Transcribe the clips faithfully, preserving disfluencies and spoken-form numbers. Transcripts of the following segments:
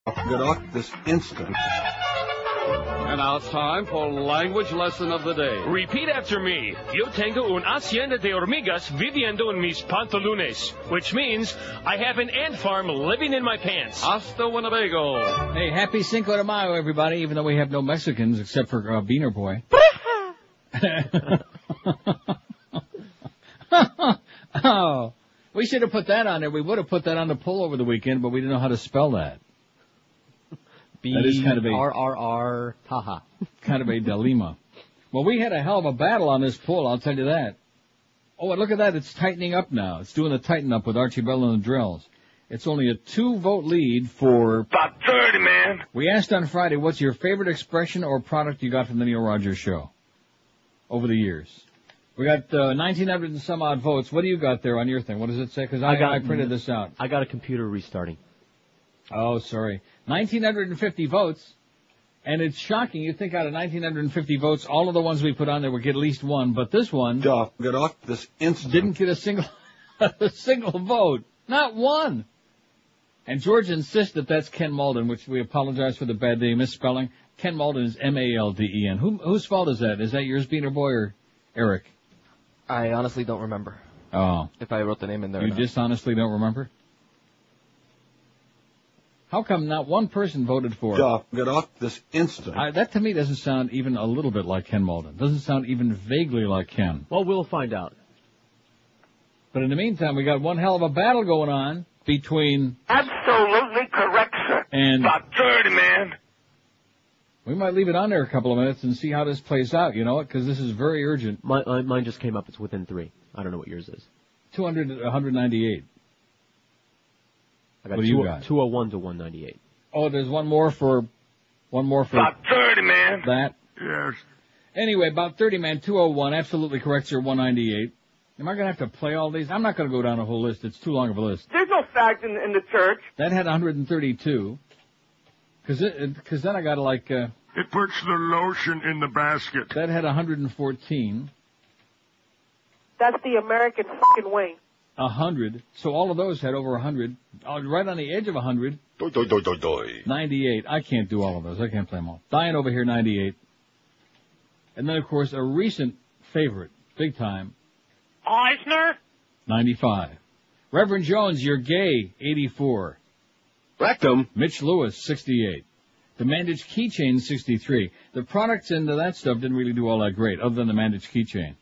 Get off this instant. And now it's time for language lesson of the day. Repeat after me. Yo tengo un hacienda de hormigas viviendo en mis pantalones, which means I have an ant farm living in my pants. Hasta Winnebago. Hey, happy Cinco de Mayo, everybody, even though we have no Mexicans except for uh, Beaner Boy. Oh, we should have put that on there. We would have put that on the poll over the weekend, but we didn't know how to spell that. B That is kind of a R R R Taha. Kind of a dilemma. Well, we had a hell of a battle on this poll, I'll tell you that. Oh, and look at that. It's tightening up now. It's doing the tighten up with Archie Bell and the Drills. It's only a two-vote lead for... About thirty, man. We asked on Friday, what's your favorite expression or product you got from the Neil Rogers Show over the years? We got uh, nineteen hundred and some odd votes. What do you got there on your thing? What does it say? Because I, I, got, I printed this out. I got a computer restarting. Oh, sorry. nineteen hundred fifty votes. And it's shocking. You'd think out of nineteen hundred fifty votes, all of the ones we put on there would get at least one. But this one... Get off, get off this instant. Didn't get a single, a single vote. Not one. And George insists that that's Ken Malden, which we apologize for the bad day misspelling. Ken Malden is M A L D E N. Who, whose fault is that? Is that yours, Beaner Boy, or Eric? I honestly don't remember. Oh. If I wrote the name in there. You just honestly don't remember? How come not one person voted for it? Get off, get off this instant. I, that to me doesn't sound even a little bit like Ken Malden. Doesn't sound even vaguely like Ken. Well, we'll find out. But in the meantime, we got one hell of a battle going on between... Absolutely correct, sir. And... About thirty, man. We might leave it on there a couple of minutes and see how this plays out, you know what? Because this is very urgent. My, uh, mine just came up. It's within three. I don't know what yours is. two hundred, one ninety-eight. I got, what do you got? two oh one to one ninety-eight. Oh, there's one more for... One more for... About thirty, man. That? Yes. Anyway, about thirty, man. two oh one. Absolutely correct, sir. one ninety-eight. Am I going to have to play all these? I'm not going to go down a whole list. It's too long of a list. There's no fact in, in the church. That had one hundred thirty-two. Because because then I got like... Uh, It puts the lotion in the basket. that had one hundred fourteen. That's the American fucking way. one hundred. So all of those had over one hundred. Oh, right on the edge of one hundred. Doi, doi, doi, doi, doi. ninety-eight. I can't do all of those. I can't play them all. Diane over here, ninety-eight. And then, of course, a recent favorite, big time, Eisner? ninety-five. Reverend Jones, you're gay, eighty-four. Rectum. Mitch Lewis, sixty-eight. The Mandich keychain, sixty-three. The products into that stuff didn't really do all that great, other than the Mandich keychain.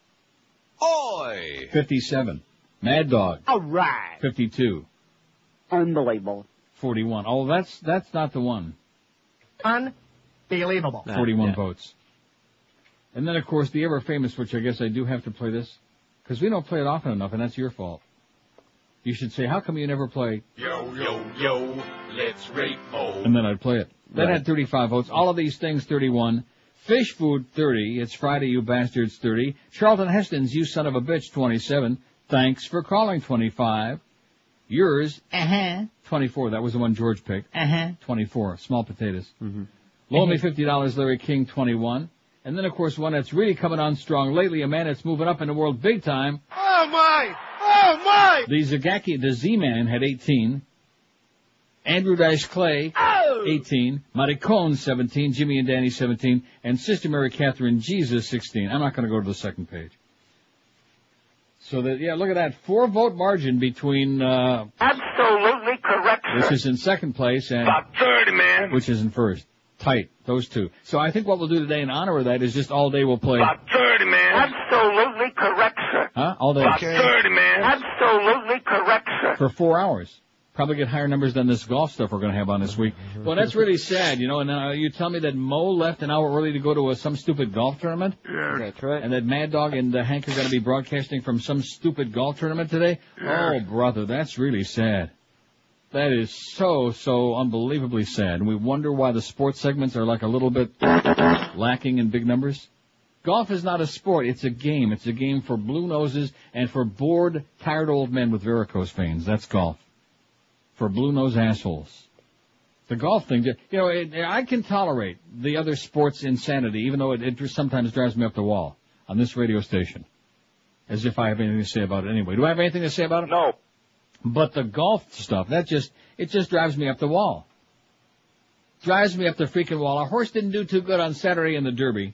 Oi. fifty-seven. Mad Dog, All right. fifty-two. Unbelievable. forty-one. Oh, that's that's not the one. Unbelievable. forty-one yeah. votes. And then, of course, the ever-famous, which I guess I do have to play this, because we don't play it often enough, and that's your fault. You should say, how come you never play? Yo, yo, yo, let's rate oh. And then I'd play it. That Right. had thirty-five votes. All of these things, thirty-one. Fish Food, thirty. It's Friday, you bastards, thirty. Charlton Heston's, you son of a bitch, twenty-seven. Thanks for calling, twenty-five. Yours, uh-huh, twenty-four. That was the one George picked. Uh-huh, twenty-four. Small potatoes. Mm-hmm. Loan me fifty dollars, Larry King, twenty-one. And then, of course, one that's really coming on strong lately, a man that's moving up in the world big time. Oh, my! Oh, my! The Zagaki, the Z-Man, had eighteen. Andrew Dice Clay, Oh! eighteen. Maricon, seventeen. Jimmy and Danny, seventeen. And Sister Mary Catherine Jesus, sixteen. I'm not going to go to the second page. So that, yeah, look at that. Four vote margin between, uh, Absolutely correct, which sir. is in second place and About thirty, man. which is in first. Tight. Those two. So I think what we'll do today in honor of that is just all day we'll play. About thirty, man. Absolutely correct, sir. Huh? All day. About thirty, man. Absolutely correct, sir. For four hours. Probably get higher numbers than this golf stuff we're going to have on this week. Well, that's really sad, you know. And uh, you tell me that Mo left an hour early to go to a, some stupid golf tournament? Yes. That's right. And that Mad Dog and uh, Hank are going to be broadcasting from some stupid golf tournament today? Oh, brother, that's really sad. That is so, so unbelievably sad. And we wonder why the sports segments are like a little bit lacking in big numbers. Golf is not a sport. It's a game. It's a game for blue noses and for bored, tired old men with varicose veins. That's golf. For blue nose assholes. The golf thing, you know, it, I can tolerate the other sports insanity, even though it, it sometimes drives me up the wall on this radio station. As if I have anything to say about it anyway. Do I have anything to say about it? No. But the golf stuff, that just, it just drives me up the wall. Drives me up the freaking wall. Our horse didn't do too good on Saturday in the Derby.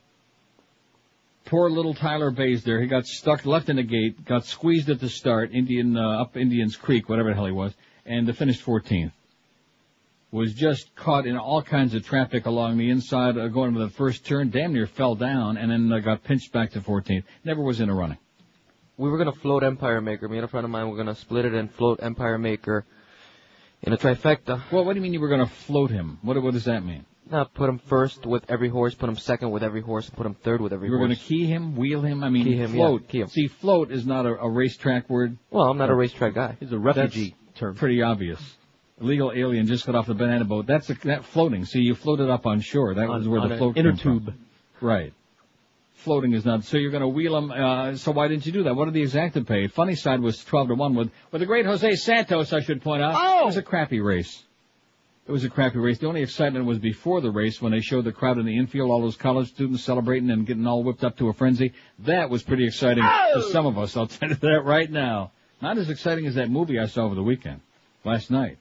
Poor little Tyler Bays there. He got stuck left in the gate, got squeezed at the start, Indian uh, up Indian's Creek, whatever the hell he was, and uh, finished fourteenth. Was just caught in all kinds of traffic along the inside, uh, going to the first turn, damn near fell down, and then uh, got pinched back to fourteenth. Never was in a running. We were going to float Empire Maker. Me and a friend of mine were going to split it and float Empire Maker in a trifecta. Well, what do you mean you were going to float him? What, what does that mean? Not put him first with every horse, put him second with every horse, and put him third with every You were horse. going to key him, wheel him? I mean, Key him, float. yeah, key him. See, float is not a, a racetrack word. Well, I'm not a racetrack guy. It's a refugee That's term. pretty obvious. Illegal alien just got off the banana boat. That's a, that floating. See, you floated up on shore. That On- was where on the an float inner came from. tube. Right. Floating is not. So you're going to wheel him. Uh, so why didn't you do that? What did the exacta pay? Funny side was twelve to one with with the great Jose Santos. I should point out. Oh! It was a crappy race. It was a crappy race. The only excitement was before the race when they showed the crowd in the infield, all those college students celebrating and getting all whipped up to a frenzy. That was pretty exciting Oh! to some of us. I'll tell you that right now. Not as exciting as that movie I saw over the weekend, last night.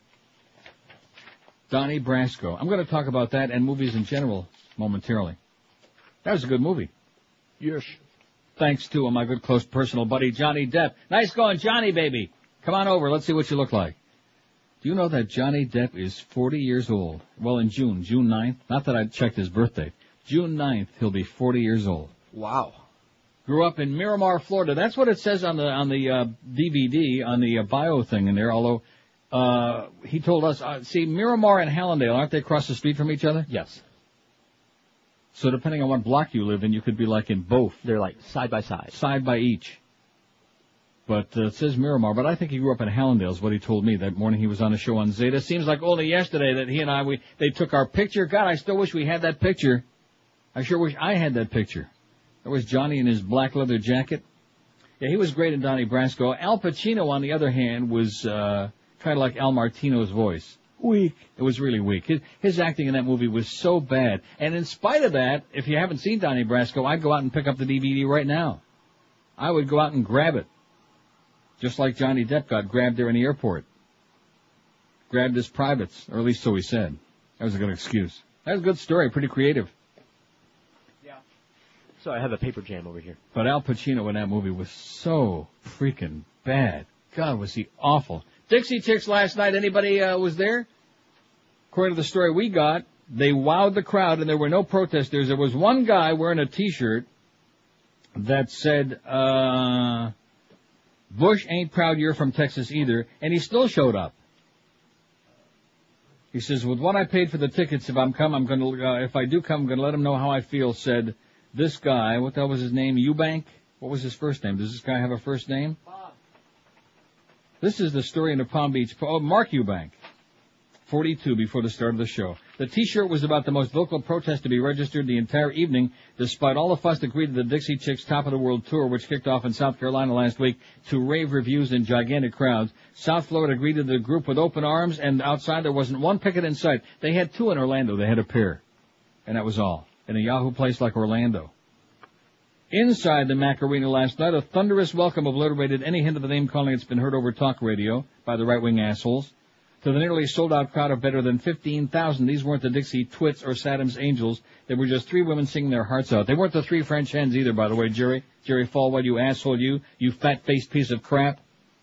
Donnie Brasco. I'm going to talk about that and movies in general momentarily. That was a good movie. Yes. Thanks to uh, my good close personal buddy Johnny Depp. Nice going, Johnny, baby. Come on over. Let's see what you look like. Do you know that Johnny Depp is forty years old? Well, in June, June ninth. Not that I checked his birthday. June ninth, he'll be forty years old. Wow. Grew up in Miramar, Florida. That's what it says on the on the uh, D V D, on the uh, bio thing in there, although uh, he told us, uh, see, Miramar and Hallandale, aren't they across the street from each other? Yes. So depending on what block you live in, you could be like in both. They're like side by side. Side by each. But uh, it says Miramar, but I think he grew up in Hallandale is what he told me that morning he was on a show on Zeta. Seems like only yesterday that he and I, we they took our picture. God, I still wish we had that picture. I sure wish I had that picture. There was Johnny in his black leather jacket. Yeah, he was great in Donnie Brasco. Al Pacino, on the other hand, was uh, kind of like Al Martino's voice. Weak. It was really weak. His, his acting in that movie was so bad. And in spite of that, if you haven't seen Donnie Brasco, I'd go out and pick up the D V D right now. I would go out and grab it. Just like Johnny Depp got grabbed there in the airport. Grabbed his privates, or at least so he said. That was a good excuse. That was a good story, pretty creative. Yeah. So I have a paper jam over here. But Al Pacino in that movie was so freaking bad. God, was he awful. Dixie Chicks last night, anybody uh, was there? According to the story we got, they wowed the crowd and there were no protesters. There was one guy wearing a T-shirt that said, uh... Bush ain't proud you're from Texas either, and he still showed up. He says, with what I paid for the tickets, if I'm come, I'm gonna, uh, if I do come, I'm gonna let him know how I feel, said this guy. What the hell was his name? Eubank? What was his first name? Does this guy have a first name? Bob. This is the story in the Palm Beach. Oh, Mark Eubank. forty-two before the start of the show. The T-shirt was about the most vocal protest to be registered the entire evening, despite all the fuss that greeted the Dixie Chicks Top of the World Tour, which kicked off in South Carolina last week, to rave reviews and gigantic crowds. South Florida greeted the group with open arms, and outside there wasn't one picket in sight. They had two in Orlando. They had a pair. And that was all. In a Yahoo place like Orlando. Inside the Mac Arena last night, a thunderous welcome obliterated any hint of the name-calling that's been heard over talk radio by the right-wing assholes. To the nearly sold-out crowd of better than fifteen thousand, these weren't the Dixie Twits or Saddam's Angels. They were just three women singing their hearts out. They weren't the three French hens either, by the way, Jerry. Jerry Falwell, you asshole, you. You fat-faced piece of crap.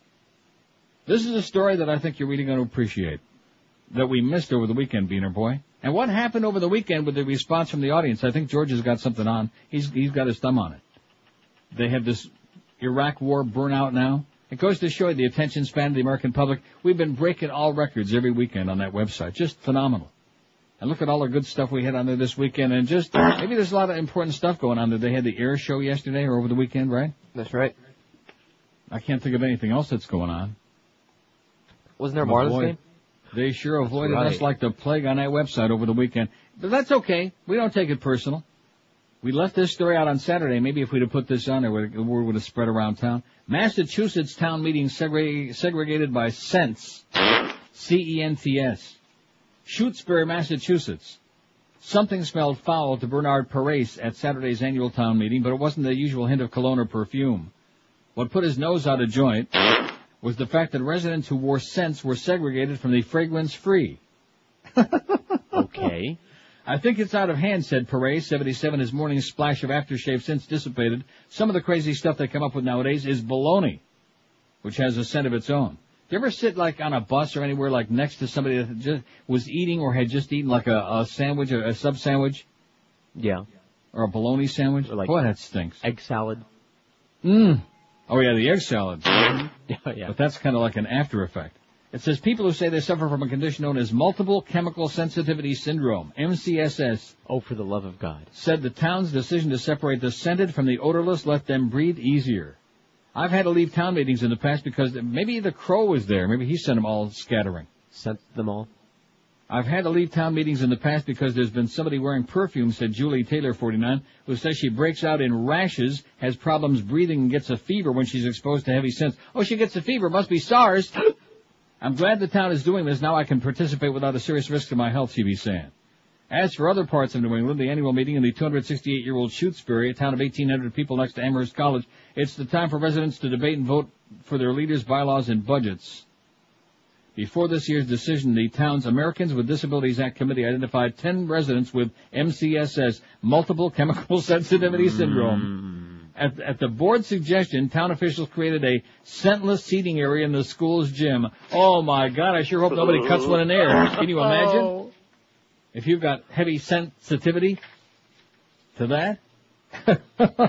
This is a story that I think you're really going to appreciate, that we missed over the weekend, Beaner Boy. And what happened over the weekend with the response from the audience? I think George has got something on. He's He's got his thumb on it. They have this Iraq war burnout now. It goes to show you the attention span of the American public. We've been breaking all records every weekend on that website. Just phenomenal. And look at all the good stuff we had on there this weekend. And just, maybe there's a lot of important stuff going on there. They had the air show yesterday or over the weekend, right? That's right. I can't think of anything else that's going on. Wasn't there a But Marlins boy, game? They sure avoided right. us like the plague on that website over the weekend. But that's okay. We don't take it personal. We left this story out on Saturday. Maybe if we'd have put this on there, the word would have spread around town. Massachusetts town meeting segre- segregated by cents. C E N T S. Shutesbury, Massachusetts. Something smelled foul to Bernard Parais at Saturday's annual town meeting, but it wasn't the usual hint of cologne or perfume. What put his nose out of joint was the fact that residents who wore scents were segregated from the fragrance-free. Okay. Okay. I think it's out of hand, said Perez, seventy-seven. His morning splash of aftershave since dissipated. Some of the crazy stuff they come up with nowadays is baloney, which has a scent of its own. Do you ever sit, like, on a bus or anywhere, like, next to somebody that just was eating or had just eaten, like, a, a sandwich, a, a sub-sandwich? Yeah. Or a bologna sandwich? Or like Boy, that stinks. Egg salad. Mmm. Oh, yeah, the egg salad. yeah, yeah. But that's kind of like an after effect. It says people who say they suffer from a condition known as multiple chemical sensitivity syndrome, M C S S. Oh, for the love of God. Said the town's decision to separate the scented from the odorless let them breathe easier. I've had to leave town meetings in the past because maybe the crow was there. Maybe he sent them all scattering. Sent them all? I've had to leave town meetings in the past because there's been somebody wearing perfume, said Julie Taylor, forty-nine, who says she breaks out in rashes, has problems breathing, and gets a fever when she's exposed to heavy scents. Oh, she gets a fever. Must be SARS. I'm glad the town is doing this. Now I can participate without a serious risk to my health, she be saying. As for other parts of New England, the annual meeting in the two hundred sixty-eight-year-old Shutesbury, a town of eighteen hundred people next to Amherst College, it's the time for residents to debate and vote for their leaders' bylaws and budgets. Before this year's decision, the town's Americans with Disabilities Act Committee identified ten residents with M C S S, multiple chemical sensitivity syndrome. At, at the board's suggestion, town officials created a scentless seating area in the school's gym. Oh, my God, I sure hope nobody cuts one in there. Can you imagine? Oh. If you've got heavy sensitivity to that?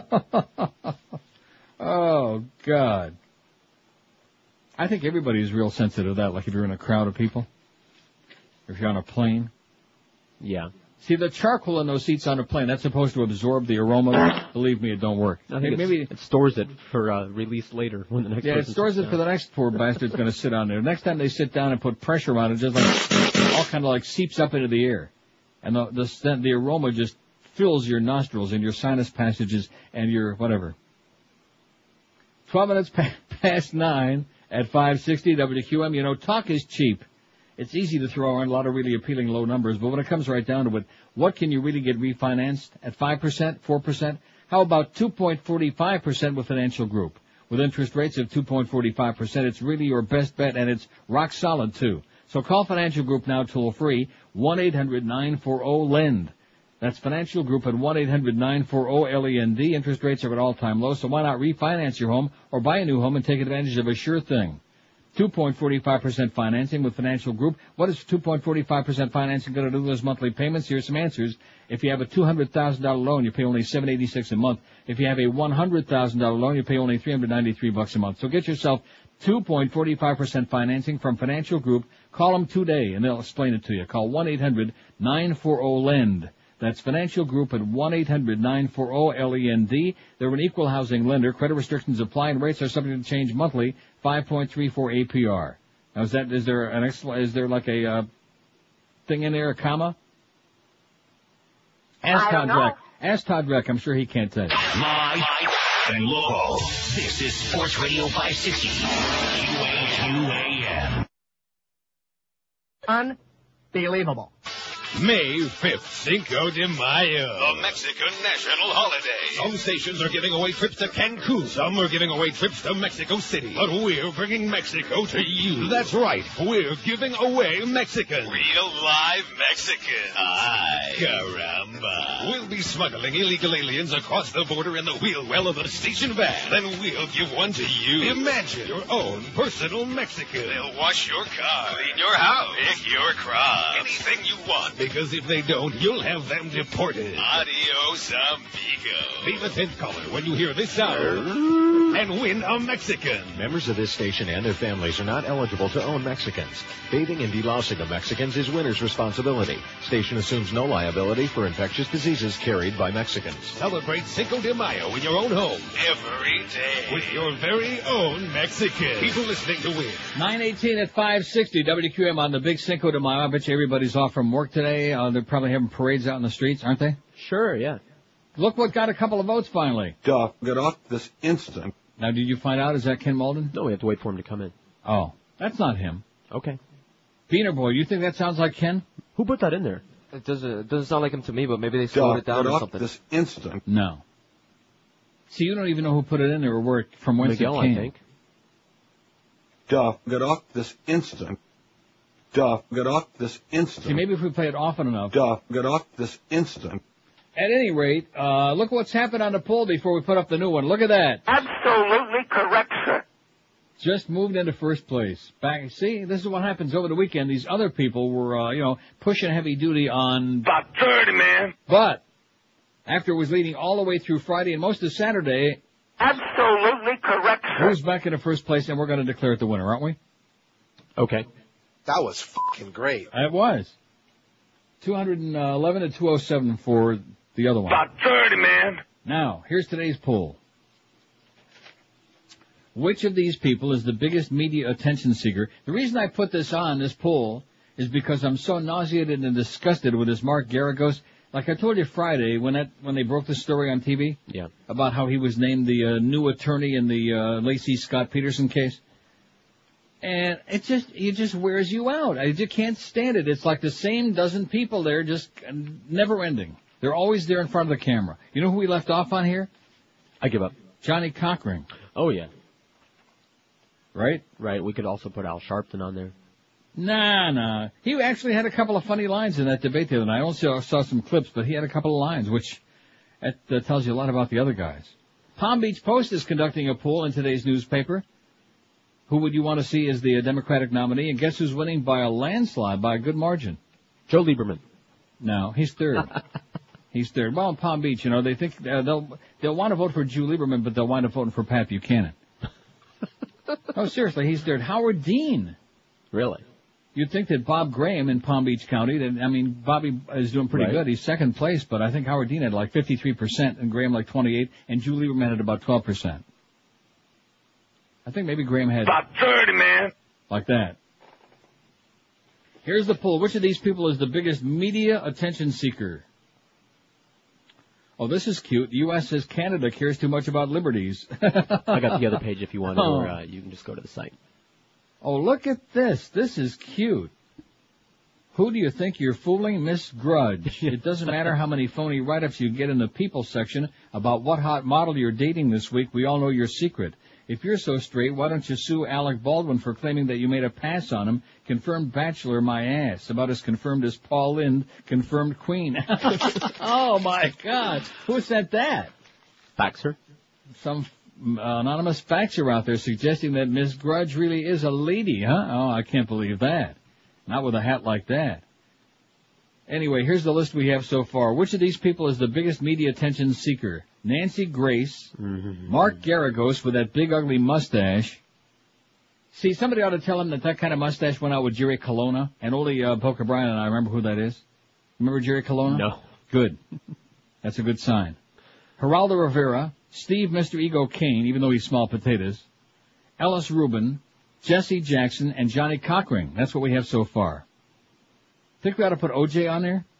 Oh, God. I think everybody's real sensitive to that, like if you're in a crowd of people. If you're on a plane. Yeah. See, the charcoal in those seats on a plane, that's supposed to absorb the aroma. Believe me, it don't work. I think maybe it stores it for uh, release later when the next Yeah, it stores it down. for the next poor bastard's going to sit on there. Next time they sit down and put pressure on it, just like all kind of like seeps up into the air. And the, the, the aroma just fills your nostrils and your sinus passages and your whatever. Twelve minutes past nine at five sixty W Q M. You know, talk is cheap. It's easy to throw around a lot of really appealing low numbers, but when it comes right down to it, what can you really get refinanced? At five percent, four percent? How about two point four five percent with Financial Group? With interest rates of two point four five percent, it's really your best bet, and it's rock solid, too. So call Financial Group now toll-free, one eight hundred nine four zero lend. That's Financial Group at one eight hundred nine four zero L E N D. Interest rates are at all-time low, so why not refinance your home or buy a new home and take advantage of a sure thing? two point four five percent financing with Financial Group. What is two point four five percent financing going to do to those monthly payments? Here's some answers. If you have a two hundred thousand dollars loan, you pay only seven hundred eighty-six dollars a month. If you have a one hundred thousand dollars loan, you pay only three hundred ninety-three bucks a month. So get yourself two point four five percent financing from Financial Group. Call them today, and they'll explain it to you. Call one eight hundred nine four zero lend. That's Financial Group at one eight hundred nine four zero L E N D. They're an equal housing lender. Credit restrictions apply, and rates are subject to change monthly. five point three four A P R. Now, is that, is there an excla- is there like a, uh, thing in there, a comma? Ask Todd Dreck. Ask Todd Dreck. I'm sure he can't tell you. Live and local. This is Sports Radio five sixty. U A Q A M. Unbelievable. May fifth, Cinco de Mayo. The Mexican national holiday. Some stations are giving away trips to Cancun. Some are giving away trips to Mexico City. But we're bringing Mexico to you. That's right. We're giving away Mexican. Real live Mexican. Ay, caramba. We'll be smuggling illegal aliens across the border in the wheel well of a station van. Then we'll give one to you. Imagine your own personal Mexican. They'll wash your car, clean your house, pick your crop, anything you want. Because if they don't, you'll have them deported. Adios, amigo. Be the tenth caller when you hear this sound and win a Mexican. Members of this station and their families are not eligible to own Mexicans. Bathing and delousing of Mexicans is winner's responsibility. Station assumes no liability for infectious diseases carried by Mexicans. Celebrate Cinco de Mayo in your own home. Every day. With your very own Mexican. People listening to win. nine eighteen at five sixty W Q M on the big Cinco de Mayo. I bet you everybody's off from work today. Uh, they're probably having parades out in the streets, aren't they? Sure, yeah. Look what got a couple of votes finally. Doc, get off this instant. Now, did you find out? Is that Ken Malden? No, we have to wait for him to come in. Oh, that's not him. Okay. Beaner Boy, you think that sounds like Ken? Who put that in there? It doesn't, it doesn't sound like him to me, but maybe they slowed it down get or off something. this instant. No. See, you don't even know who put it in there or where, from whence Miguel, it came. I think. Doc, get off this instant. Duh, get off this instant. See, maybe if we play it often enough. Duh, get off this instant. At any rate, uh, look what's happened on the poll before we put up the new one. Look at that. Absolutely correct, sir. Just moved into first place. Back, see, this is what happens over the weekend. These other people were, uh, you know, pushing heavy duty on... About thirty, man. But, after it was leading all the way through Friday and most of Saturday... Absolutely correct, sir. Who's back into first place, and we're going to declare it the winner, aren't we? Okay. That was fucking great. It was. two eleven to two oh seven for the other one. About thirty, man. Now, here's today's poll. Which of these people is the biggest media attention seeker? The reason I put this on, this poll, is because I'm so nauseated and disgusted with this Mark Garagos. Like I told you Friday, when that when they broke the story on T V, yeah, about how he was named the uh, new attorney in the uh, Lacey Scott Peterson case. And it just, it just wears you out. I just can't stand it. It's like the same dozen people there, just never ending. They're always there in front of the camera. You know who we left off on here? I give up. Johnny Cochran. Oh, yeah. Right? Right. We could also put Al Sharpton on there. Nah, nah. He actually had a couple of funny lines in that debate the other night. I also saw some clips, but he had a couple of lines, which that, uh, tells you a lot about the other guys. Palm Beach Post is conducting a poll in today's newspaper. Who would you want to see as the uh, Democratic nominee? And guess who's winning by a landslide, by a good margin? Joe Lieberman. No, he's third. He's third. Well, in Palm Beach, you know, they think uh, they'll they'll want to vote for Joe Lieberman, but they'll wind up voting for Pat Buchanan. Oh, seriously, he's third. Howard Dean. Really? You'd think that Bob Graham in Palm Beach County, that, I mean, Bobby is doing pretty right. good. He's second place, but I think Howard Dean had like fifty-three percent and Graham like twenty-eight, and Joe Lieberman had about twelve percent. I think maybe Graham had... About thirty, man. Like that. Here's the poll. Which of these people is the biggest media attention seeker? Oh, this is cute. U S says Canada cares too much about liberties. I got the other page if you want, oh. or uh, you can just go to the site. Oh, look at this. This is cute. Who do you think you're fooling? Miss Grudge. It doesn't matter how many phony write-ups you get in the people section about what hot model you're dating this week. We all know your secret. If you're so straight, why don't you sue Alec Baldwin for claiming that you made a pass on him? Confirmed bachelor, my ass. About as confirmed as Paul Lynde, confirmed queen. Oh, my God. Who sent that? Faxer. Some uh, anonymous faxer out there suggesting that Miss Grudge really is a lady, huh? Oh, I can't believe that. Not with a hat like that. Anyway, here's the list we have so far. Which of these people is the biggest media attention seeker? Nancy Grace, mm-hmm. Mark Garagos with that big ugly mustache. See, somebody ought to tell him that that kind of mustache went out with Jerry Colonna, and only uh, Poker Bryan and I remember who that is. Remember Jerry Colonna? No. Good. That's a good sign. Geraldo Rivera, Steve Mister Ego Kane, even though he's small potatoes, Ellis Rubin, Jesse Jackson, and Johnny Cochran. That's what we have so far. Think we ought to put O J on there?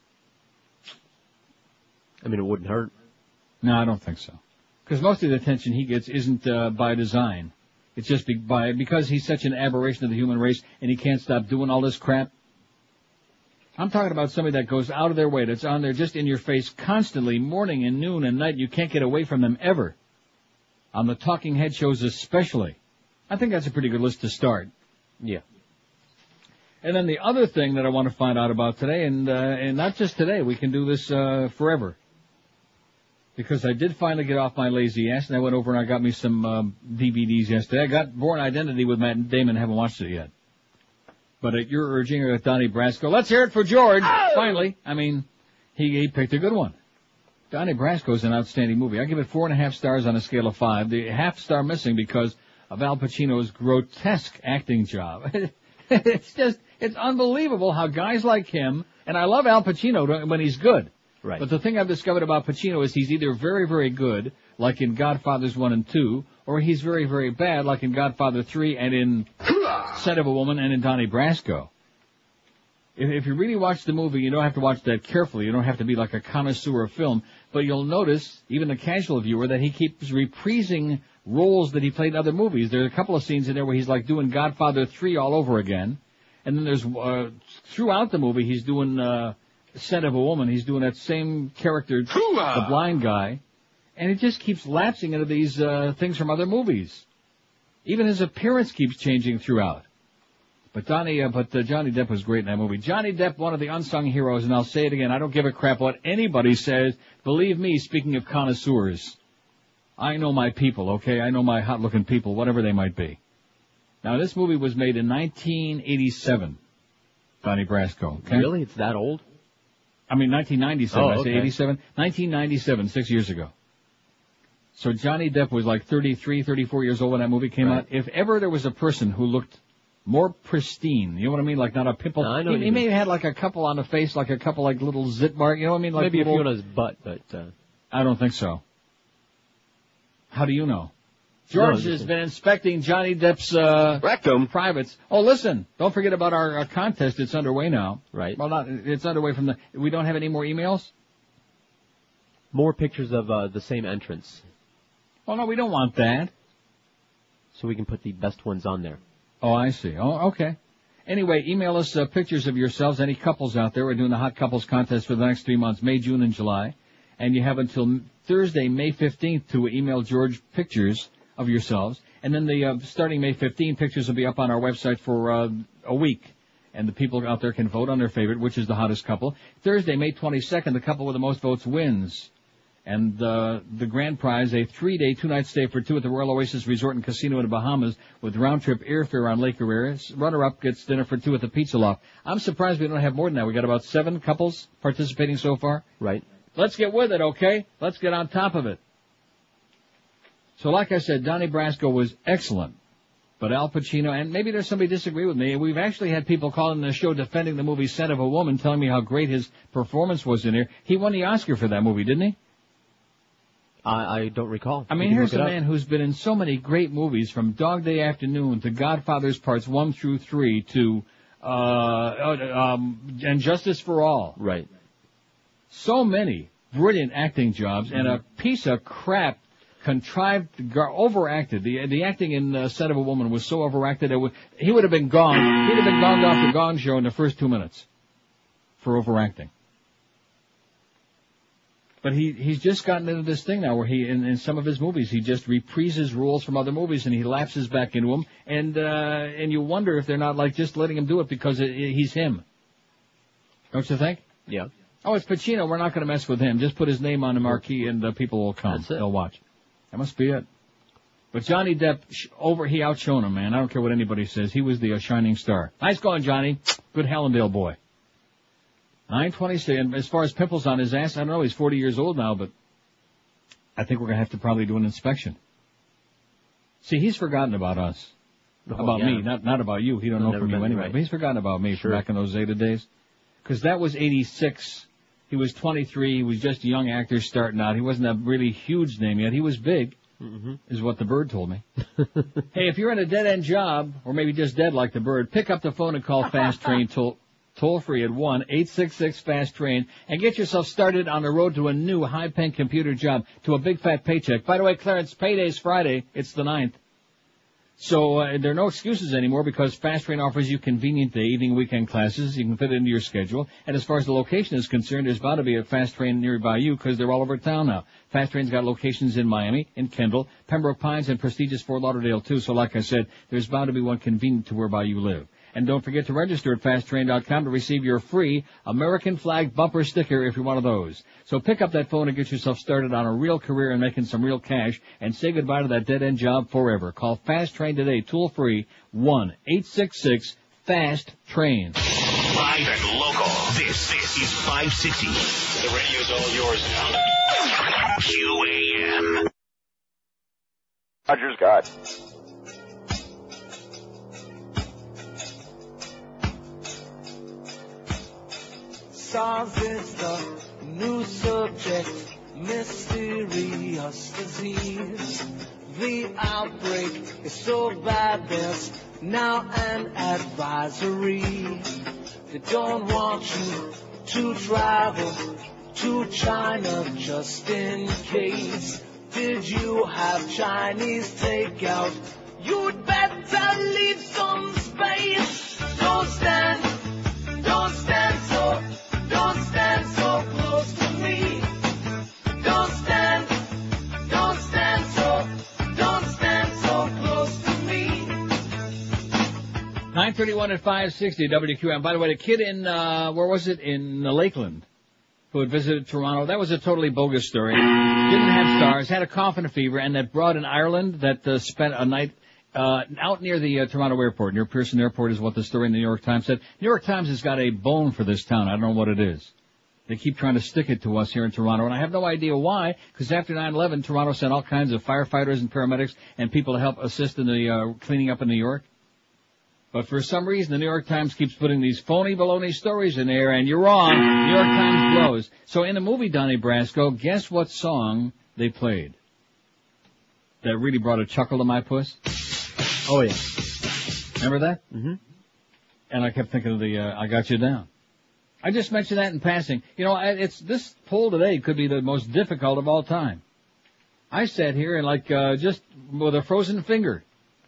I mean, it wouldn't hurt. No, I don't think so. Because most of the attention he gets isn't uh, by design. It's just be- by because he's such an aberration of the human race and he can't stop doing all this crap. I'm talking about somebody that goes out of their way, that's on there just in your face constantly, morning and noon and night. You can't get away from them ever. On the talking head shows especially. I think that's a pretty good list to start. Yeah. And then the other thing that I want to find out about today, and uh, and not just today, we can do this uh, forever. Because I did finally get off my lazy ass, and I went over and I got me some um, D V Ds yesterday. I got Born Identity with Matt Damon, haven't watched it yet. But at your urging, or at Donnie Brasco, let's hear it for George, oh! Finally. I mean, he, he picked a good one. Donnie Brasco is an outstanding movie. I give it four and a half stars on a scale of five. The half star missing because of Al Pacino's grotesque acting job. It's just, it's unbelievable how guys like him, and I love Al Pacino when he's good. Right. But the thing I've discovered about Pacino is he's either very, very good, like in Godfathers one and two, or he's very, very bad, like in Godfather three and in Scent of a Woman and in Donnie Brasco. If, if you really watch the movie, you don't have to watch that carefully. You don't have to be like a connoisseur of film. But you'll notice, even a casual viewer, that he keeps reprising roles that he played in other movies. There are a couple of scenes in there where he's like doing Godfather three all over again. And then there's, uh, throughout the movie, he's doing, uh, Scent of a Woman. He's doing that same character, the blind guy. And it just keeps lapsing into these, uh, things from other movies. Even his appearance keeps changing throughout. But Donnie, uh, but uh, Johnny Depp was great in that movie. Johnny Depp, one of the unsung heroes, and I'll say it again, I don't give a crap what anybody says. Believe me, speaking of connoisseurs, I know my people, okay? I know my hot-looking people, whatever they might be. Now, this movie was made in nineteen eighty-seven, Donnie Brasco. Okay? Really? It's that old? I mean, nineteen ninety-seven. Oh, I say okay. eighty-seven. nineteen ninety-seven, six years ago. So Johnny Depp was like thirty-three, thirty-four years old when that movie came Right. out. If ever there was a person who looked more pristine, you know what I mean? Like not a pimple. No, I know he what he you may mean. have had like a couple on the face, like a couple like little zit mark. You know what I mean? Like Maybe a little, few on his butt, but... Uh... I don't think so. How do you know? George No, has been inspecting Johnny Depp's uh, rectum privates. Oh, listen! Don't forget about our uh, contest. It's underway now. Right. Well, not. It's underway from the. We don't have any more emails. More pictures of uh, the same entrance. Well, no, we don't want that. So we can put the best ones on there. Oh, I see. Oh, okay. Anyway, email us uh, pictures of yourselves. Any couples out there? We're doing the Hot Couples Contest for the next three months, May, June, and July. And you have until Thursday, May fifteenth, to email George pictures of yourselves. And then the uh, starting May fifteenth, pictures will be up on our website for uh, a week. And the people out there can vote on their favorite, which is the hottest couple. Thursday, May twenty-second, the couple with the most votes wins. And uh, the grand prize, a three-day, two-night stay for two at the Royal Oasis Resort and Casino in the Bahamas with round-trip airfare on Lake Herrera. Runner-up gets dinner for two at the Pizza Loft. I'm surprised we don't have more than that. We got about seven couples participating so far. Right. Let's get with it, okay? Let's get on top of it. So like I said, Donnie Brasco was excellent. But Al Pacino, and maybe there's somebody disagree with me, we've actually had people calling the show defending the movie Scent of a Woman, telling me how great his performance was in here. He won the Oscar for that movie, didn't he? I, I don't recall. I mean, You can here's look a it up. man who's been in so many great movies, from Dog Day Afternoon to Godfather's Parts one through three to uh, uh um and Justice for All. Right. So many brilliant acting jobs, and a piece of crap contrived, gar- overacted. The the acting in uh, Scent of a Woman was so overacted that would, he would have been gone. He'd have been gone off the Gong Show in the first two minutes for overacting. But he he's just gotten into this thing now where he, in, in some of his movies, he just reprises roles from other movies and he lapses back into them. And uh, and you wonder if they're not like just letting him do it because it, it, he's him. Don't you think? Yeah. Oh, it's Pacino. We're not going to mess with him. Just put his name on the marquee and uh, people will come. That's it. They'll watch. That must be it. But Johnny Depp, sh- over he outshone him, man. I don't care what anybody says. He was the uh, shining star. Nice going, Johnny. Good Hallandale boy. nine twenty-six, and as far as pimples on his ass, I don't know, he's forty years old now, but I think we're going to have to probably do an inspection. See, he's forgotten about us. Oh, about yeah. me, not not about you. He don't I've know never from you been anyway. right. But he's forgotten about me Sure. from back in those Zeta days. Because that was eighty-six. He was twenty-three. He was just a young actor starting out. He wasn't a really huge name yet. He was big, mm-hmm. is what the Bird told me. Hey, if you're in a dead-end job, or maybe just dead like the Bird, pick up the phone and call Fast Train toll, toll free at one eight six six FAST TRAIN and get yourself started on the road to a new high-paying computer job, to a big fat paycheck. By the way, Clarence, payday's Friday. It's the ninth. So uh, there are no excuses anymore because Fast Train offers you convenient day, evening, weekend classes. You can fit it into your schedule. And as far as the location is concerned, there's bound to be a Fast Train nearby you because they're all over town now. Fast Train's got locations in Miami, in Kendall, Pembroke Pines, and prestigious Fort Lauderdale, too. So like I said, there's bound to be one convenient to whereby you live. And don't forget to register at fast train dot com to receive your free American flag bumper sticker if you're one of those. So pick up that phone and get yourself started on a real career and making some real cash and say goodbye to that dead-end job forever. Call Fast Train today, toll-free, one eight six six FAST TRAIN. Live and local. This, this is five sixty. The radio's all yours now. Q A M. Roger's got. SARS is the new subject, mysterious disease. The outbreak is so bad there's now an advisory. They don't want you to travel to China just in case. Did you have Chinese takeout? You'd better leave some space. Don't stand, don't stand so Don't stand so close to me. Don't stand, don't stand so, don't stand so close to me. nine nine thirty-one at five sixty W Q M. By the way, the kid in, uh, where was it? In uh, Lakeland, who had visited Toronto, that was a totally bogus story. Didn't have stars, had a cough and a fever, and that broad in Ireland that uh, spent a night uh, out near the uh, Toronto airport, near Pearson Airport is what the story in the New York Times said. New York Times has got a bone for this town. I don't know what it is. They keep trying to stick it to us here in Toronto, and I have no idea why, because after nine eleven, Toronto sent all kinds of firefighters and paramedics and people to help assist in the uh, cleaning up in New York. But for some reason, the New York Times keeps putting these phony baloney stories in there, and you're wrong. New York Times blows. So in the movie Donnie Brasco, guess what song they played that really brought a chuckle to my puss? Oh, yeah. Remember that? Mm-hmm. And I kept thinking of the uh, I Got You Down. I just mentioned that in passing. You know, it's this poll today could be the most difficult of all time. I sat here and like uh, just with a frozen finger.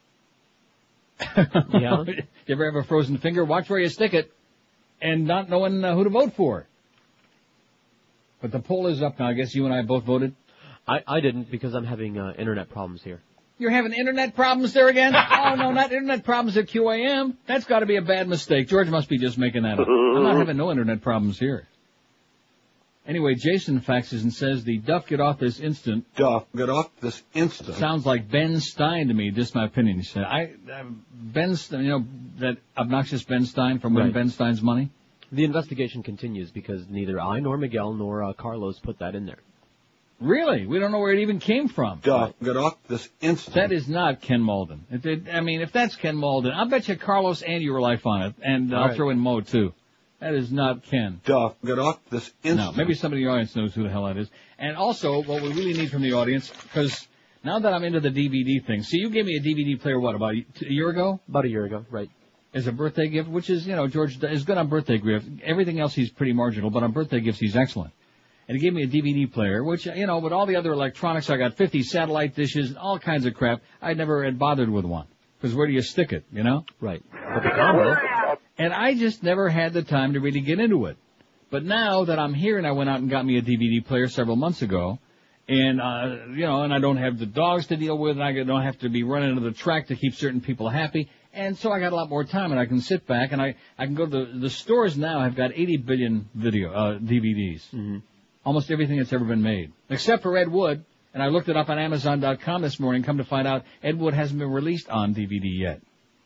Yeah. You ever have a frozen finger? Watch where you stick it, and not knowing uh, who to vote for. But the poll is up now. I guess you and I both voted. I, I didn't because I'm having uh, internet problems here. You're having internet problems there again? Oh, no, not internet problems at Q A M. That's got to be a bad mistake. George must be just making that up. I'm not having no internet problems here. Anyway, Jason faxes and says the Duff get off this instant. Duff get off this instant. Sounds like Ben Stein to me, just my opinion. He said, I, uh, Ben Stein, you know, that obnoxious Ben Stein from Win Right. Ben Stein's Money? The investigation continues because neither I nor Miguel nor uh, Carlos put that in there. Really? We don't know where it even came from. Duff get off this instant. That is not Ken Malden. It, it, I mean, if that's Ken Malden, I'll bet you Carlos and your life on it, and All I'll right. throw in Mo, too. That is not Ken. Duff get off this instant. No, maybe somebody in the audience knows who the hell that is. And also, what we really need from the audience, because now that I'm into the D V D thing, see, you gave me a D V D player, what, about a year ago? About a year ago, right. As a birthday gift, which is, you know, George is good on birthday gifts. Everything else he's pretty marginal, but on birthday gifts he's excellent. And he gave me a D V D player, which, you know, with all the other electronics, I got fifty satellite dishes and all kinds of crap. I never had bothered with one. Because where do you stick it, you know? Right. But the combo. And I just never had the time to really get into it. But now that I'm here and I went out and got me a D V D player several months ago, and, uh, you know, and I don't have the dogs to deal with, and I don't have to be running to the track to keep certain people happy, and so I got a lot more time, and I can sit back, and I, I can go to the, the stores now have got eighty billion video, uh, D V Ds. Mm-hmm. Almost everything that's ever been made. Except for Ed Wood, and I looked it up on Amazon dot com this morning, come to find out Ed Wood hasn't been released on D V D yet.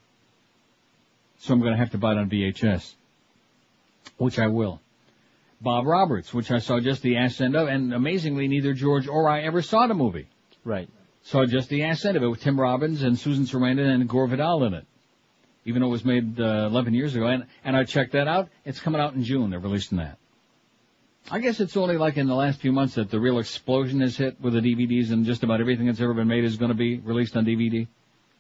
So I'm going to have to buy it on V H S. Which I will. Bob Roberts, which I saw just the ass end of, and amazingly neither George or I ever saw the movie. Right. Saw just the ass end of it with Tim Robbins and Susan Sarandon and Gore Vidal in it. Even though it was made uh, eleven years ago. And, and I checked that out. It's coming out in June. They're releasing that. I guess it's only like in the last few months that the real explosion has hit with the D V Ds, and just about everything that's ever been made is going to be released on D V D.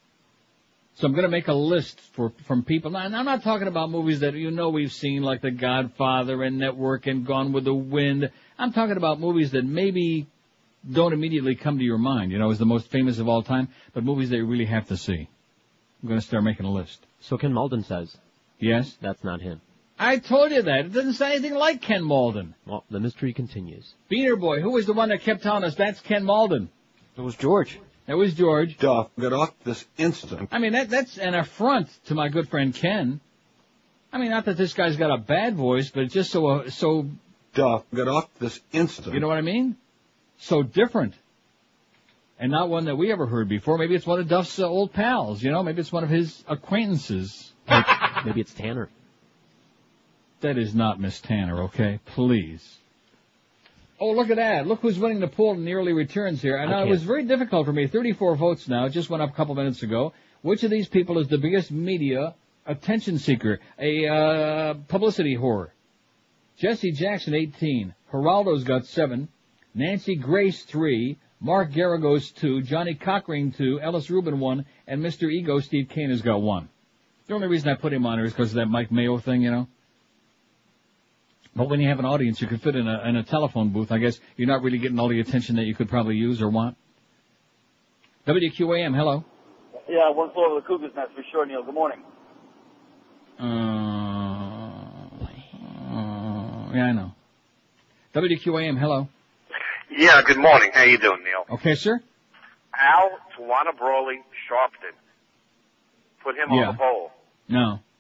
So I'm going to make a list for from people. Now, I'm not talking about movies that you know we've seen, like The Godfather and Network and Gone with the Wind. I'm talking about movies that maybe don't immediately come to your mind, you know, as the most famous of all time, but movies that you really have to see. I'm going to start making a list. So Ken Malden says. Yes? That's not him. I told you that. It doesn't say anything like Ken Malden. Well, the mystery continues. Beaner Boy, who was the one that kept telling us that's Ken Malden? It was George. That was George. Duff get off this instant. I mean, that that's an affront to my good friend Ken. I mean, not that this guy's got a bad voice, but it's just so, uh, so... Duff get off this instant. You know what I mean? So different. And not one that we ever heard before. Maybe it's one of Duff's uh, old pals, you know? Maybe it's one of his acquaintances. Maybe it's Tanner. That is not Miss Tanner, okay? Please. Oh, look at that. Look who's winning the poll in the early returns here. And now it was very difficult for me. thirty-four votes now. It just went up a couple minutes ago. Which of these people is the biggest media attention seeker? A uh, publicity whore. Jesse Jackson, eighteen. Geraldo's got seven. Nancy Grace, three. Mark Garagos, two. Johnny Cochran, two. Ellis Rubin, one. And Mister Ego, Steve Kane, has got one. The only reason I put him on here is because of that Mike Mayo thing, you know? But when you have an audience, you can fit in a, in a telephone booth. I guess you're not really getting all the attention that you could probably use or want. W Q A M, hello. Yeah, one floor of the Cougar's Nest for sure, Neil. Good morning. Uh, uh, yeah, I know. W Q A M, hello. Yeah, good morning. How you doing, Neil? Okay, sir. Al Tawana Brawley Sharpton. Put him Yeah. on the poll. No.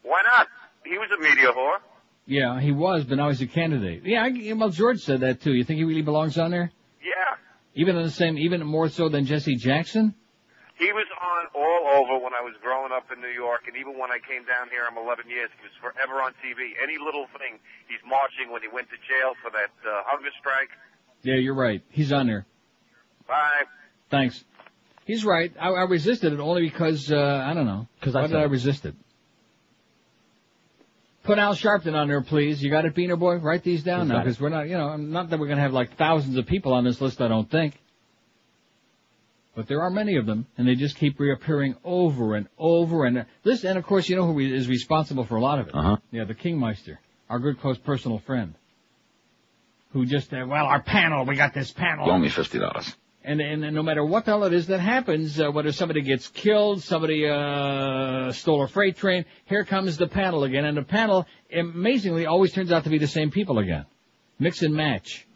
Why not? He was a media whore. Yeah, he was, but now he's a candidate. Yeah, I, well, George said that too. You think he really belongs on there? Yeah. Even in the same, even more so than Jesse Jackson? He was on all over when I was growing up in New York, and even when I came down here, I'm eleven years, he was forever on T V. Any little thing, he's marching when he went to jail for that uh, hunger strike. Yeah, you're right. He's on there. Bye. Thanks. He's right. I, I resisted it only because, uh, I don't know. Because Why I did I resist it? Put Al Sharpton on there, please. You got it, Beaner Boy? Write these down now, because we're not, you know, not that we're going to have like thousands of people on this list, I don't think. But there are many of them, and they just keep reappearing over and over. And this, and of course, you know who is responsible for a lot of it? Uh-huh. Yeah, the Kingmeister, our good, close personal friend, who just, uh, well, our panel, we got this panel. Loan me fifty dollars. And, and, and no matter what the hell it is that happens, uh, whether somebody gets killed, somebody uh stole a freight train, here comes the panel again. And the panel, amazingly, always turns out to be the same people again. Mix and match.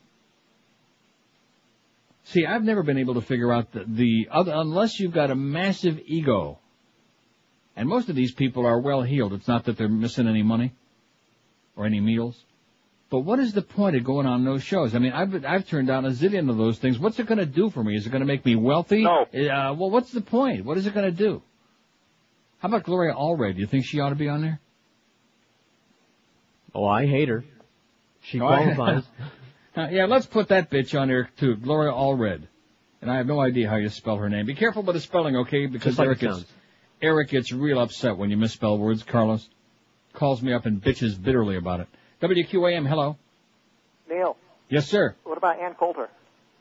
See, I've never been able to figure out the, the other, unless you've got a massive ego. And most of these people are well heeled. It's not that they're missing any money or any meals. But what is the point of going on those shows? I mean, I've I've turned down a zillion of those things. What's it going to do for me? Is it going to make me wealthy? No. Uh, well, what's the point? What is it going to do? How about Gloria Allred? Do you think she ought to be on there? Oh, I hate her. She Oh, I- qualifies. Uh, yeah, let's put that bitch on there, too. Gloria Allred. And I have no idea how you spell her name. Be careful with the spelling, okay? Because Just like Eric it gets, sounds. Eric gets real upset when you misspell words, Carlos. Calls me up and bitches bitterly about it. W Q A M, hello. Neil, Yes, sir. what about Ann Coulter?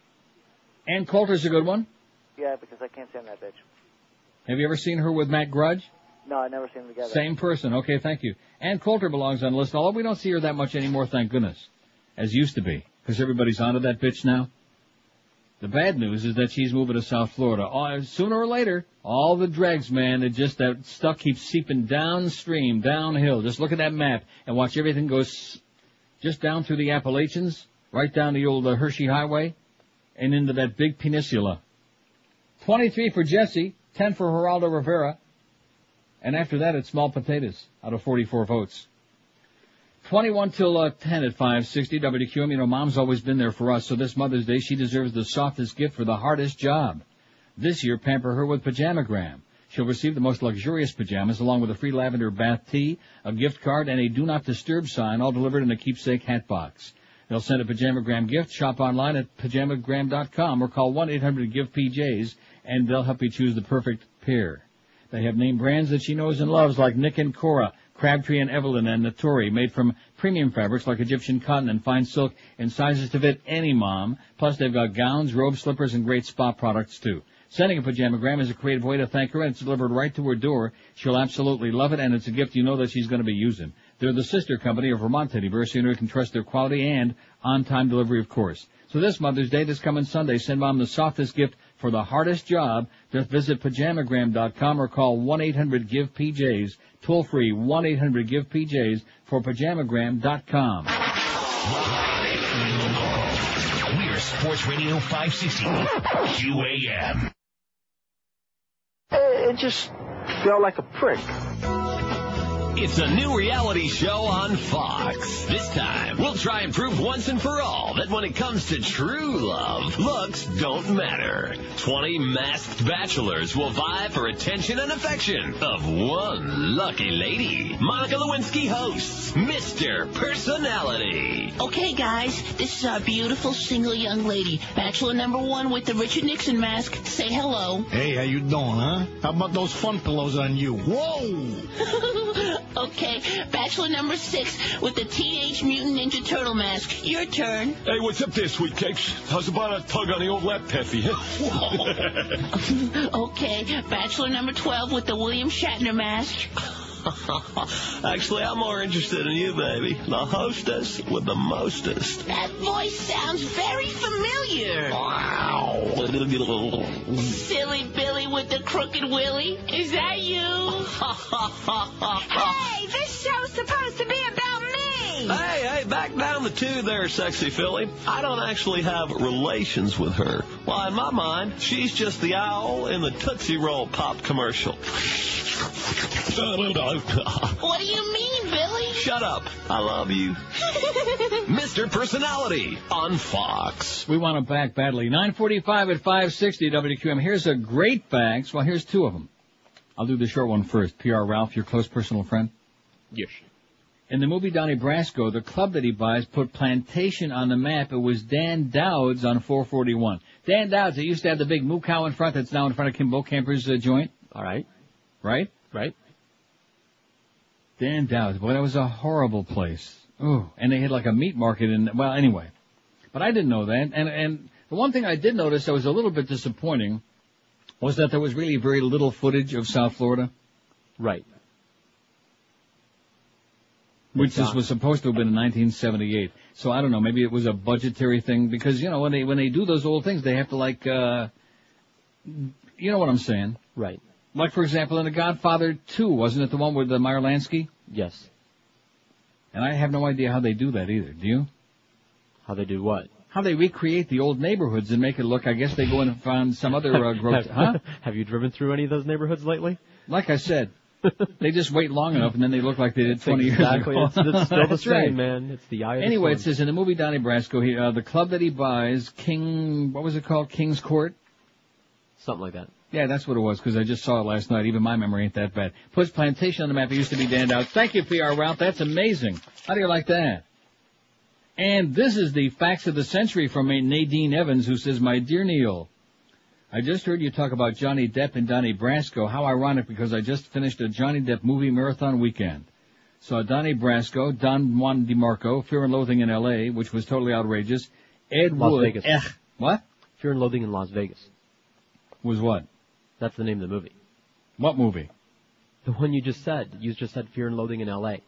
Ann Coulter's a good one. Yeah, because I can't stand that bitch. Have you ever seen her with Matt Grudge? No, I never seen them together. Same person. Okay, thank you. Ann Coulter belongs on the list, although we don't see her that much anymore, thank goodness, as used to be, because everybody's onto that bitch now. The bad news is that she's moving to South Florida. Oh, sooner or later, all the dregs, man, it just, that stuff keeps seeping downstream, downhill. Just look at that map and watch everything go s- just down through the Appalachians, right down the old uh, Hershey Highway, and into that big peninsula. twenty-three for Jesse, ten for Geraldo Rivera, and after that it's small potatoes out of forty-four votes. twenty-one till uh, ten at five sixty W Q M. You know, Mom's always been there for us, so this Mother's Day she deserves the softest gift for the hardest job. This year, pamper her with Pajamagram. She'll receive the most luxurious pajamas, along with a free lavender bath tea, a gift card, and a Do Not Disturb sign, all delivered in a keepsake hat box. They'll send a Pajamagram gift. Shop online at pajamagram dot com or call one eight hundred give P Js, and they'll help you choose the perfect pair. They have name brands that she knows and loves, like Nick and Cora, Crabtree and Evelyn, and Natori, made from premium fabrics like Egyptian cotton and fine silk in sizes to fit any mom. Plus, they've got gowns, robes, slippers, and great spa products, too. Sending a Pajamagram is a creative way to thank her, and it's delivered right to her door. She'll absolutely love it, and it's a gift you know that she's going to be using. They're the sister company of Vermont Teddy Bear, so you know you can trust their quality and on-time delivery, of course. So this Mother's Day, this coming Sunday, send Mom the softest gift for the hardest job. Just visit pajamagram dot com or call one eight hundred give P Js, toll free one eight hundred give P Js for pajamagram dot com. We're Sports Radio five sixty Q A M. It just felt like a prick. It's a new reality show on Fox. This time, we'll try and prove once and for all that when it comes to true love, looks don't matter. Twenty masked bachelors will vie for attention and affection of one lucky lady. Monica Lewinsky hosts Mister Personality. Okay, guys, this is our beautiful single young lady. Bachelor number one with the Richard Nixon mask. Say hello. Hey, how you doing, huh? How about those fun pillows on you? Whoa! Okay, bachelor number six with the Teenage Mutant Ninja Turtle mask. Your turn. Hey, what's up there, sweet cakes? How's about a tug on the old lap taffy, huh? Okay, bachelor number twelve with the William Shatner mask. Actually, I'm more interested in you, baby. The hostess with the mostest. That voice sounds very familiar. Wow. Silly Billy with the crooked willy. Is that you? Hey, this show's supposed to be about me. Hey! Hey, hey, back down the two there, sexy filly. I don't actually have relations with her. Why, in my mind, she's just the owl in the Tootsie Roll Pop commercial. What do you mean, Billy? Shut up. I love you. Mister Personality on Fox. We want them back badly. nine forty-five at five sixty W Q M. Here's a great fax. Well, here's two of them. I'll do the short one first. P R Ralph, your close personal friend? Yes. In the movie Donnie Brasco, the club that he buys put Plantation on the map. It was Dan Dowd's on four forty-one. Dan Dowd's, that used to have the big moo cow in front that's now in front of Kim Bokamper's uh, joint. All right. Right? Right. Dan Dowd's. Boy, that was a horrible place. Ooh. And they had like a meat market in, well, anyway. But I didn't know that. And, and the one thing I did notice that was a little bit disappointing was that there was really very little footage of South Florida. Right. Which this was supposed to have been in nineteen seventy-eight. So I don't know, maybe it was a budgetary thing because, you know, when they, when they do those old things, they have to like, uh, you know what I'm saying? Right. Like, for example, in The Godfather two, wasn't it the one with the Meyer Lansky? Yes. And I have no idea how they do that either. Do you? How they do what? How they recreate the old neighborhoods and make it look, I guess they go in and find some other uh, growth. have, huh? Have you driven through any of those neighborhoods lately? Like I said, they just wait long enough and then they look like they did twenty exactly. years ago. It's, it's still the That's same, right. man. It's the eye of Anyway, the it says in the movie Donnie Brasco, he, uh, the club that he buys, King, what was it called? King's Court? Something like that. Yeah, that's what it was, because I just saw it last night. Even my memory ain't that bad. Puts Plantation on the map. It used to be Dan Dowd. Thank you, P R Ralph. That's amazing. How do you like that? And this is the facts of the century from a Nadine Evans, who says, My dear Neil, I just heard you talk about Johnny Depp and Donnie Brasco. How ironic, because I just finished a Johnny Depp movie marathon weekend. Saw Donnie Brasco, Don Juan DeMarco, Fear and Loathing in L A, which was totally outrageous. Ed Las Wood. Vegas. Eh, what? Fear and Loathing in Las Vegas. Was what? That's the name of the movie. What movie? The one you just said. You just said Fear and Loathing in L A.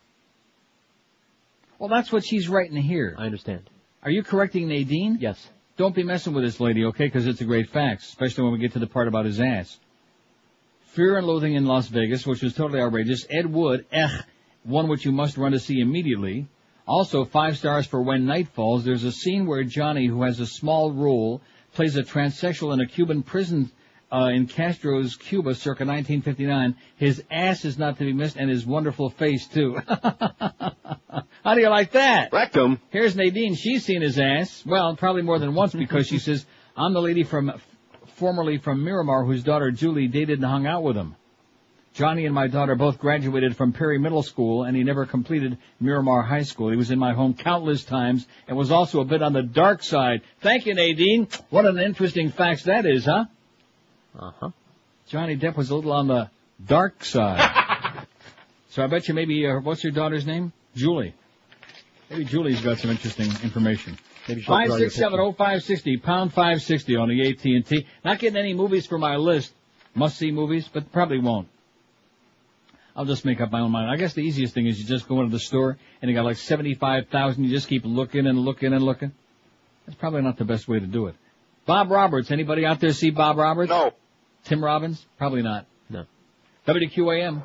Well, that's what she's writing here. I understand. Are you correcting Nadine? Yes. Don't be messing with this lady, okay? Because it's a great fact, especially when we get to the part about his ass. Fear and Loathing in Las Vegas, which was totally outrageous. Ed Wood, eh, one which you must run to see immediately. Also, five stars for When Night Falls. There's a scene where Johnny, who has a small role, plays a transsexual in a Cuban prison uh, in Castro's Cuba circa nineteen fifty-nine. His ass is not to be missed, and his wonderful face, too. How do you like that? Rectum. Here's Nadine. She's seen his ass. Well, probably more than once, because she says, I'm the lady from, formerly from Miramar, whose daughter Julie dated and hung out with him. Johnny and my daughter both graduated from Perry Middle School, and he never completed Miramar High School. He was in my home countless times and was also a bit on the dark side. Thank you, Nadine. What an interesting fact that is, huh? Uh-huh. Johnny Depp was a little on the dark side. So I bet you maybe, uh, what's your daughter's name? Julie. Maybe Julie's got some interesting information. five six seven oh five six oh, pound five sixty on the A T and T. Not getting any movies for my list. Must-see movies, but probably won't. I'll just make up my own mind. I guess the easiest thing is you just go into the store and you got like seventy-five thousand. You just keep looking and looking and looking. That's probably not the best way to do it. Bob Roberts. Anybody out there see Bob Roberts? No. Tim Robbins? Probably not. No. W Q A M.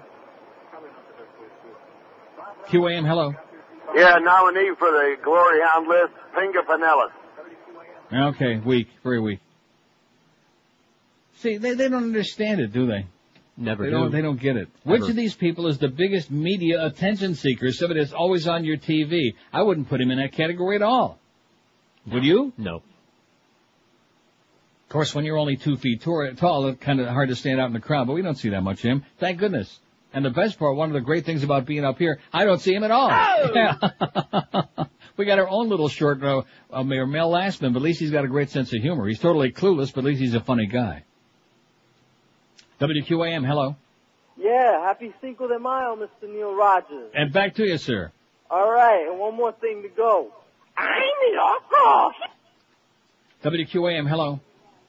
Q A M, hello. Yeah, nominee for the Glory Hound list, Pinga Pinellas. Okay, weak. Very weak. See, they, they don't understand it, do they? Never they do. Don't, they don't get it. Ever. Which of these people is the biggest media attention seeker? Somebody that's always on your T V. I wouldn't put him in that category at all. Would you? No. Of course, when you're only two feet tall, it's kind of hard to stand out in the crowd, but we don't see that much of him. Thank goodness. And the best part, one of the great things about being up here, I don't see him at all. Oh! Yeah. We got our own little short uh, uh, Mayor Mel Lastman, but at least he's got a great sense of humor. He's totally clueless, but at least he's a funny guy. W Q A M, hello. Yeah, happy Cinco de Mayo, Mister Neil Rogers. And back to you, sir. All right, and one more thing to go. I'm loco. W Q A M, hello.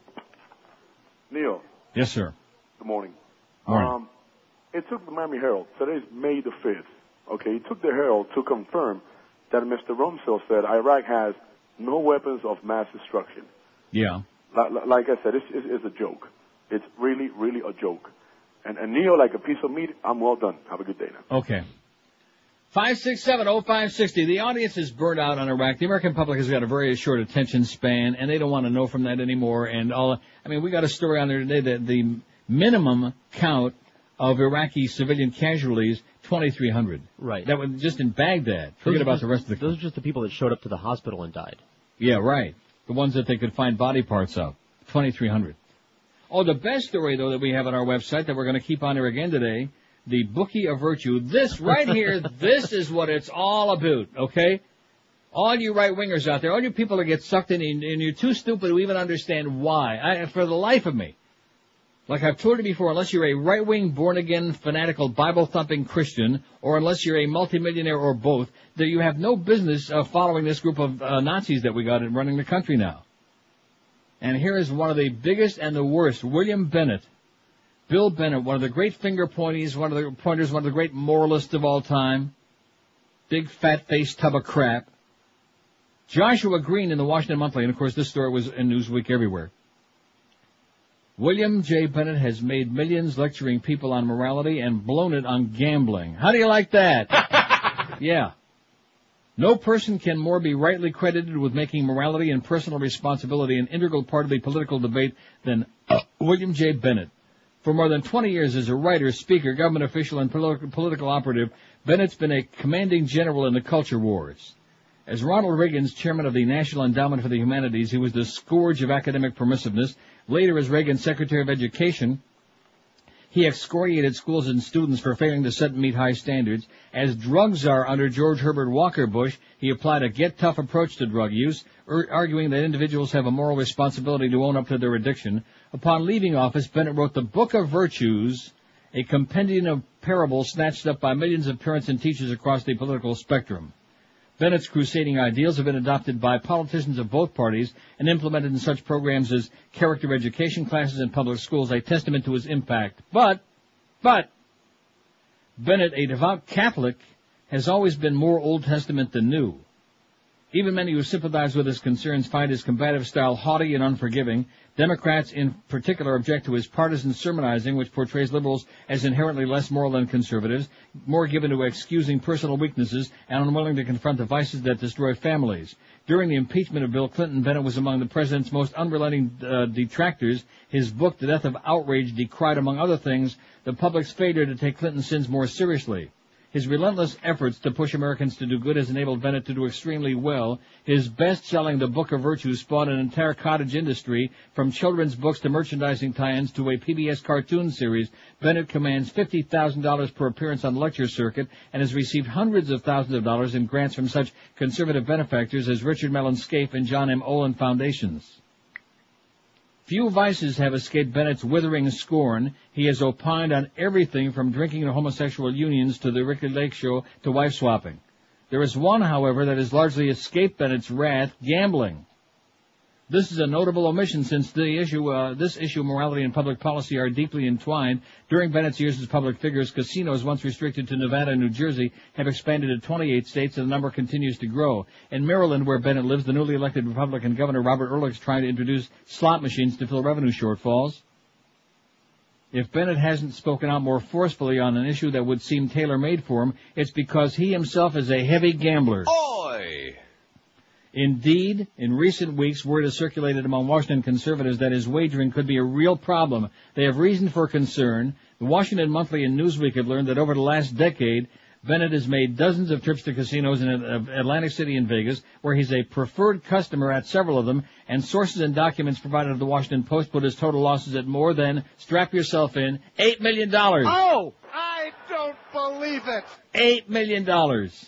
Neil. Yes, sir. Good morning. Morning. Um, it took the Miami Herald. Today's May the fifth. Okay, it took the Herald to confirm that Mister Rumsfeld said Iraq has no weapons of mass destruction. Yeah. Like, like I said, it's, it's, it's a joke. It's really, really a joke. And, and Neil, like a piece of meat, I'm well done. Have a good day now. Okay. five six seven oh five six oh. The audience is burned out on Iraq. The American public has got a very short attention span, and they don't want to know from that anymore. And all, I mean, we got a story on there today that the minimum count of Iraqi civilian casualties, twenty-three hundred. Right. That was just in Baghdad. Forget about just, the rest of the... Those are just the people that showed up to the hospital and died. Yeah, right. The ones that they could find body parts of. twenty-three hundred. Oh, the best story, though, that we have on our website that we're going to keep on there again today, the Bookie of Virtue. This right here, this is what it's all about, okay? All you right-wingers out there, all you people that get sucked in, and you're too stupid to even understand why. I, for the life of me. Like I've told you before, unless you're a right-wing, born-again, fanatical, Bible-thumping Christian, or unless you're a multimillionaire or both, that you have no business uh, following this group of uh, Nazis that we got in running the country now. And here is one of the biggest and the worst, William Bennett. Bill Bennett, one of the great finger pointies, one of the pointers, one of the great moralists of all time. Big fat-faced tub of crap. Joshua Green in the Washington Monthly, and of course this story was in Newsweek everywhere. William J. Bennett has made millions lecturing people on morality and blown it on gambling. How do you like that? Yeah. No person can more be rightly credited with making morality and personal responsibility an integral part of the political debate than uh, William J. Bennett. For more than twenty years as a writer, speaker, government official, and politi- political operative, Bennett's been a commanding general in the culture wars. As Ronald Reagan's chairman of the National Endowment for the Humanities, he was the scourge of academic permissiveness. Later, as Reagan's Secretary of Education, he excoriated schools and students for failing to set and meet high standards. As drug czar under George Herbert Walker Bush, he applied a get-tough approach to drug use, er- arguing that individuals have a moral responsibility to own up to their addiction. Upon leaving office, Bennett wrote the Book of Virtues, a compendium of parables snatched up by millions of parents and teachers across the political spectrum. Bennett's crusading ideals have been adopted by politicians of both parties and implemented in such programs as character education classes in public schools, a testament to his impact. But, but, Bennett, a devout Catholic, has always been more Old Testament than New. Even many who sympathize with his concerns find his combative style haughty and unforgiving. Democrats in particular object to his partisan sermonizing, which portrays liberals as inherently less moral than conservatives, more given to excusing personal weaknesses, and unwilling to confront the vices that destroy families. During the impeachment of Bill Clinton, Bennett was among the president's most unrelenting uh, detractors. His book, The Death of Outrage, decried, among other things, the public's failure to take Clinton's sins more seriously. His relentless efforts to push Americans to do good has enabled Bennett to do extremely well. His best-selling The Book of Virtues spawned an entire cottage industry, from children's books to merchandising tie-ins to a P B S cartoon series. Bennett commands fifty thousand dollars per appearance on the lecture circuit and has received hundreds of thousands of dollars in grants from such conservative benefactors as Richard Mellon Scaife and John M. Olin Foundations. Few vices have escaped Bennett's withering scorn. He has opined on everything from drinking to homosexual unions to the Ricky Lake Show to wife swapping. There is one, however, that has largely escaped Bennett's wrath: gambling. This is a notable omission since the issue, uh, this issue, morality and public policy, are deeply entwined. During Bennett's years as public figures, casinos, once restricted to Nevada and New Jersey, have expanded to twenty-eight states, and the number continues to grow. In Maryland, where Bennett lives, the newly elected Republican Governor Robert Ehrlich is trying to introduce slot machines to fill revenue shortfalls. If Bennett hasn't spoken out more forcefully on an issue that would seem tailor-made for him, it's because he himself is a heavy gambler. Oi! Indeed, in recent weeks, word has circulated among Washington conservatives that his wagering could be a real problem. They have reason for concern. The Washington Monthly and Newsweek have learned that over the last decade, Bennett has made dozens of trips to casinos in Atlantic City and Vegas, where he's a preferred customer at several of them, and sources and documents provided to the Washington Post put his total losses at more than, strap yourself in, eight million dollars. Oh, I don't believe it. eight million dollars.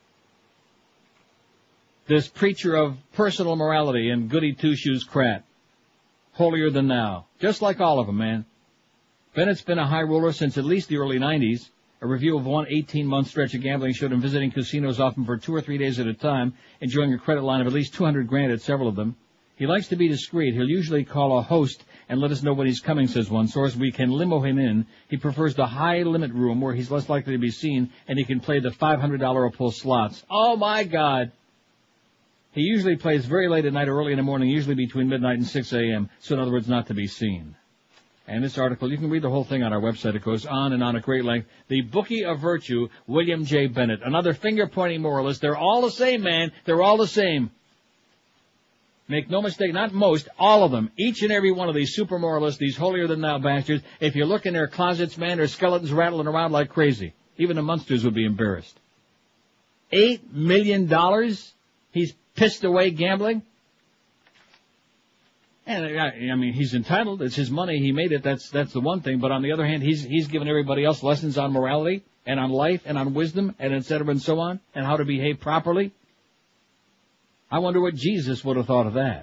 This preacher of personal morality and goody two-shoes crap. Holier than thou. Just like all of them, man. Bennett's been a high roller since at least the early nineties. A review of one eighteen-month stretch of gambling showed him visiting casinos often for two or three days at a time, enjoying a credit line of at least two hundred grand at several of them. He likes to be discreet. He'll usually call a host and let us know when he's coming, says one source. We can limo him in. He prefers the high-limit room where he's less likely to be seen, and he can play the five hundred dollars a pull slots. Oh, my God. He usually plays very late at night or early in the morning, usually between midnight and six a.m., so in other words, not to be seen. And this article, you can read the whole thing on our website. It goes on and on at great length. The Bookie of Virtue, William J. Bennett. Another finger-pointing moralist. They're all the same, man. They're all the same. Make no mistake, not most, all of them. Each and every one of these super moralists, these holier-than-thou bastards, if you look in their closets, man, their skeletons rattling around like crazy. Even the Munsters would be embarrassed. Eight million dollars he's pissed away gambling? And I, I mean, he's entitled. It's his money. He made it. That's that's the one thing. But on the other hand, he's he's given everybody else lessons on morality and on life and on wisdom and et cetera and so on and how to behave properly. I wonder what Jesus would have thought of that.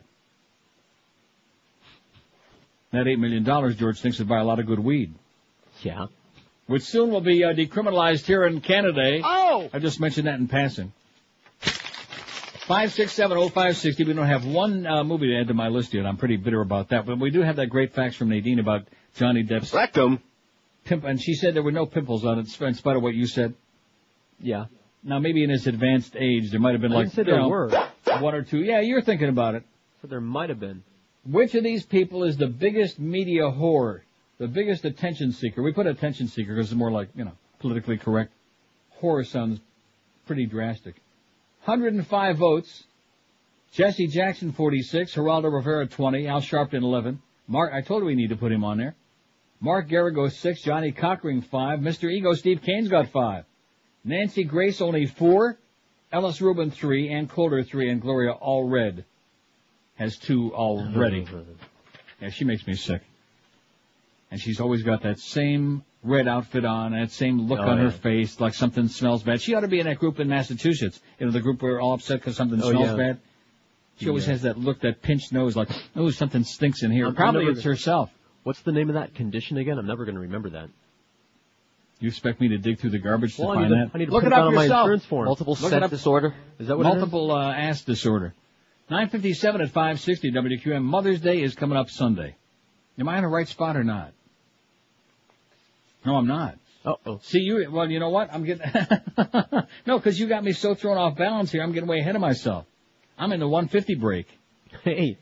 That eight million dollars, George thinks, would buy a lot of good weed. Yeah. Which soon will be uh, decriminalized here in Canada. Oh! I just mentioned that in passing. five six seven oh five six oh. We don't have one uh, movie to add to my list yet. I'm pretty bitter about that. But we do have that great fax from Nadine about Johnny Depp's rectum. Pimp, and she said there were no pimples on it, in spite of what you said. Yeah. Now, maybe in his advanced age, there might have been I like, didn't say you there know, were. one or two. Yeah, you're thinking about it. So there might have been. Which of these people is the biggest media whore? The biggest attention seeker? We put attention seeker because it's more like, you know, politically correct. Whore sounds pretty drastic. one hundred five votes. Jesse Jackson, forty-six. Geraldo Rivera, twenty. Al Sharpton, eleven. Mark, I told you we need to put him on there. Mark Garrigo, six. Johnny Cockring, five. Mister Ego, Steve Kane's got five. Nancy Grace, only four. Ellis Rubin, three. Ann Coulter, three. And Gloria Allred has two already. Yeah, she makes me sick. And she's always got that same red outfit on, that same look oh, on yeah. her face, like something smells bad. She ought to be in that group in Massachusetts. You know, the group where we're all upset because something oh, smells yeah. bad. She always yeah. has that look, that pinched nose, like, oh, something stinks in here. I'm, Probably I'm it's herself. What's the name of that condition again? I'm never going to remember that. You expect me to dig through the garbage well, to I find need that? To, I need to Look put it it up on yourself. My insurance form. Multiple Look set disorder. Is that what Multiple it is? uh, ass disorder. nine fifty-seven at five sixty W Q M. Mother's Day is coming up Sunday. Am I in the right spot or not? No, I'm not. Uh-oh. See, you, well, you know what? I'm getting, no, because you got me so thrown off balance here, I'm getting way ahead of myself. I'm in the one fifty break. Hey.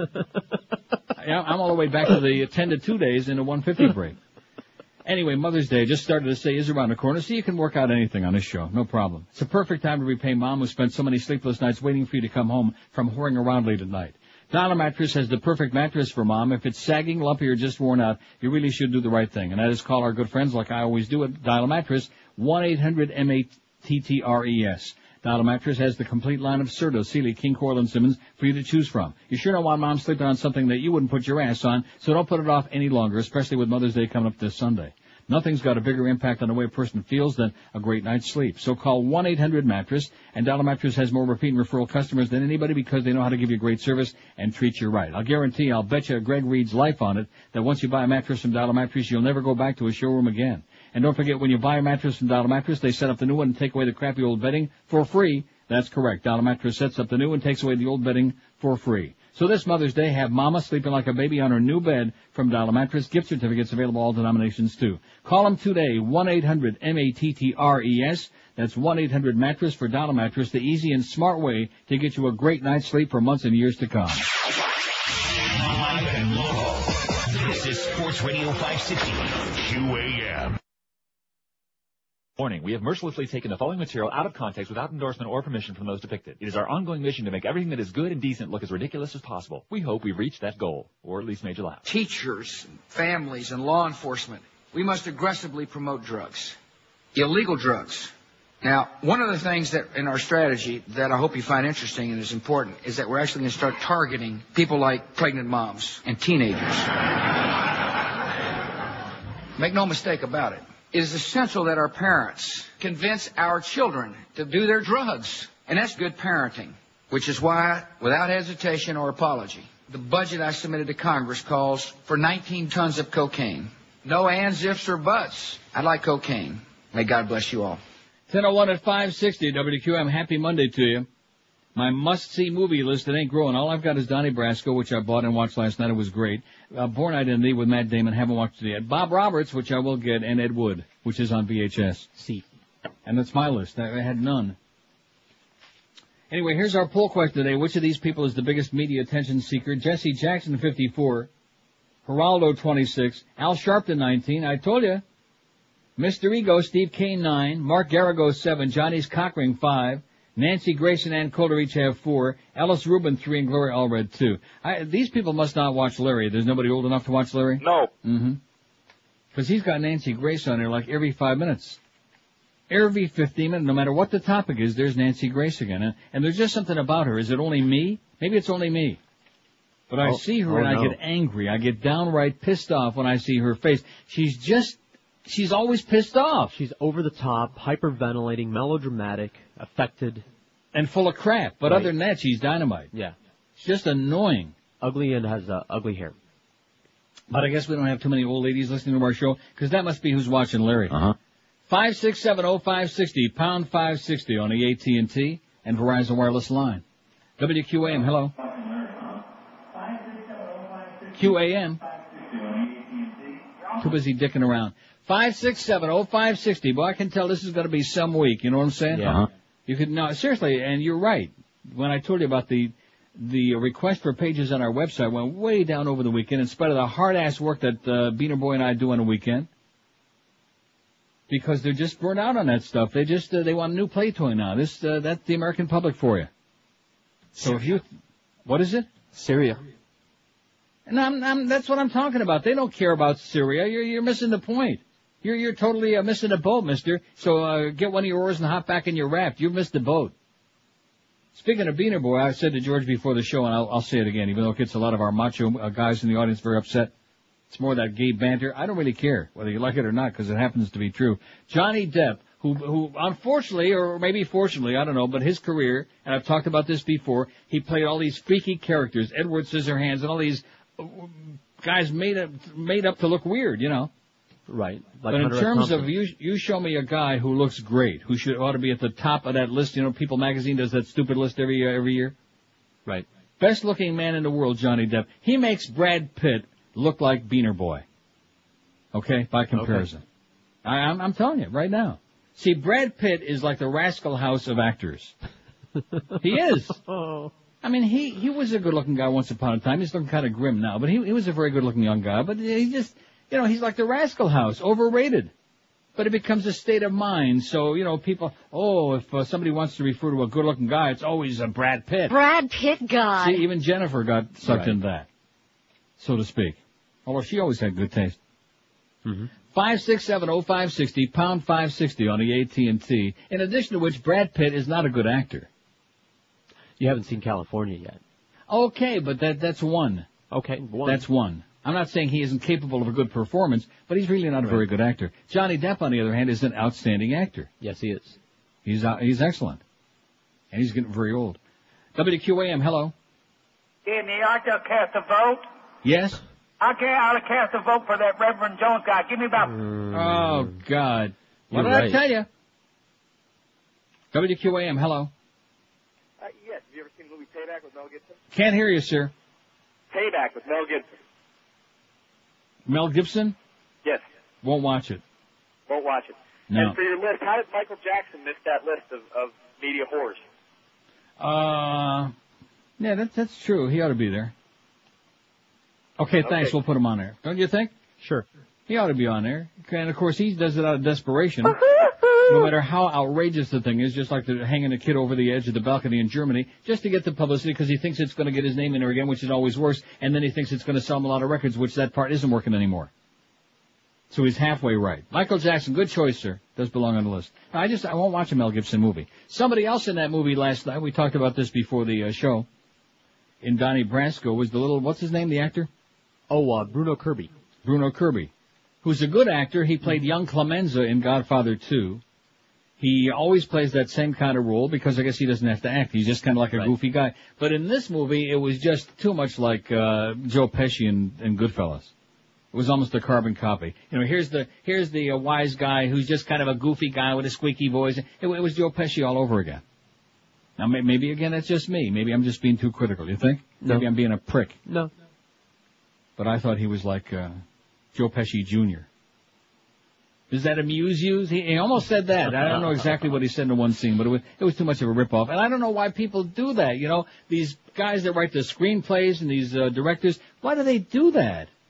I'm all the way back to the ten to two days in the one fifty break. Anyway, Mother's Day just started to say is around the corner, so you can work out anything on this show. No problem. It's a perfect time to repay Mom who spent so many sleepless nights waiting for you to come home from whoring around late at night. Dial Mattress has the perfect mattress for Mom. If it's sagging, lumpy, or just worn out, you really should do the right thing. And that is call our good friends, like I always do at Dial Mattress, one eight hundred M A T T R E S. Dial Mattress has the complete line of Serta, Sealy, King, Coral, and Simmons for you to choose from. You sure don't want Mom sleeping on something that you wouldn't put your ass on, so don't put it off any longer, especially with Mother's Day coming up this Sunday. Nothing's got a bigger impact on the way a person feels than a great night's sleep. So call one eight hundred mattress, and Dollar Mattress has more repeat and referral customers than anybody because they know how to give you great service and treat you right. I'll guarantee, I'll bet you Greg Reed's life on it, that once you buy a mattress from Dollar Mattress, you'll never go back to a showroom again. And don't forget, when you buy a mattress from Dollar Mattress, they set up the new one and take away the crappy old bedding for free. That's correct. Dollar Mattress sets up the new and takes away the old bedding for free. So this Mother's Day, have Mama sleeping like a baby on her new bed from Dollar Mattress. Gift certificates available all denominations, too. Call them today, one eight hundred M A T T R E S. That's one eight hundred mattress for Dollar Mattress, the easy and smart way to get you a great night's sleep for months and years to come. Live and local. This is Sports Radio five sixty Q A M. Warning, we have mercilessly taken the following material out of context without endorsement or permission from those depicted. It is our ongoing mission to make everything that is good and decent look as ridiculous as possible. We hope we've reached that goal, or at least made you laugh. Teachers, families, and law enforcement, we must aggressively promote drugs. Illegal drugs. Now, one of the things that in our strategy that I hope you find interesting and is important is that we're actually going to start targeting people like pregnant moms and teenagers. Make no mistake about it. It is essential that our parents convince our children to do their drugs. And that's good parenting, which is why, without hesitation or apology, the budget I submitted to Congress calls for nineteen tons of cocaine. No ands, ifs, or buts. I like cocaine. May God bless you all. ten oh one at five sixty W Q M. Happy Monday to you. My must-see movie list, it ain't growing. All I've got is Donnie Brasco, which I bought and watched last night. It was great. Uh, Born Identity with Matt Damon. Haven't watched it yet. Bob Roberts, which I will get, and Ed Wood, which is on V H S. See. And that's my list. I had none. Anyway, here's our poll question today. Which of these people is the biggest media attention seeker? Jesse Jackson, fifty-four. Geraldo, twenty-six. Al Sharpton, nineteen. I told you. Mister Ego, Steve Kane, nine. Mark Garrigo, seven. Johnny's Cockring, five. Nancy Grace and Ann Coulter each have four. Ellis Rubin, three. And Gloria Allred, two. I, these people must not watch Larry. There's nobody old enough to watch Larry? No. Mm-hmm. Because he's got Nancy Grace on there like every five minutes. Every fifteen minutes, no matter what the topic is, there's Nancy Grace again. And, and there's just something about her. Is it only me? Maybe it's only me. But I oh, see her oh, and no. I get angry. I get downright pissed off when I see her face. She's just, she's always pissed off. She's over the top, hyperventilating, melodramatic, affected. And full of crap. But right. other than that, she's dynamite. Yeah. She's just annoying. Ugly and has uh, ugly hair. But I guess we don't have too many old ladies listening to our show, because that must be who's watching Larry. Uh-huh. five six seven oh five sixty, pound five sixty on the A T and T and Verizon Wireless line. W Q A M, hello. Q A M. Too busy dicking around. five six seven oh five sixty. Boy, I can tell this is going to be some week. You know what I'm saying? Yeah. Uh-huh. You could, no, seriously, and you're right. When I told you about the the request for pages on our website went way down over the weekend in spite of the hard-ass work that uh, Beaner Boy and I do on the weekend. Because they're just burnt out on that stuff. They just, uh, they want a new play toy now. This, uh, that's the American public for you. So Syria. If you, what is it? Syria. And I'm, I'm, that's what I'm talking about. They don't care about Syria. You're, you're missing the point. You're, you're totally uh, missing the boat, mister. So, uh, get one of your oars and hop back in your raft. You've missed the boat. Speaking of Beaner Boy, I said to George before the show, and I'll, I'll say it again, even though it gets a lot of our macho uh, guys in the audience very upset. It's more that gay banter. I don't really care whether you like it or not, because it happens to be true. Johnny Depp, who, who unfortunately, or maybe fortunately, I don't know, but his career, and I've talked about this before, he played all these freaky characters, Edward Scissorhands, and all these guys made up, made up to look weird, you know. Right. Like but in Hunter terms Thompson. of you, you show me a guy who looks great, who should ought to be at the top of that list. You know, People Magazine does that stupid list every uh, every year. Right. Best looking man in the world, Johnny Depp. He makes Brad Pitt look like Beaner Boy. Okay, by comparison. Okay. I, I'm, I'm telling you right now. See, Brad Pitt is like the Rascal House of actors. He is. I mean, he he was a good looking guy once upon a time. He's looking kind of grim now, but he he was a very good looking young guy. But he just. You know, he's like the Rascal House, overrated. But it becomes a state of mind. So, you know, people, oh, if uh, somebody wants to refer to a good-looking guy, it's always a Brad Pitt. Brad Pitt guy. See, even Jennifer got sucked right. into that, so to speak. Although she always had good taste. Mm-hmm. five six seven oh five sixty, pound five sixty on the A T and T. In addition to which, Brad Pitt is not a good actor. You haven't seen California yet. Okay, but that that's one. Okay, one. That's one. I'm not saying he isn't capable of a good performance, but he's really not a right. very good actor. Johnny Depp, on the other hand, is an outstanding actor. Yes, he is. He's uh, he's excellent. And he's getting very old. W Q A M, hello. Yeah, Neil, I just cast a vote. Yes? I can't I'll cast a vote for that Reverend Jones guy. Give me about... Oh, God. What You're did right. I tell you? W Q A M, hello. Uh, yes, have you ever seen the movie Payback with Mel Gibson? Can't hear you, sir. Payback with Mel Gibson. Mel Gibson? Yes. Won't watch it. Won't watch it. No. And for your list, how did Michael Jackson miss that list of, of media whores? Uh, yeah, that, that's true. He ought to be there. Okay, thanks. Okay. We'll put him on there. Don't you think? Sure. He ought to be on there. And, of course, he does it out of desperation. No matter how outrageous the thing is, just like the, hanging a kid over the edge of the balcony in Germany, just to get the publicity because he thinks it's going to get his name in there again, which is always worse, and then he thinks it's going to sell him a lot of records, which that part isn't working anymore. So he's halfway right. Michael Jackson, good choice, sir. Does belong on the list. I just, I won't watch a Mel Gibson movie. Somebody else in that movie last night, we talked about this before the uh, show, in Donnie Brasco, was the little, what's his name, the actor? Oh, uh, Bruno Kirby. Bruno Kirby, who's a good actor. He played young Clemenza in Godfather two. He always plays that same kind of role because I guess he doesn't have to act. He's just kind of like a right. goofy guy. But in this movie, it was just too much like uh Joe Pesci in, in Goodfellas. It was almost a carbon copy. You know, here's the here's the uh, wise guy who's just kind of a goofy guy with a squeaky voice. It, it was Joe Pesci all over again. Now, may, maybe again, it's just me. Maybe I'm just being too critical. You think? No. Maybe I'm being a prick. No. But I thought he was like uh Joe Pesci Junior Does that amuse you? He, he almost said that. I don't know exactly what he said in one scene, but it was, it was too much of a ripoff. And I don't know why people do that. You know, these guys that write the screenplays and these uh, directors, why do they do that?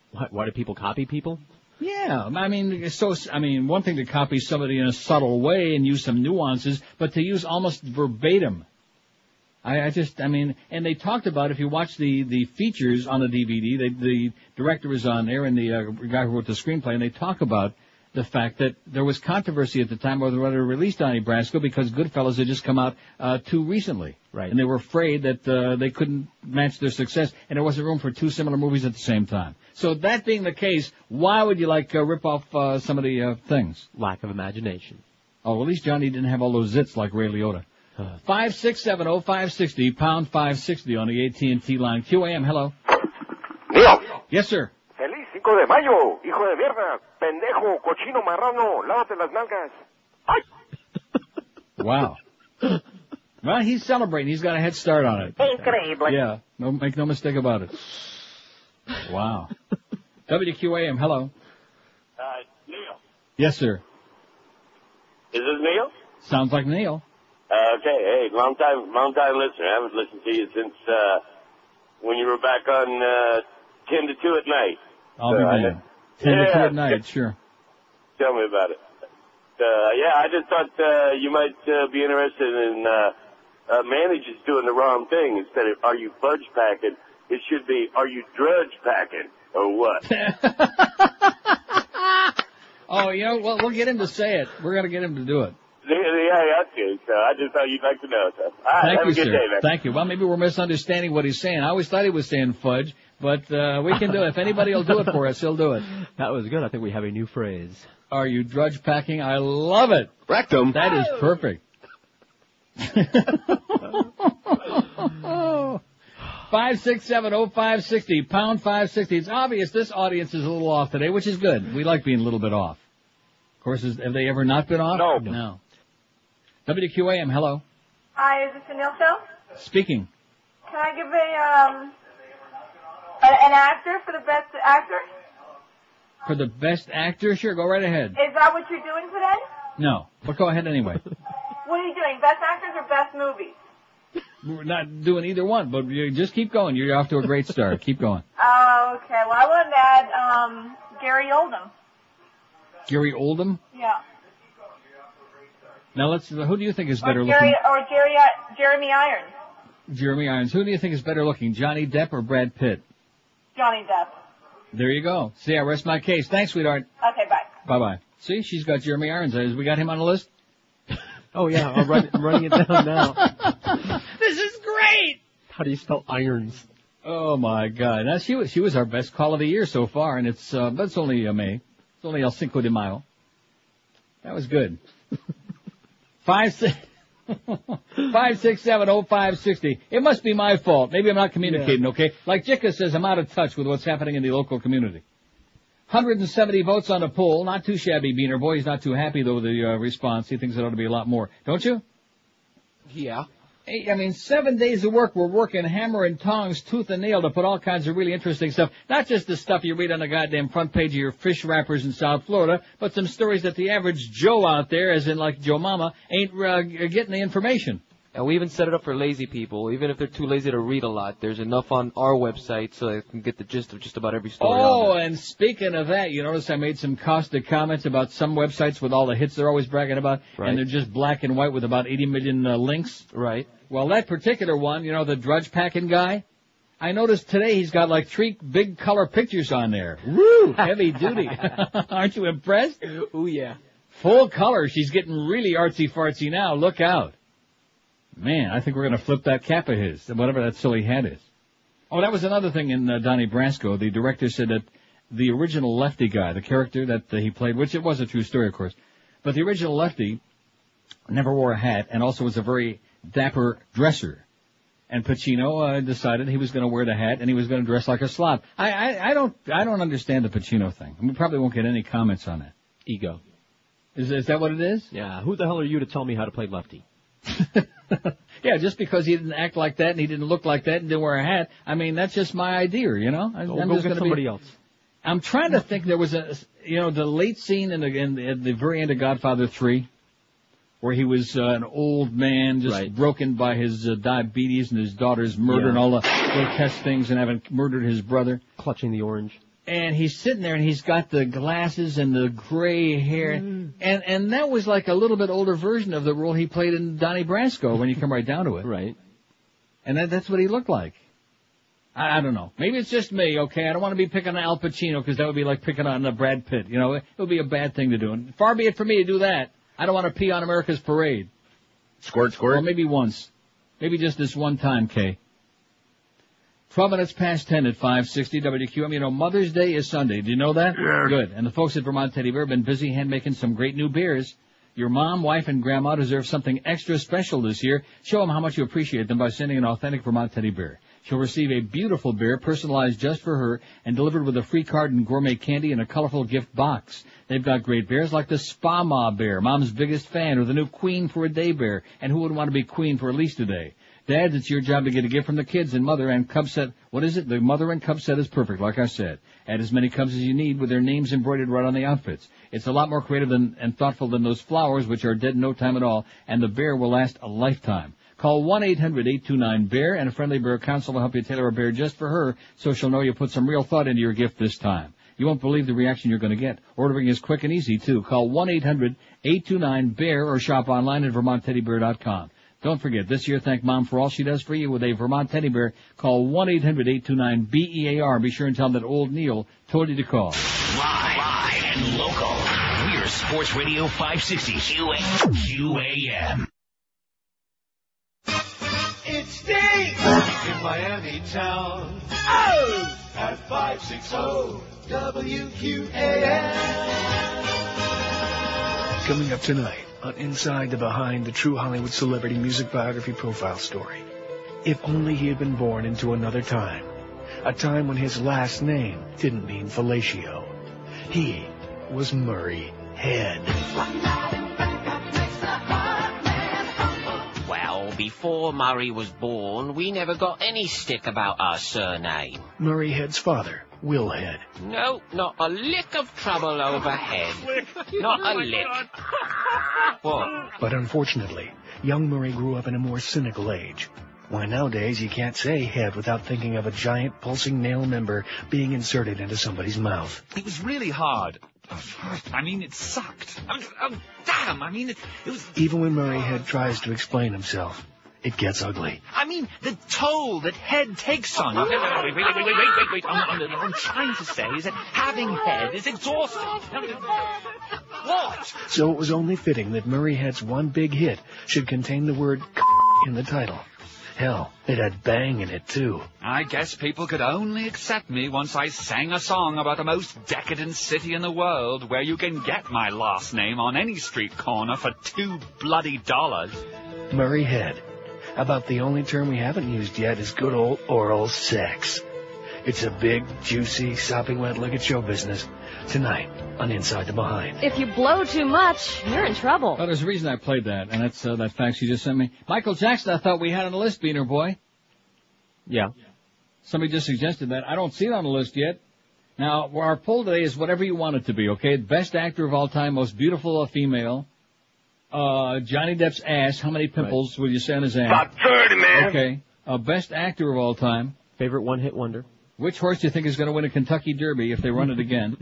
Why, why do people copy people? Yeah, I mean, it's so, I mean, one thing to copy somebody in a subtle way and use some nuances, but to use almost verbatim. I, I just, I mean, and they talked about, if you watch the, the features on the D V D, they, the director was on there and the uh, guy who wrote the screenplay, and they talk about the fact that there was controversy at the time whether to release Donnie Brasco because Goodfellas had just come out uh, too recently. Right. And they were afraid that uh, they couldn't match their success, and there wasn't room for two similar movies at the same time. So that being the case, why would you, like, uh, rip off uh, some of the uh, things? Lack of imagination. Oh, well, at least Johnny didn't have all those zits like Ray Liotta. five six seven oh five sixty, pound five sixty on the A T and T line. Q A M, hello. Neil. Yes, sir. Feliz cinco de mayo, hijo de mierda, pendejo, cochino, marrano, lávate las nalgas. Ay. Wow. Well, he's celebrating. He's got a head start on it. Increíble. Yeah, no, make no mistake about it. Wow. W Q A M, hello. Uh, Neil. Yes, sir. Is this Neil? Sounds like Neil. Uh, okay, hey, long time, long time listener. I haven't listened to you since, uh, when you were back on, uh, ten to two at night. I'll be uh, damned. ten yeah. to two at night, sure. Tell me about it. Uh, yeah, I just thought, uh, you might, uh, be interested in, uh, uh, manager's doing the wrong thing. Instead of, are you fudge packing? It should be, are you drudge packing? Or what? Oh, you know, well, we'll get him to say it. We're going to get him to do it. Yeah, yeah, that's good. So I just thought you'd like to know. So. All right, Thank have you, a good sir. day, man. Thank you. Well, maybe we're misunderstanding what he's saying. I always thought he was saying fudge, but uh, we can do it. If anybody will do it for us, he'll do it. That was good. I think we have a new phrase. Are you drudge packing? I love it. Rectum. That is perfect. Five six seven oh five sixty, pound five sixty. It's obvious this audience is a little off today, which is good. We like being a little bit off. Of course, is, have they ever not been off? No. No. W Q A M, hello. Hi, is this a Neil show? Speaking. Can I give a, um, a, an actor for the best actor? For the best actor? Sure, go right ahead. Is that what you're doing today? No, but go ahead anyway. What are you doing, best actors or best movies? We're not doing either one, but you just keep going. You're off to a great start. Keep going. Oh, okay. Well, I wanted to add, um, Gary Oldham. Gary Oldham? Yeah. Now let's, who do you think is better or Gary, looking? Or Jerry, Jeremy Irons. Jeremy Irons. Who do you think is better looking, Johnny Depp or Brad Pitt? Johnny Depp. There you go. See, I rest my case. Thanks, sweetheart. Okay, bye. Bye-bye. See, she's got Jeremy Irons. We got him on the list? Oh, yeah, I'm, run, I'm running it down now. This is great! How do you spell irons? Oh, my God. Now, she was, she was our best call of the year so far, and it's, uh, but it's only uh, May. It's only El Cinco de Mayo. That was good. Five, six, five, six, seven, oh, five, sixty. It must be my fault. Maybe I'm not communicating, yeah. Okay? Like Jicka says, I'm out of touch with what's happening in the local community. one hundred seventy votes on the poll. Not too shabby, Beaner. Boy, he's not too happy, though, with the uh, response. He thinks it ought to be a lot more. Don't you? Yeah. Hey, I mean, seven days of work. We're working hammer and tongs, tooth and nail to put all kinds of really interesting stuff. Not just the stuff you read on the goddamn front page of your fish wrappers in South Florida, but some stories that the average Joe out there, as in like Joe Mama, ain't uh, getting the information. And we even set it up for lazy people. Even if they're too lazy to read a lot, there's enough on our website so they can get the gist of just about every story Oh, on there. And speaking of that, you notice I made some caustic comments about some websites with all the hits they're always bragging about, Right. and they're just black and white with about eighty million uh, links. Right. Well, that particular one, you know, the drudge packing guy, I noticed today he's got like three big color pictures on there. Woo! Heavy duty. Aren't you impressed? Oh, yeah. Full color. She's getting really artsy-fartsy now. Look out. Man, I think we're going to flip that cap of his, whatever that silly hat is. Oh, that was another thing in uh, Donnie Brasco. The director said that the original Lefty guy, the character that uh, he played, which it was a true story, of course, but the original Lefty never wore a hat and also was a very dapper dresser. And Pacino uh, decided he was going to wear the hat and he was going to dress like a slob. I, I, I don't, I don't understand the Pacino thing. We probably won't get any comments on that. Ego. Is, is that what it is? Yeah. Who the hell are you to tell me how to play Lefty? Yeah, just because he didn't act like that and he didn't look like that and didn't wear a hat, I mean, that's just my idea, you know? I, Go, I'm go just get gonna somebody be, else. I'm trying to think there was a, you know, the late scene in the, in the, at the very end of Godfather three, where he was uh, an old man just Right. broken by his uh, diabetes and his daughter's murder Yeah. and all the grotesque things and having murdered his brother. Clutching the orange. And he's sitting there, and he's got the glasses and the gray hair. Mm. And and that was like a little bit older version of the role he played in Donnie Brasco when you come right down to it. Right. And that, that's what he looked like. I, I don't know. Maybe it's just me, okay? I don't want to be picking on Al Pacino because that would be like picking on uh, Brad Pitt. You know, it would be a bad thing to do. And far be it for me to do that. I don't want to pee on America's parade. Squirt, squirt. Well, maybe once. Maybe just this one time, Kay. Twelve minutes past ten at five sixty W Q M. You know, Mother's Day is Sunday. Do you know that? Yeah. Good. And the folks at Vermont Teddy Bear have been busy hand-making some great new beers. Your mom, wife, and grandma deserve something extra special this year. Show them how much you appreciate them by sending an authentic Vermont Teddy Bear. She'll receive a beautiful bear personalized just for her and delivered with a free card and gourmet candy in a colorful gift box. They've got great bears like the Spa Ma bear, Mom's biggest fan, or the new Queen for a Day bear. And who wouldn't want to be Queen for at least a day? Dads, it's your job to get a gift from the kids, and Mother and Cub set. What is it? The Mother and Cub set is perfect, like I said. Add as many Cubs as you need with their names embroidered right on the outfits. It's a lot more creative than, and thoughtful than those flowers, which are dead in no time at all, and the bear will last a lifetime. Call one eight hundred eight two nine bear, and a friendly bear counselor will help you tailor a bear just for her, so she'll know you put some real thought into your gift this time. You won't believe the reaction you're going to get. Ordering is quick and easy, too. Call one eight hundred eight two nine bear or shop online at vermont teddy bear dot com. Don't forget, this year, thank Mom for all she does for you with a Vermont Teddy Bear. Call one eight hundred eight two nine B E A R. Be sure and tell them that old Neil told you to call. Live, live and local. We're Sports Radio five sixty Q A M. It's Dave in Miami town. Oh! At five sixty W Q A M. Coming up tonight on Inside the Behind, the true Hollywood celebrity music biography profile story. If only he had been born into another time. A time when his last name didn't mean fellatio. He was Murray Head. Well, before Murray was born, we never got any stick about our surname. Murray Head's father, Will Head. No, not a lick of trouble overhead. Not a lick. What? But unfortunately, young Murray grew up in a more cynical age. Why, nowadays you can't say head without thinking of a giant pulsing male member being inserted into somebody's mouth. It was really hard. I mean, it sucked. I mean, oh, damn, I mean, it, it was... Even when Murray Head tries to explain himself, it gets ugly. I mean, the toll that Head takes on you. Wait, wait, wait, wait, wait, wait, wait. I'm, I'm, I'm trying to say is that having Head is exhausting. What? So it was only fitting that Murray Head's one big hit should contain the word in the title. Hell, it had bang in it, too. I guess people could only accept me once I sang a song about the most decadent city in the world where you can get my last name on any street corner for two bloody dollars. Murray Head. About the only term we haven't used yet is good old oral sex. It's a big, juicy, sopping wet look at show business. Tonight on Inside the Behind. If you blow too much, you're in trouble. Well, there's a reason I played that, and that's uh, that fax you just sent me. Michael Jackson, I thought we had on the list, Beaner Boy. Yeah. Somebody just suggested that. I don't see it on the list yet. Now, our poll today is whatever you want it to be, okay? Best actor of all time, most beautiful female. Uh, Johnny Depp's ass. How many pimples right. would you say on his ass? About thirty, man. Okay. Uh, best actor of all time. Favorite one-hit wonder. Which horse do you think is going to win a Kentucky Derby if they run it again?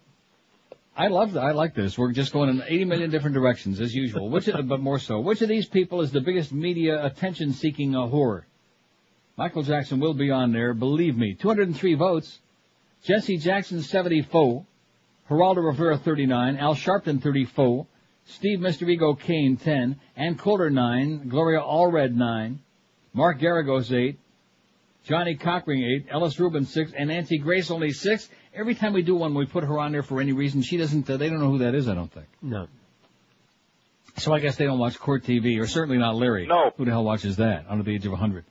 I love that. I like this. We're just going in eighty million different directions, as usual. Which of the, but more so. Which of these people is the biggest media attention-seeking uh, whore? Michael Jackson will be on there, believe me. two hundred three votes. Jesse Jackson, seventy-four. Geraldo Rivera, thirty-nine. Al Sharpton, thirty-four. Steve Mister Ego Kane, ten. Ann Coulter, nine. Gloria Allred, nine. Mark Garagos, eight. Johnny Cochran, eight. Ellis Rubin, six. And Nancy Grace, only six. Every time we do one, we put her on there for any reason. She doesn't, uh, they don't know who that is, I don't think. No. So I guess they don't watch Court T V, or certainly not Larry. No. Who the hell watches that under the age of one hundred?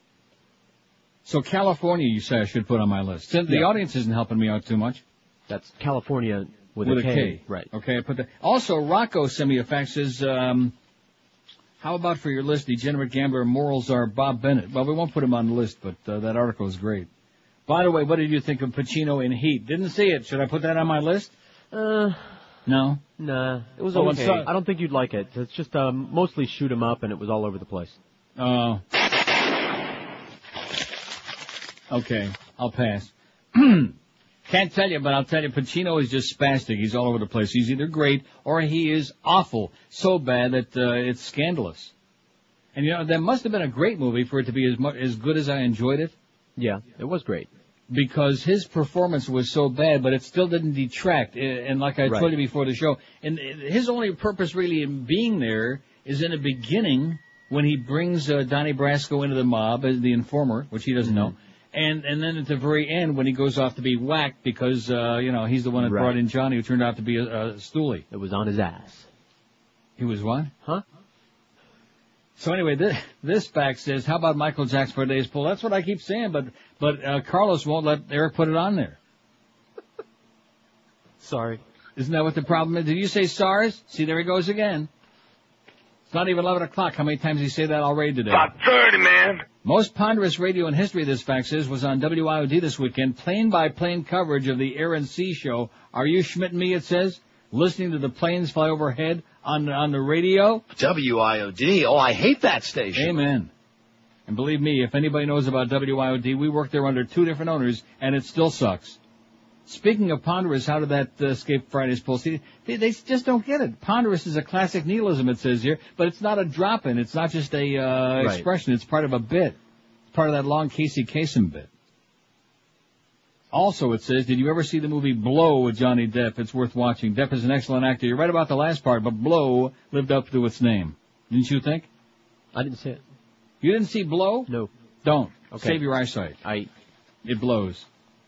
So California, you say I should put on my list. The yeah. audience isn't helping me out too much. That's California with, with a, a K. K. Right. Okay, I put that. Also, Rocco sent me a fax, says, um, how about for your list, degenerate gambler morals are Bob Bennett? Well, we won't put him on the list, but uh, that article is great. By the way, what did you think of Pacino in Heat? Didn't see it. Should I put that on my list? Uh, no. Nah, it was oh, okay. So, I don't think you'd like it. It's just um, mostly shoot 'em up, and it was all over the place. Oh. Uh, okay, I'll pass. Can't tell you, but I'll tell you, Pacino is just spastic. He's all over the place. He's either great or he is awful. So bad that uh, it's scandalous. And, you know, that must have been a great movie for it to be as much, as good as I enjoyed it. Yeah, it was great. Because his performance was so bad, but it still didn't detract. And like I Right. told you before the show, and his only purpose really in being there is in the beginning when he brings uh, Donnie Brasco into the mob as the informer, which he doesn't know. And and then at the very end when he goes off to be whacked because, uh, you know, he's the one that Right. brought in Johnny who turned out to be a, a stoolie. It was on his ass. He was what? Huh? So anyway, this, this fax says, how about Michael Jackson for today's poll? That's what I keep saying, but but uh, Carlos won't let Eric put it on there. Sorry. Isn't that what the problem is? Did you say SARS? See, there he goes again. It's not even eleven o'clock. How many times did he say that already today? About thirty, man. Most ponderous radio in history, this fax is, was on W I O D this weekend. Plane-by-plane coverage of the Air and Sea show. Are you Schmidt and me, it says? Listening to the planes fly overhead on on the radio? W I O D. Oh, I hate that station. Amen. And believe me, if anybody knows about W I O D, we work there under two different owners, and it still sucks. Speaking of ponderous, how did that uh, escape Friday's poll? See, they, they just don't get it. Ponderous is a classic nihilism, it says here, but it's not a drop-in. It's not just a uh, Right. expression. It's part of a bit. It's part of that long Casey Kasem bit. Also, it says, did you ever see the movie Blow with Johnny Depp? It's worth watching. Depp is an excellent actor. You're right about the last part, but Blow lived up to its name. Didn't you think? I didn't see it. You didn't see Blow? No. Don't. Okay. Save your eyesight. I. It blows.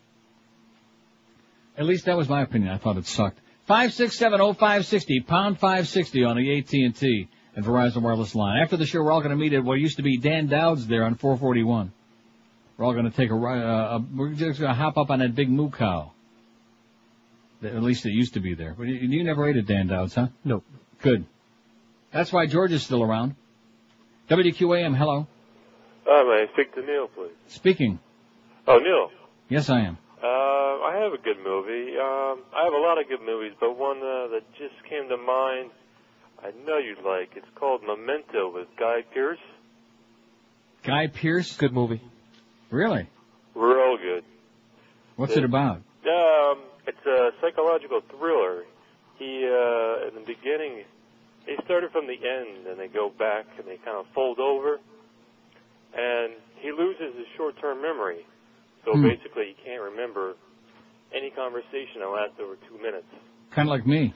At least that was my opinion. I thought it sucked. five six seven oh five six oh, pound five sixty on the A T and T and Verizon Wireless line. After the show, we're all going to meet at what used to be Dan Dowd's there on four forty-one. We're all going to take a ride. Uh, we're just going to hop up on that big moo cow. At least it used to be there. But you, you never ate at Dan Dowd's, huh? No. Good. That's why George is still around. W Q A M, hello. Hi, may I speak to Neil, please? Speaking. Oh, Neil. Yes, I am. Uh, I have a good movie. Um, I have a lot of good movies, but one uh, that just came to mind I know you'd like. It's called Memento with Guy Pearce. Guy Pearce? Good movie. Really? Real good. What's it about? Um, it's a psychological thriller. He, uh, in the beginning, they started from the end, and they go back, and they kind of fold over, and he loses his short-term memory. So Hmm. basically, he can't remember any conversation that lasts over two minutes. Kind of like me.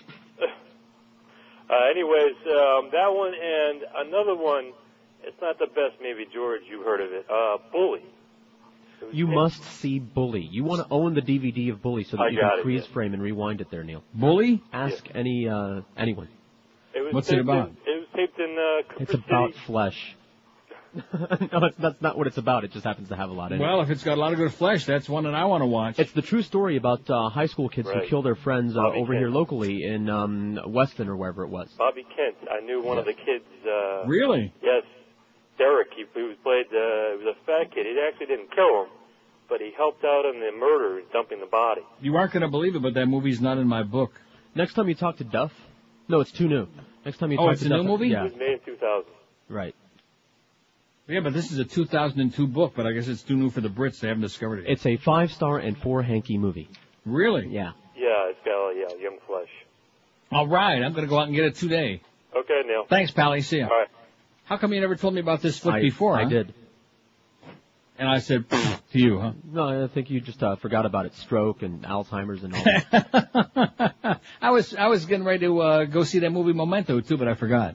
Uh, anyways, um, that one and another one, it's not the best, maybe, George, you heard of it, uh, Bully. You must see Bully. You want to own the D V D of Bully so that I you got can it, freeze yeah. frame and rewind it there, Neil. Bully? Ask any, uh, anyone. It was What's it taped about? In, it was taped in uh, Cooper It's about City. flesh. no, it's, that's not what it's about. It just happens to have a lot in it. Well, if it's got a lot of good flesh, that's one that I want to watch. It's the true story about uh, high school kids Right. who kill their friends uh, Bobby over Kent. here locally in um, Weston or wherever it was. Bobby Kent. I knew one of the kids. Uh, Really? Yes. Derek. He, he was played. Uh, he was a fat kid. He actually didn't kill him, but he helped out in the murder, dumping the body. You aren't going to believe it, but that movie's not in my book. Next time you talk to Duff, no, it's too new. Next time you Oh, talk it's to a Duff, new movie? yeah, It was made in two thousand. right. Yeah, but this is a two thousand two book, but I guess it's too new for the Brits. They haven't discovered it. It's a five-star and four hanky movie. Really? Yeah. Yeah, it's got uh, yeah young flesh. All right, I'm going to go out and get it today. Okay, Neil. Thanks, Pally. See ya. All right. How come you never told me about this flick I, before? I huh? did. And I said to you, huh? No, I think you just uh, forgot about it. Stroke and Alzheimer's and all that. I was I was getting ready to uh, go see that movie Memento too, but I forgot.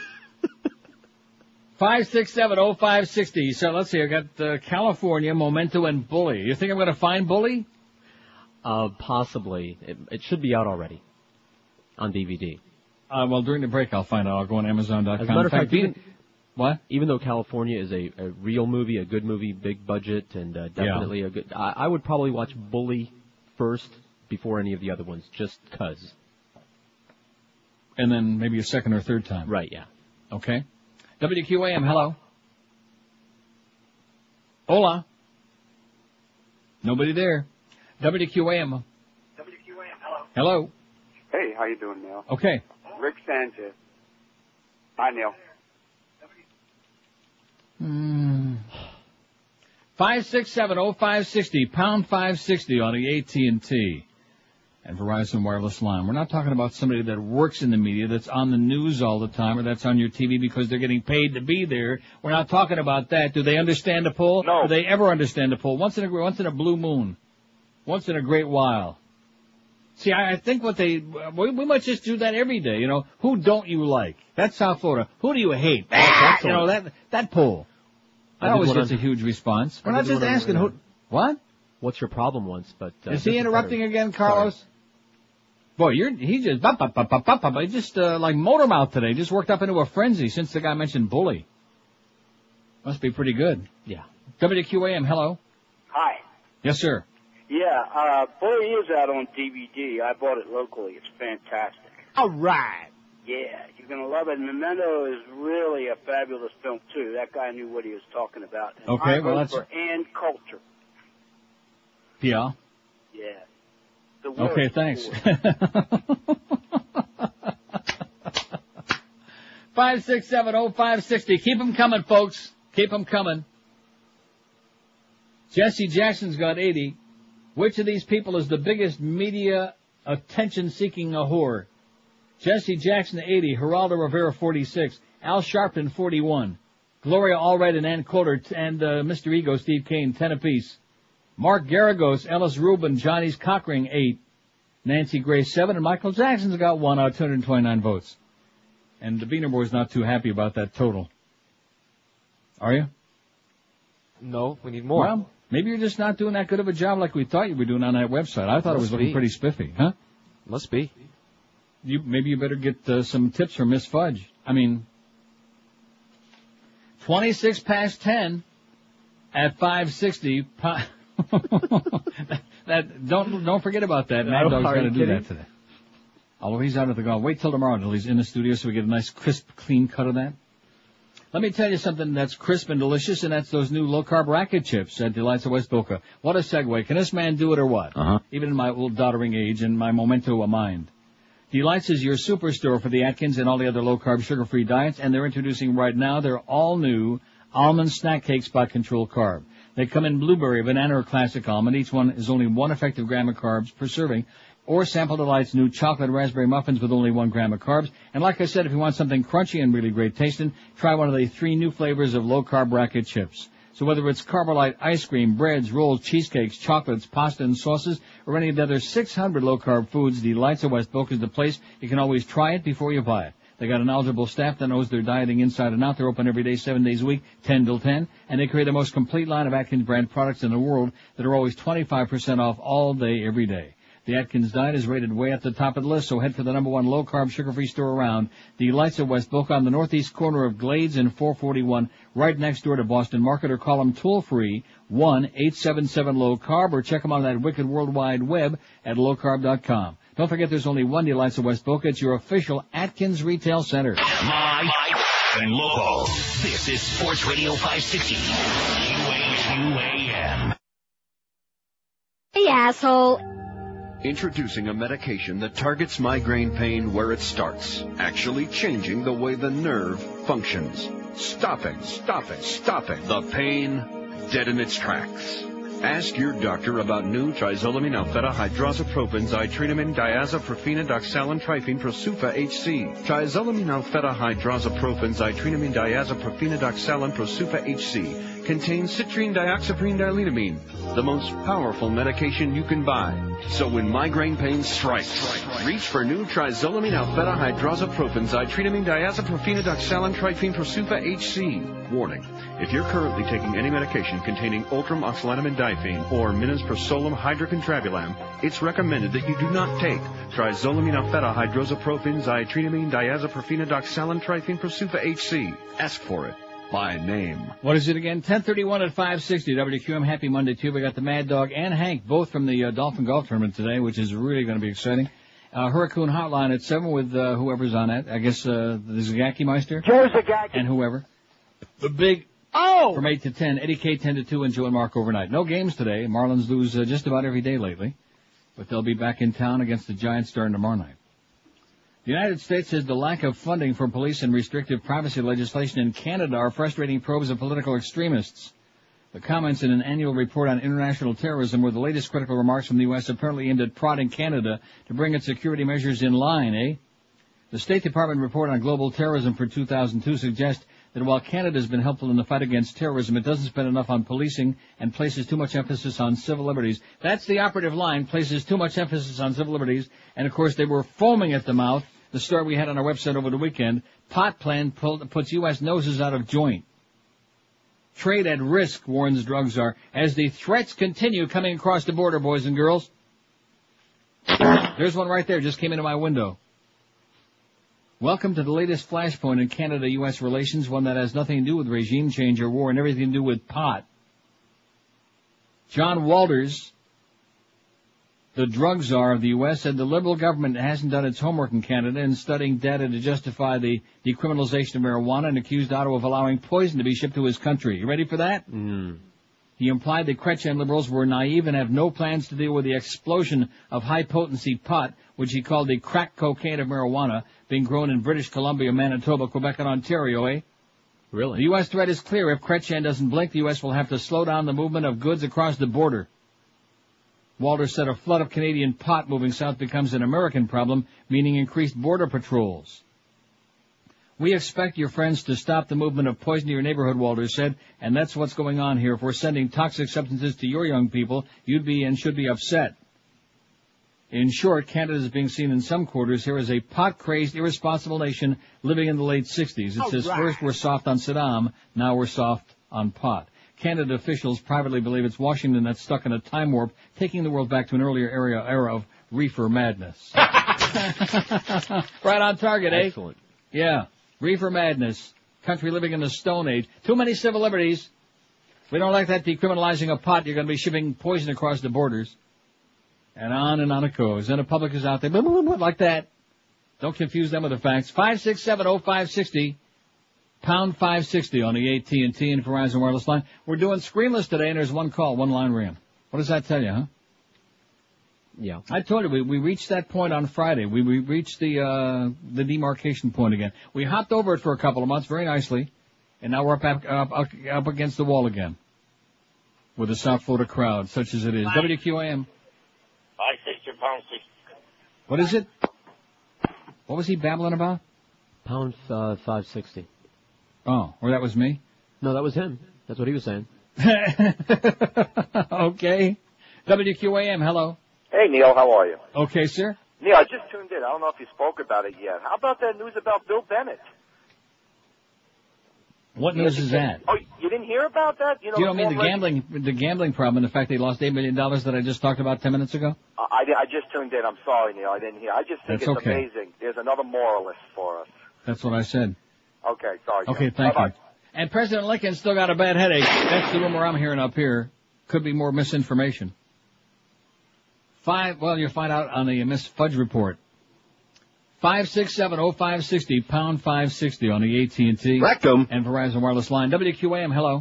Five six seven oh five sixty. So let's see. I got uh, California, Memento, and Bully. You think I'm going to find Bully? Uh, possibly. It, it should be out already on D V D. Uh, well, during the break, I'll find out. I'll go on Amazon dot com. As a matter of In fact, Pete- even, what? Even though California is a, a real movie, a good movie, big budget, and uh, definitely a good, I, I would probably watch Bully first before any of the other ones, just 'cause. And then maybe a second or third time. Right, yeah. Okay. W Q A M, hello. Hola. Nobody there. W Q A M. W Q A M, hello. Hello. Hey, how you doing, Neil? Okay. Rick Sanchez. Hi, Neil. Mm. five six seven oh five six oh, pound five sixty on the A T and T and Verizon wireless line. We're not talking about somebody that works in the media, that's on the news all the time, or that's on your T V because they're getting paid to be there. We're not talking about that. Do they understand the pull? No. Do they ever understand the pull? Once in a once in a blue moon, once in a great while. See, I, I think what they we, we might just do that every day. You know, who don't you like? That's South Florida. Who do you hate? Ah, you know that that pull. That always gets a huge response. We're not just asking who. What? What's your problem once? But uh, is he interrupting again, Carlos? Sorry. Boy, you're he just bop, bop, bop, bop, bop, bop. He just uh, like motor mouth today. Just worked up into a frenzy since the guy mentioned bully. Must be pretty good. Yeah. W Q A M, hello. Hi. Yes, sir. Yeah, uh, Bully is out on D V D. I bought it locally. It's fantastic. All right. Yeah, you're going to love it. Memento is really a fabulous film, too. That guy knew what he was talking about. And Okay, I well, vote that's... for Ann Coulter. Yeah. Yeah. The Okay, worst thanks. sport. five six seven oh five six oh. Keep them coming, folks. Keep them coming. Jesse Jackson's got eighty. Which of these people is the biggest media attention-seeking a whore? Jesse Jackson, eighty. Geraldo Rivera, forty-six. Al Sharpton, forty-one. Gloria Allred and Ann Coulter, and uh, Mister Ego, Steve Kane, ten apiece. Mark Garagos, Ellis Rubin, Johnny's Cockring, eight. Nancy Grace, seven. And Michael Jackson's got one out of two hundred twenty-nine votes. And the Beaner Boy's not too happy about that total. Are you? No, we need more. Well, maybe you're just not doing that good of a job like we thought you were doing on that website. I thought Must it was looking be. pretty spiffy, huh? Must be. You maybe you better get uh, some tips from Miss Fudge. I mean, twenty-six past ten at five sixty. Pa- that, that don't don't forget about that. Mad Dog's got to do that today. Although he's out of the golf. Wait till tomorrow until he's in the studio so we get a nice crisp, clean cut of that. Let me tell you something that's crisp and delicious, and that's those new low-carb racket chips at Delights of West Boca. What a segue. Can this man do it or what? Uh-huh. Even in my old doddering age and my memento of mind. Delights is your superstore for the Atkins and all the other low-carb, sugar-free diets, and they're introducing right now their all-new almond snack cakes by Control Carb. They come in blueberry, banana, or classic almond. Each one is only one effective gram of carbs per serving. Or Sample Delight's new chocolate raspberry muffins with only one gram of carbs. And like I said, if you want something crunchy and really great tasting, try one of the three new flavors of low-carb racket chips. So whether it's Carbolite ice cream, breads, rolls, cheesecakes, chocolates, pasta, and sauces, or any of the other six hundred low-carb foods, Delights of West Boca is the place. You can always try it before you buy it. They got an knowledgeable staff that knows their dieting inside and out. They're open every day, seven days a week, ten till ten. And they create the most complete line of Atkins brand products in the world that are always twenty-five percent off all day, every day. The Atkins diet is rated way at the top of the list, so head for the number one low-carb, sugar-free store around, Delights of West Boca on the northeast corner of Glades and four forty-one, right next door to Boston Market, or call them toll-free, one eight seven seven low carb, or check them out on that wicked World Wide Web at low carb dot com. Don't forget there's only one Delights of West Boca. It's your official Atkins retail center. Live and local. This is Sports Radio five sixty. Q A M. Hey, asshole. Introducing a medication that targets migraine pain where it starts, actually changing the way the nerve functions. Stopping, stopping, stopping the pain dead in its tracks. Ask your doctor about new trizolamine alpha hydroxypropin zitrinamine diazopropine doxalin trifene prosufa H C. Trizolamine alpha hydroxypropin zitrinamine diazopropine doxalin prosufa H C contains citrine dioxaprine diletamine, the most powerful medication you can buy. So when migraine pain strikes, reach for new trizolamine alpha hydroxypropin zitrinamine diazopropine doxalin trifene prosufa H C. Warning: if you're currently taking any medication containing ultram oxalatamine diphenyl or minospersolum hydrocontrabulam, it's recommended that you do not take trizolamine alpha hydroxypropin zitrinamine diazopropine doxalin trifene prosufa H C. Ask for it by name. What is it again? ten thirty-one at five sixty W Q M. Happy Monday, too. We got the Mad Dog and Hank, both from the uh, Dolphin Golf Tournament today, which is really going to be exciting. Uh, Hurricane Hotline at seven with uh, whoever's on it. I guess uh, the Zagacki Meister. Joe Zagacki. And whoever. The big... Oh! From eight to ten. Eddie K ten to two, and Joe and Mark overnight. No games today. Marlins lose uh, just about every day lately. But they'll be back in town against the Giants starting tomorrow night. The United States says the lack of funding for police and restrictive privacy legislation in Canada are frustrating probes of political extremists. The comments in an annual report on international terrorism were the latest critical remarks from the U S apparently aimed at prodding Canada to bring its security measures in line, eh? The State Department report on global terrorism for two thousand two suggests that while Canada has been helpful in the fight against terrorism, it doesn't spend enough on policing and places too much emphasis on civil liberties. That's the operative line, places too much emphasis on civil liberties. And, of course, they were foaming at the mouth. The story we had on our website over the weekend, pot plan puts U S noses out of joint. Trade at risk, warns drug czar, as the threats continue coming across the border, boys and girls. There's one right there, just came into my window. Welcome to the latest flashpoint in Canada-U S relations, one that has nothing to do with regime change or war and everything to do with pot. John Walters, the drug czar of the U S, said the Liberal government hasn't done its homework in Canada in studying data to justify the decriminalization of marijuana and accused Ottawa of allowing poison to be shipped to his country. You ready for that? Mm. He implied the Chrétien Liberals were naive and have no plans to deal with the explosion of high-potency pot, which he called the crack cocaine of marijuana, being grown in British Columbia, Manitoba, Quebec, and Ontario, eh? Really? The U S threat is clear. If Chrétien doesn't blink, the U S will have to slow down the movement of goods across the border. Walters said a flood of Canadian pot moving south becomes an American problem, meaning increased border patrols. We expect your friends to stop the movement of poison to your neighborhood, Walters said, and that's what's going on here. If we're sending toxic substances to your young people, you'd be and should be upset. In short, Canada is being seen in some quarters here as a pot-crazed, irresponsible nation living in the late sixties. It says first we're soft on Saddam, now we're soft on pot. Canada officials privately believe it's Washington that's stuck in a time warp, taking the world back to an earlier era, era of reefer madness. Right on target, eh? Excellent. Yeah. Reefer madness. Country living in the Stone Age. Too many civil liberties. We don't like that decriminalizing of pot. You're going to be shipping poison across the borders. And on and on it goes. And the public is out there, blah, blah, blah, like that. Don't confuse them with the facts. five six seven oh five six oh. Pound five sixty on the A T and T and Verizon wireless line. We're doing screenless today, and there's one call, one line ran. What does that tell you, huh? Yeah. I told you, we, we reached that point on Friday. We, we reached the, uh, the demarcation point again. We hopped over it for a couple of months very nicely, and now we're up, up, up, up against the wall again. With the South Florida crowd, such as it is. W Q A M. five sixty, pound sixty. What is it? What was he babbling about? Pound, uh, five sixty. Oh, well, that was me? No, that was him. That's what he was saying. Okay. W Q A M, hello. Hey, Neil, how are you? Okay, sir. Neil, I just tuned in. I don't know if you spoke about it yet. How about that news about Bill Bennett? What news is that? Oh, you didn't hear about that? You know, Do you don't mean the gambling, the gambling problem and the fact they lost eight million dollars that I just talked about ten minutes ago? Uh, I, I just tuned in. I'm sorry, Neil. I didn't hear. I just think That's it's okay. amazing. There's another moralist for us. That's what I said. Okay, sorry. Okay, Neil. thank Bye-bye. you. And President Lincoln still got a bad headache. That's the rumor I'm hearing up here. Could be more misinformation. Five, well, you'll find out on the Miss Fudge report. five six seven oh five six oh, pound five sixty on the A T and T Rectum. and Verizon wireless line. W Q A M, hello.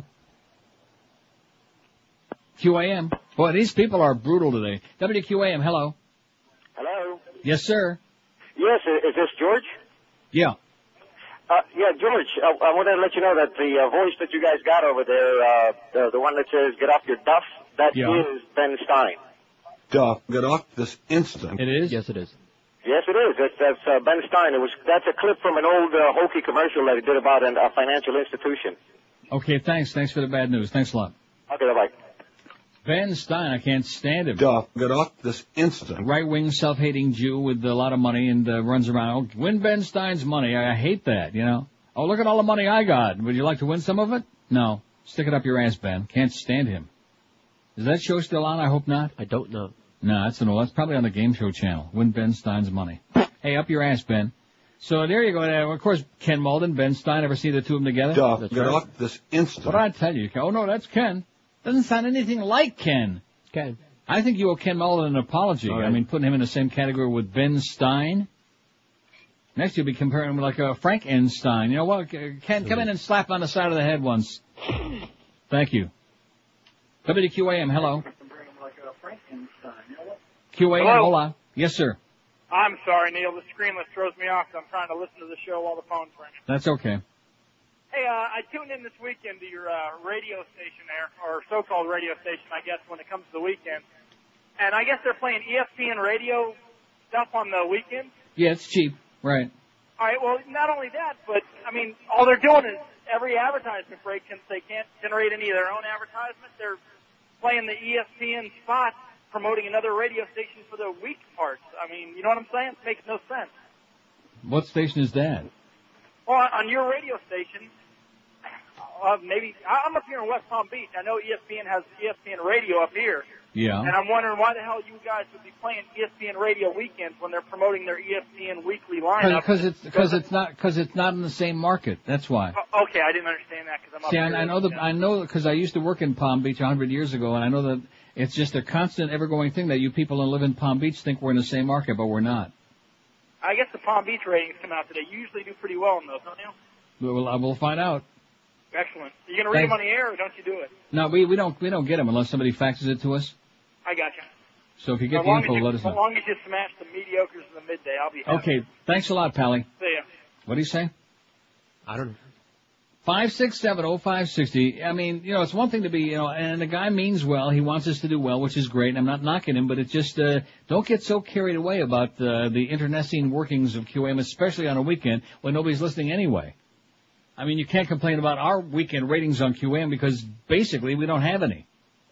Q A M. Boy, these people are brutal today. W Q A M, hello. Hello? Yes, sir. Yes, is this George? Yeah. Uh, yeah, George, I, I wanted to let you know that the uh, voice that you guys got over there, uh, the, the one that says, get off your duff, that Yeah. is Ben Stein. Duff, get off this instant. It is? Yes, it is. Yes, it is. That's, that's uh, Ben Stein. It was, that's a clip from an old uh, hokey commercial that he did about an, a financial institution. Okay, thanks. Thanks for the bad news. Thanks a lot. Okay, bye-bye. Ben Stein, I can't stand him. Duff, get off this instant. Right-wing, self-hating Jew with a lot of money and uh, runs around. Oh, win Ben Stein's money. I, I hate that, you know. Oh, look at all the money I got. Would you like to win some of it? No. Stick it up your ass, Ben. Can't stand him. Is that show still on? I hope not. I don't know. No, that's an old. That's probably on the game show channel. Win Ben Stein's money. Hey, up your ass, Ben. So there you go. Uh, of course, Ken Malden, Ben Stein. Ever see the two of them together? Duff, That's get right. off this instant. What did I tell you? Oh, no, that's Ken. Doesn't sound anything like Ken. Ken. I think you owe Ken Malden an apology. All right. I mean, putting him in the same category with Ben Stein. Next, you'll be comparing him with like a Frank Einstein. You know what? Ken, come in and slap on the side of the head once. Thank you. W Q A M, hello. Q A M, Hello? hola. Yes, sir. I'm sorry, Neil. The screenless throws me off 'cause I'm trying to listen to the show while the phone's ringing. That's okay. Hey, uh, I tuned in this weekend to your uh, radio station there, or so-called radio station, I guess, when it comes to the weekend. And I guess they're playing E S P N radio stuff on the weekend. Yeah, it's cheap. Right. All right, well, not only that, but, I mean, all they're doing is every advertisement break, since they can't generate any of their own advertisements, they're playing the E S P N spot promoting another radio station for the week parts. I mean, you know what I'm saying? It makes no sense. What station is that? Well, on your radio station, uh, maybe, I'm up here in West Palm Beach. I know E S P N has E S P N radio up here. Yeah. And I'm wondering why the hell you guys would be playing E S P N radio weekends when they're promoting their E S P N weekly lineup. Because it's because it's not because it's not in the same market. That's why. Oh, okay, I didn't understand that because I'm up See, here. I, I know the I know because I used to work in Palm Beach a hundred years ago, and I know that it's just a constant, ever-going thing that you people who live in Palm Beach think we're in the same market, but we're not. I guess the Palm Beach ratings come out today. You usually do pretty well in those, don't you? We'll we'll find out. Excellent. Are you going to read Thanks. them on the air, or don't you do it? No, we we don't we don't get them unless somebody faxes it to us. I got you. So if you get as the long info, as you, let us As know. long as you smash the mediocres in the midday, I'll be happy. Okay, thanks a lot, Pally. See ya. What do you say? I don't know. Five six seven oh five sixty. I mean, you know, it's one thing to be, you know, and the guy means well. He wants us to do well, which is great. And I'm not knocking him, but it just uh, don't get so carried away about uh, the internecine workings of Q A M, especially on a weekend when nobody's listening anyway. I mean, you can't complain about our weekend ratings on Q A M because basically we don't have any.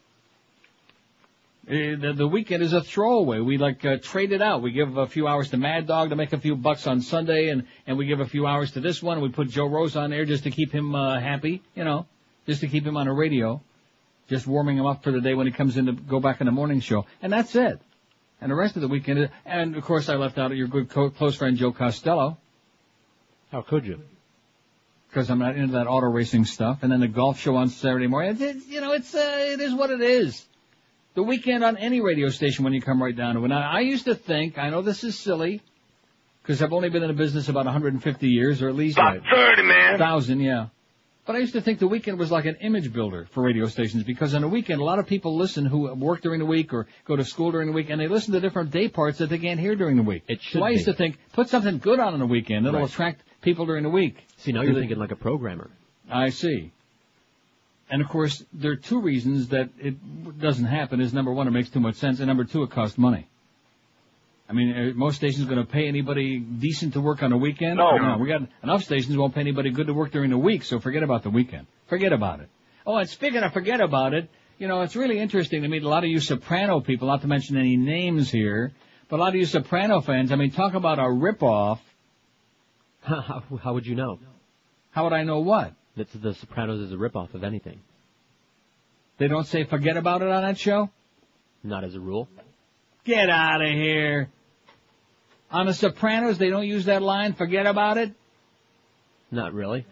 Uh, the, the weekend is a throwaway. We like uh, trade it out. We give a few hours to Mad Dog to make a few bucks on Sunday, and and we give a few hours to this one. We put Joe Rose on there just to keep him uh, happy, you know, just to keep him on the radio, just warming him up for the day when he comes in to go back in the morning show, and that's it. And the rest of the weekend, is, and of course I left out your good co- close friend Joe Costello. How could you? Because I'm not into that auto racing stuff, and then the golf show on Saturday morning. It's, it's, you know, it's uh, it is what it is. The weekend on any radio station when you come right down to it. Now, I used to think, I know this is silly, because I've only been in the business about one hundred fifty years, or at least About thirty, man. one thousand, yeah. But I used to think the weekend was like an image builder for radio stations, because on the weekend, a lot of people listen who work during the week or go to school during the week, and they listen to different day parts that they can't hear during the week. It should so I used be. to think, put something good on on the weekend. That'll Right. attract people during the week. See, now you're thinking like a programmer. I see. And, of course, there are two reasons that it doesn't happen. Is number one, it makes too much sense, and number two, it costs money. I mean, are most stations going to pay anybody decent to work on a weekend? No. no. We got enough stations won't pay anybody good to work during the week, so forget about the weekend. Forget about it. Oh, and speaking of forget about it, you know, it's really interesting to meet a lot of you Soprano people, not to mention any names here, but a lot of you Soprano fans. I mean, talk about a rip-off. How, how would you know? How would I know what? That The Sopranos is a ripoff of anything. They don't say forget about it on that show? Not as a rule. Get out of here. On The Sopranos, they don't use that line, forget about it? Not really.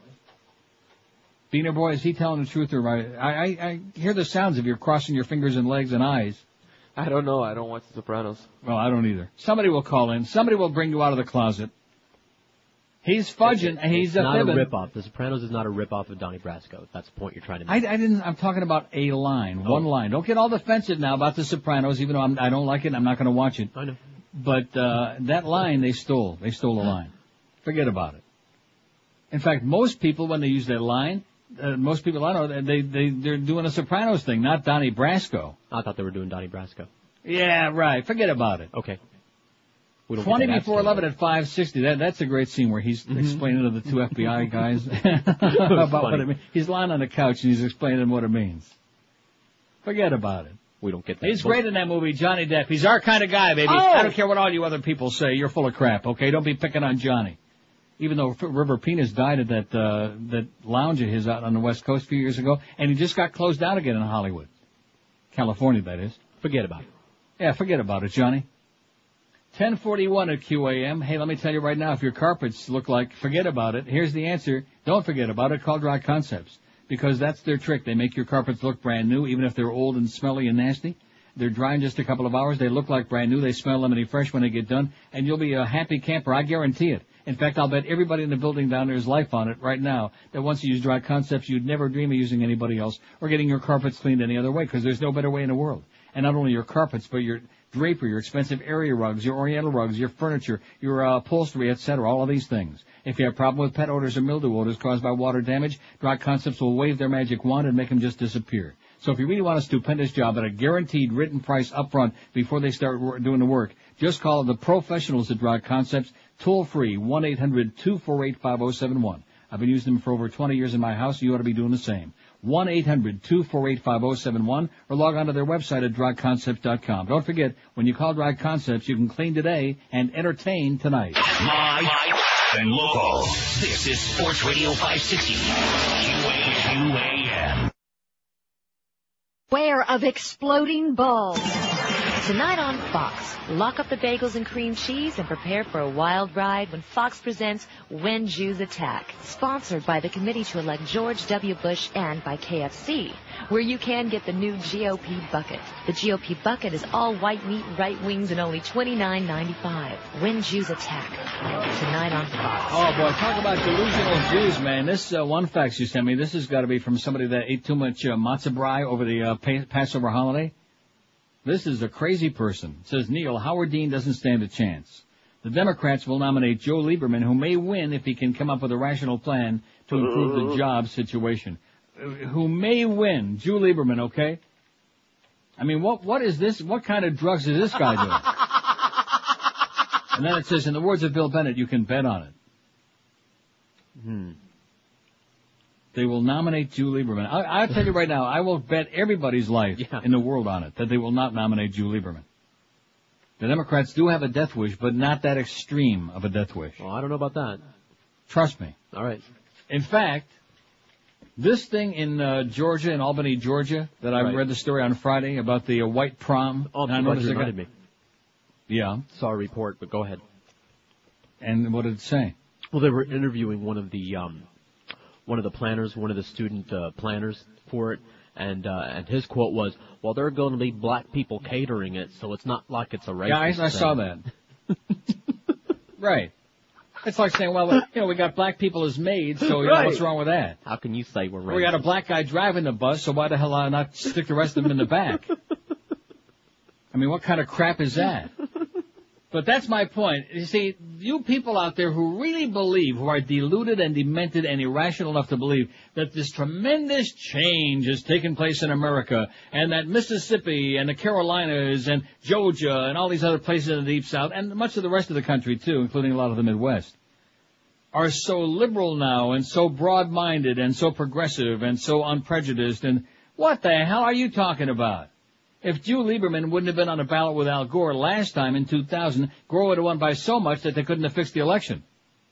Beaner Boy, is he telling the truth or right? I, I, I hear the sounds of you crossing your fingers and legs and eyes. I don't know. I don't watch The Sopranos. Well, I don't either. Somebody will call in. Somebody will bring you out of the closet. He's fudging, and he's It's a not fibbing. a ripoff. The Sopranos is not a ripoff of Donnie Brasco. That's the point you're trying to make. I, I didn't, I'm talking about a line, Oh. one line. Don't get all defensive now about The Sopranos, even though I'm, I don't like it and I'm not going to watch it. I know. But, uh, that line they stole. They stole the line. Forget about it. In fact, most people, when they use that line, uh, most people I know, they, they, they're doing a Sopranos thing, not Donnie Brasco. I thought they were doing Donnie Brasco. Yeah, right. Forget about it. Okay. We don't twenty get that before eleven at five sixty. That that's a great scene where he's Mm-hmm. explaining to the two F B I guys about what it means. He's lying on the couch and he's explaining what it means. Forget about it. We don't get that. He's great in that movie, Johnny Depp. He's our kind of guy, baby. Oh! I don't care what all you other people say. You're full of crap, okay? Don't be picking on Johnny. Even though River Penis died at that uh, that lounge of his out on the West Coast a few years ago, and he just got closed down again in Hollywood, California, that is. Forget about it. Yeah, forget about it, Johnny. ten forty-one at Q A M. Hey, let me tell you right now, if your carpets look like, forget about it. Here's the answer. Don't forget about it. Call Dry Concepts. Because that's their trick. They make your carpets look brand new, even if they're old and smelly and nasty. They're dry in just a couple of hours. They look like brand new. They smell lemony fresh when they get done. And you'll be a happy camper. I guarantee it. In fact, I'll bet everybody in the building down there is life on it right now that once you use Dry Concepts, you'd never dream of using anybody else or getting your carpets cleaned any other way, because there's no better way in the world. And not only your carpets, but your drapery, your expensive area rugs, your oriental rugs, your furniture, your uh, upholstery, et cetera, all of these things. If you have a problem with pet odors or mildew odors caused by water damage, Dry Concepts will wave their magic wand and make them just disappear. So if you really want a stupendous job at a guaranteed written price up front before they start wor- doing the work, just call the professionals at Dry Concepts, toll-free, one eight hundred two four eight five oh seven one. I've been using them for over twenty years in my house, so you ought to be doing the same. one eight hundred two four eight five oh seven one, or log on to their website at dry concepts dot com. Don't forget, when you call Dry Concepts, you can clean today and entertain tonight. My, my and local. This is Sports Radio five sixty. Q A M. Beware of exploding balls. Tonight on Fox, lock up the bagels and cream cheese and prepare for a wild ride when Fox presents When Jews Attack, sponsored by the Committee to Elect George W. Bush and by K F C, where you can get the new G O P bucket. The G O P bucket is all white meat, right wings, and only twenty-nine ninety-five. When Jews Attack, tonight on Fox. Oh, boy, talk about delusional Jews, man. This uh, one fax you sent me, this has got to be from somebody that ate too much uh, matzah brie over the uh, pa- Passover holiday. This is a crazy person. It says, Neil, Howard Dean doesn't stand a chance. The Democrats will nominate Joe Lieberman, who may win if he can come up with a rational plan to improve the job situation. Uh, who may win. Joe Lieberman, okay? I mean, what what is this? What kind of drugs is this guy doing? And then it says, in the words of Bill Bennett, you can bet on it. Hmm. They will nominate Joe Lieberman. I, I'll tell you right now, I will bet everybody's life yeah. in the world on it that they will not nominate Joe Lieberman. The Democrats do have a death wish, but not that extreme of a death wish. Well, I don't know about that. Trust me. All right. In fact, this thing in uh, Georgia, in Albany, Georgia, that I right. read the story on Friday about the uh, white prom. Oh, and I noticed it reminded me. Yeah. Saw a report, but go ahead. And what did it say? Well, they were interviewing one of the um, one of the planners, one of the student uh, planners for it, and uh, and his quote was, "Well, there are going to be black people catering it, so it's not like it's a racist." Yeah, I, I thing. saw that. Right. It's like saying, well, you know, we got black people as maids, so you right. know, what's wrong with that? How can you say we're racist? We got a black guy driving the bus, so why the hell not stick the rest of them in the back? I mean, what kind of crap is that? But that's my point. You see, you people out there who really believe, who are deluded and demented and irrational enough to believe that this tremendous change has taken place in America and that Mississippi and the Carolinas and Georgia and all these other places in the Deep South and much of the rest of the country, too, including a lot of the Midwest, are so liberal now and so broad-minded and so progressive and so unprejudiced. And what the hell are you talking about? If Joe Lieberman wouldn't have been on the ballot with Al Gore last time in two thousand, Gore would have won by so much that they couldn't have fixed the election.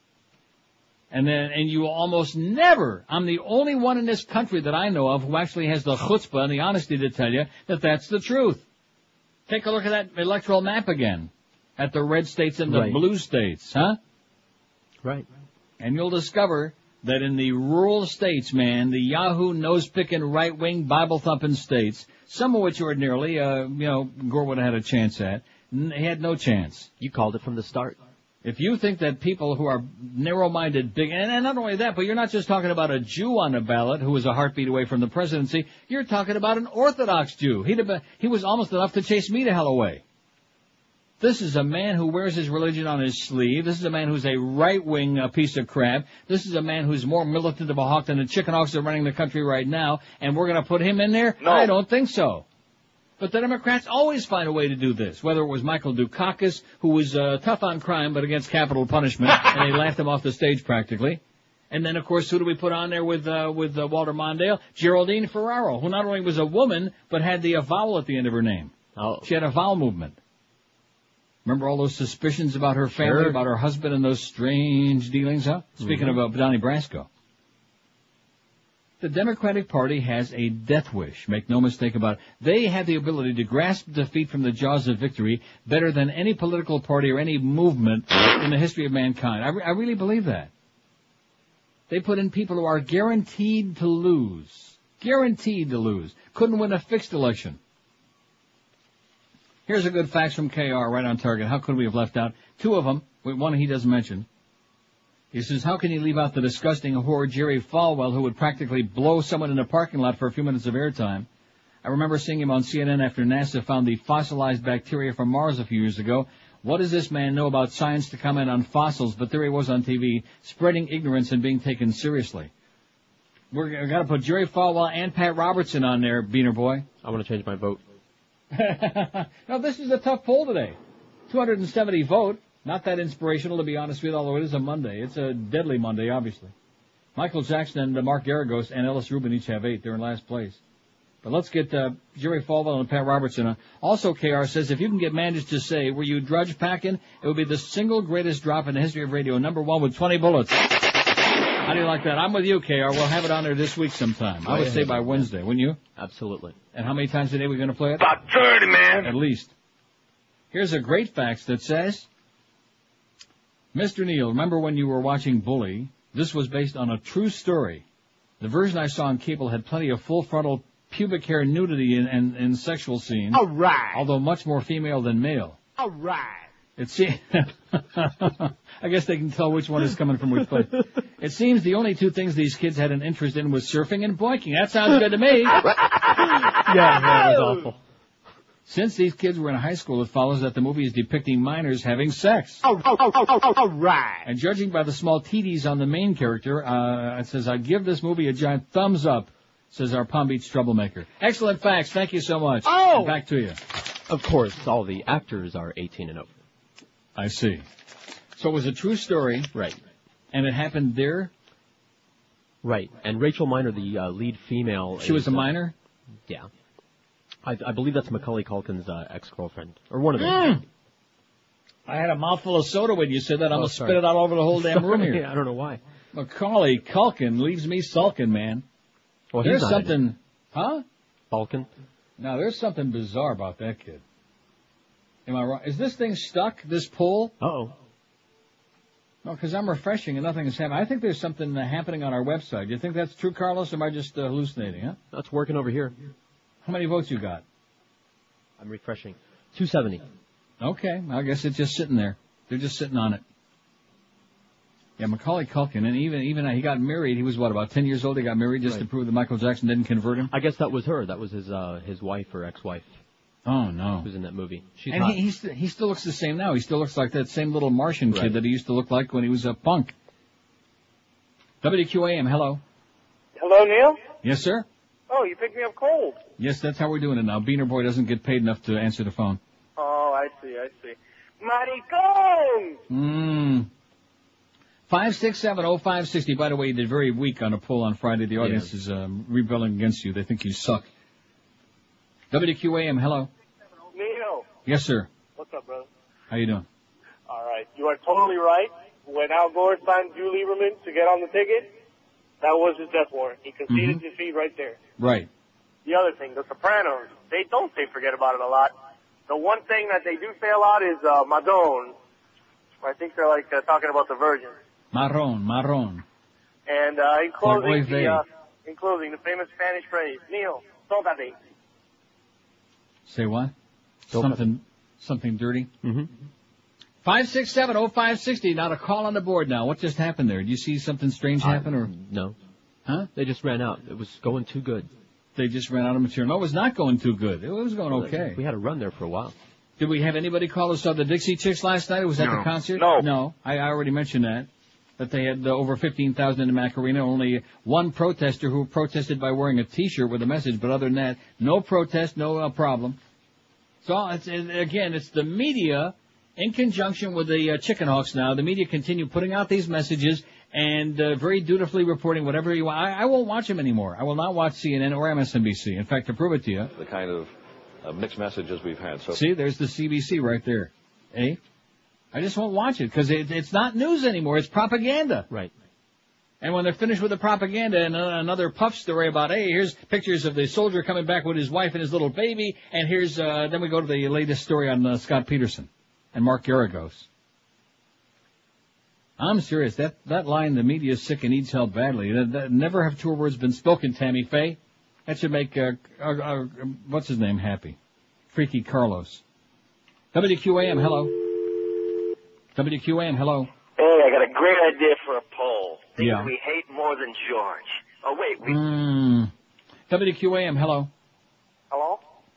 And then, and you almost never, I'm the only one in this country that I know of who actually has the chutzpah and the honesty to tell you that that's the truth. Take a look at that electoral map again, at the red states and the right. blue states, huh? Right. And you'll discover that in the rural states, man, the Yahoo nose-picking, right-wing, Bible-thumping states, some of which ordinarily, uh, you know, Gore would have had a chance at, he had no chance. You called it from the start. If you think that people who are narrow-minded, big, and, and not only that, but you're not just talking about a Jew on the ballot who is a heartbeat away from the presidency, you're talking about an Orthodox Jew. He'd have been, he was almost enough to chase me to hell away. This is a man who wears his religion on his sleeve. This is a man who's a right-wing uh, piece of crap. This is a man who's more militant of a hawk than the chicken hawks that are running the country right now. And we're going to put him in there? No. I don't think so. But the Democrats always find a way to do this, whether it was Michael Dukakis, who was uh, tough on crime but against capital punishment, and they laughed him off the stage practically. And then, of course, who do we put on there with uh, with uh, Walter Mondale? Geraldine Ferraro, who not only was a woman, but had the uh, vowel at the end of her name. Oh. She had a vowel movement. Remember all those suspicions about her family, Sure. about her husband and those strange dealings, huh? Speaking Mm-hmm. of uh, Donnie Brasco. The Democratic Party has a death wish, make no mistake about it. They have the ability to grasp defeat from the jaws of victory better than any political party or any movement in the history of mankind. I, re- I really believe that. They put in people who are guaranteed to lose. Guaranteed to lose. Couldn't win a fixed election. Here's a good fax from K R right on target. How could we have left out two of them? One he doesn't mention. He says, how can you leave out the disgusting whore Jerry Falwell who would practically blow someone in a parking lot for a few minutes of airtime? I remember seeing him on C N N after NASA found the fossilized bacteria from Mars a few years ago. What does this man know about science to comment on fossils? But there he was on T V, spreading ignorance and being taken seriously. We're got to put Jerry Falwell and Pat Robertson on there, Beaner Boy. I want to change my vote. No, this is a tough poll today. two hundred seventy vote. Not that inspirational, to be honest with you, although it is a Monday. It's a deadly Monday, obviously. Michael Jackson and uh, Mark Garagos and Ellis Rubin each have eight. They're in last place. But let's get uh, Jerry Falwell and Pat Robertson on. Also, K R says, if you can get managed to say, were you drudge packing, it would be the single greatest drop in the history of radio, number one with twenty bullets. How do you like that? I'm with you, K R. We'll have it on there this week sometime. I would say by Wednesday, wouldn't you? Absolutely. And how many times a day are we going to play it? About thirty, man. At least. Here's a great fax that says, Mister Neal, remember when you were watching Bully? This was based on a true story. The version I saw on cable had plenty of full frontal pubic hair nudity and, and, and sexual scenes. All right. Although much more female than male. All right. It seems, I guess they can tell which one is coming from which place. It seems the only two things these kids had an interest in was surfing and boinking. That sounds good to me. Yeah, that was awful. Since these kids were in high school, it follows that the movie is depicting minors having sex. Oh, oh, oh, oh, oh, all right. And judging by the small titties on the main character, uh, it says, I give this movie a giant thumbs up, says our Palm Beach troublemaker. Excellent facts. Thank you so much. Oh! And back to you. Of course, all the actors are eighteen and over. I see. So it was a true story. Right. And it happened there? Right. And Rachel Miner, the uh, lead female. She was is, a uh, minor? Yeah. I, I believe that's Macaulay Culkin's uh, ex-girlfriend. Or one of them. Mm. I had a mouthful of soda when you said that. I'm Oh, going to sorry. spit it out all over the whole damn room Sorry, here. I don't know why. Macaulay Culkin leaves me sulking, man. Well, he's there's not in something... Huh? Culkin? Now, there's something bizarre about that kid. Am I wrong? Is this thing stuck, this pull? Uh-oh. No, because I'm refreshing and nothing is happening. I think there's something uh, happening on our website. Do you think that's true, Carlos, or am I just uh, hallucinating, huh? That's working over here. How many votes you got? I'm refreshing. two seventy. Okay, I guess it's just sitting there. They're just sitting on it. Yeah, Macaulay Culkin, and even even uh, he got married. He was, what, about ten years old? He got married just Right. to prove that Michael Jackson didn't convert him? I guess that was her. That was his uh, his wife or ex-wife. Oh, no. Who was in that movie. She's and hot. he, he, st- he still looks the same now. He still looks like that same little Martian kid Right. that he used to look like when he was a punk. W Q A M, hello. Hello, Neil? Yes, sir? Oh, you picked me up cold. Yes, that's how we're doing it now. Beaner Boy doesn't get paid enough to answer the phone. Oh, I see, I see. Maricón! Mmm. five six seven oh five sixty. By the way, you did very weak on a poll on Friday. The audience Yeah. is um, rebelling against you. They think you suck. W Q A M, hello. Neil, Yes, sir. what's up, brother? How you doing? All right, you are totally right. When Al Gore signed Drew Lieberman to get on the ticket, that was his death warrant. He conceded Mhm. defeat right there. Right. The other thing, The Sopranos, they don't say forget about it a lot. The one thing that they do say a lot is uh, Madon. I think they're like uh, talking about the Virgin. Marron, marron. And uh, in closing, oy the, vey. uh, in closing, the famous Spanish phrase, Neil, soldade. Say what? Don't Something, something dirty? Mm-hmm. five six seven oh five sixty. Not a call on the board now. What just happened there? Did you see something strange happen, or No. huh? They just ran out. It was going too good. They just ran out of material. No, it was not going too good. It was going okay. We had a run there for a while. Did we have anybody call us on the Dixie Chicks last night? Or was that No. the concert? No. No. I, I already mentioned that. That they had uh, over fifteen thousand in the Macarena. Only one protester who protested by wearing a T-shirt with a message. But other than that, no protest, no uh, problem. So, it's, it, again, it's the media in conjunction with the uh, Chicken Hawks now. The media continue putting out these messages and uh, very dutifully reporting whatever you want. I, I won't watch them anymore. I will not watch C N N or M S N B C. In fact, to prove it to you, The kind of uh, mixed messages we've had. So see, there's the C B C right there. Eh? I just won't watch it because it, it's not news anymore. It's propaganda. Right. And when they're finished with the propaganda and uh, another puff story about, hey, here's pictures of the soldier coming back with his wife and his little baby, and here's, uh, then we go to the latest story on uh, Scott Peterson and Mark Garagos. I'm serious. That that line, the media is sick and needs help badly. That, that, never have truer words been spoken, Tammy Faye. That should make, uh, uh, uh, what's his name, happy. Freaky Carlos. W Q A M, hello. W Q A M, hello. Hey, I got a great idea for a poll. Things Yeah. we hate more than George. Oh, wait, we... Mm. W Q A M, hello. Hello?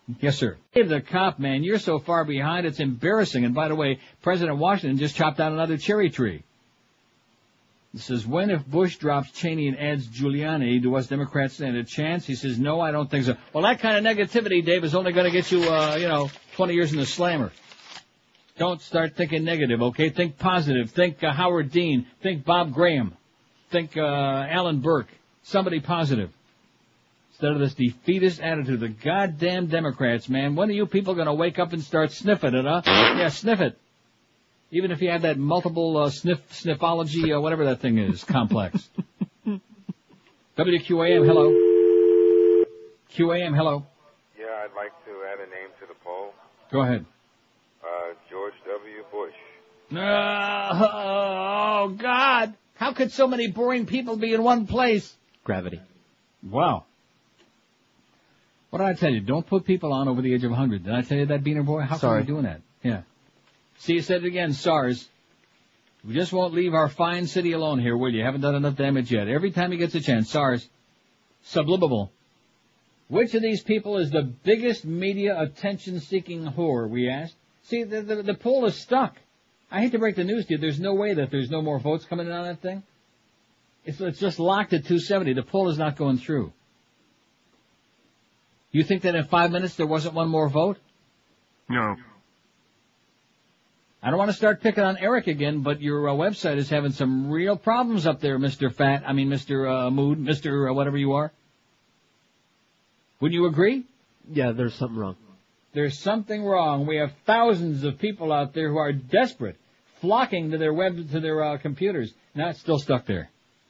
Yes, sir. Hey, the cop, man, you're so far behind, it's embarrassing. And by the way, President Washington just chopped down another cherry tree. It says, when if Bush drops Cheney and adds Giuliani, do us Democrats stand a chance? He says, no, I don't think so. Well, that kind of negativity, Dave, is only going to get you, uh, you know, twenty years in the slammer. Don't start thinking negative, okay? Think positive. Think uh, Howard Dean. Think Bob Graham. Think uh, Alan Burke. Somebody positive. Instead of this defeatist attitude, the goddamn Democrats, man. When are you people going to wake up and start sniffing it, huh? Yeah, sniff it. Even if you have that multiple uh, sniff, sniffology, uh, whatever that thing is, complex. W Q A M, hello. Q A M, hello. Yeah, I'd like to add a name to the poll. Go ahead. Uh, George W. Bush. Uh, oh, God. How could so many boring people be in one place? Gravity. Wow. What did I tell you? Don't put people on over the age of one hundred. Did I tell you that, Beaner Boy? How Sorry. come you're doing that? Yeah. See, you said it again, SARS. We just won't leave our fine city alone here, will you? Haven't done enough damage yet. Every time he gets a chance, SARS. Subliminal. Which of these people is the biggest media attention-seeking whore, we asked. See, the, the, the poll is stuck. I hate to break the news to you. There's no way that there's no more votes coming in on that thing. It's, it's just locked at two seventy. The poll is not going through. You think that in five minutes there wasn't one more vote? No. I don't want to start picking on Eric again, but your uh, website is having some real problems up there, Mister Fat. I mean, Mister Uh, Mood, Mister Uh, whatever you are. Wouldn't you agree? Yeah, there's something wrong. There's something wrong. We have thousands of people out there who are desperate, flocking to their web to their uh, computers. Now it's still stuck there.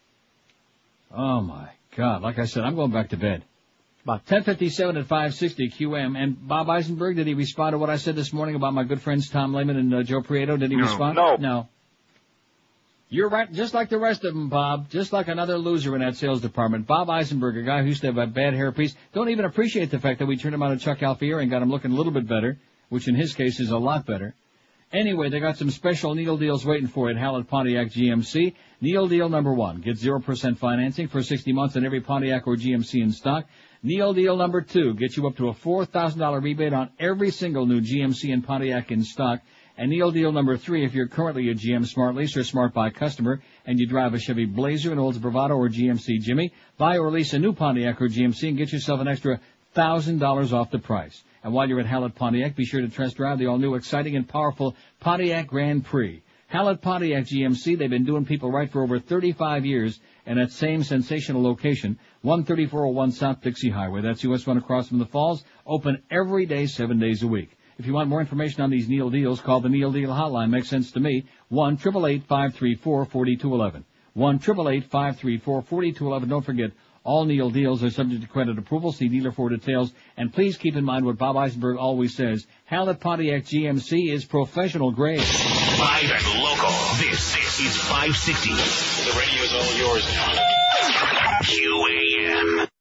Oh my God! Like I said, I'm going back to bed. About ten fifty-seven at five sixty Q M. And Bob Eisenberg, did he respond to what I said this morning about my good friends Tom Lehman and uh, Joe Prieto? Did he No. respond? No. No. You're right, just like the rest of them, Bob. Just like another loser in that sales department. Bob Eisenberg, a guy who used to have a bad hairpiece, don't even appreciate the fact that we turned him out of Chuck Alfieri and got him looking a little bit better, which in his case is a lot better. Anyway, they got some special Neil deals waiting for you at Hallett Pontiac G M C. Neil deal number one. Get zero percent financing for sixty months on every Pontiac or G M C in stock. Neil deal number two. Get you up to a four thousand dollars rebate on every single new G M C and Pontiac in stock. And Neil deal number three, if you're currently a G M Smart Lease or Smart Buy customer and you drive a Chevy Blazer, an Olds Bravado, or G M C Jimmy, buy or lease a new Pontiac or G M C and get yourself an extra one thousand dollars off the price. And while you're at Hallett Pontiac, be sure to test drive the all-new, exciting, and powerful Pontiac Grand Prix. Hallett Pontiac G M C, they've been doing people right for over thirty-five years, and that same sensational location, one thirty-four oh one South Dixie Highway. That's U S one across from the Falls, open every day, seven days a week. If you want more information on these Neil deals, call the Neil Deal hotline. Makes sense to me. one eight eight eight, five three four, four two one one. one eight eight eight, five three four, four two one one. Don't forget, all Neil deals are subject to credit approval. See dealer for details. And please keep in mind what Bob Eisenberg always says. Hallett Pontiac G M C is professional grade. Live and local. This, this is five sixty. The radio's all yours now. Q A M.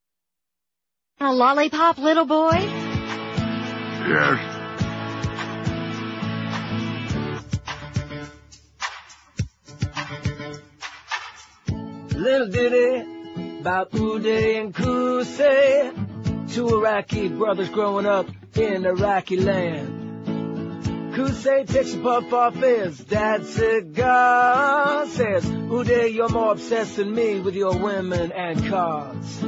A lollipop, little boy? Yes. Little ditty about Uday and Kusay, two Iraqi brothers growing up in Iraqi land. Kusay takes a puff off his dad's cigar, says, Uday, you're more obsessed than me with your women and cars.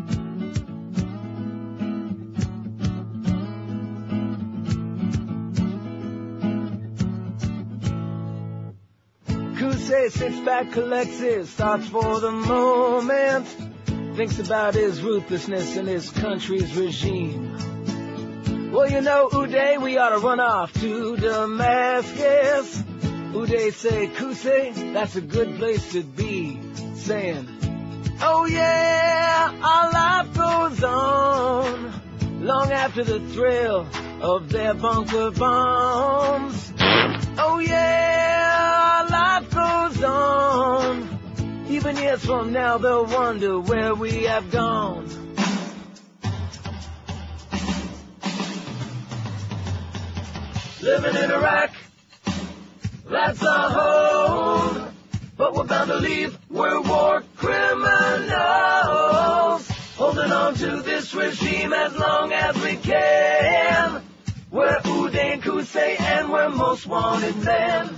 Kusay sits back, collects his thoughts for the moment, thinks about his ruthlessness and his country's regime. Well, you know, Uday, we ought to run off to Damascus. Uday say, Kusay, that's a good place to be, saying, oh yeah, our life goes on, long after the thrill of their bunker bombs. Oh yeah, our life goes on, even years from now they'll wonder where we have gone. Living in Iraq, that's our home, but we're bound to leave, we're war criminals, holding on to this regime as long as as we can. We're Uday and Kusei and we're most wanted men.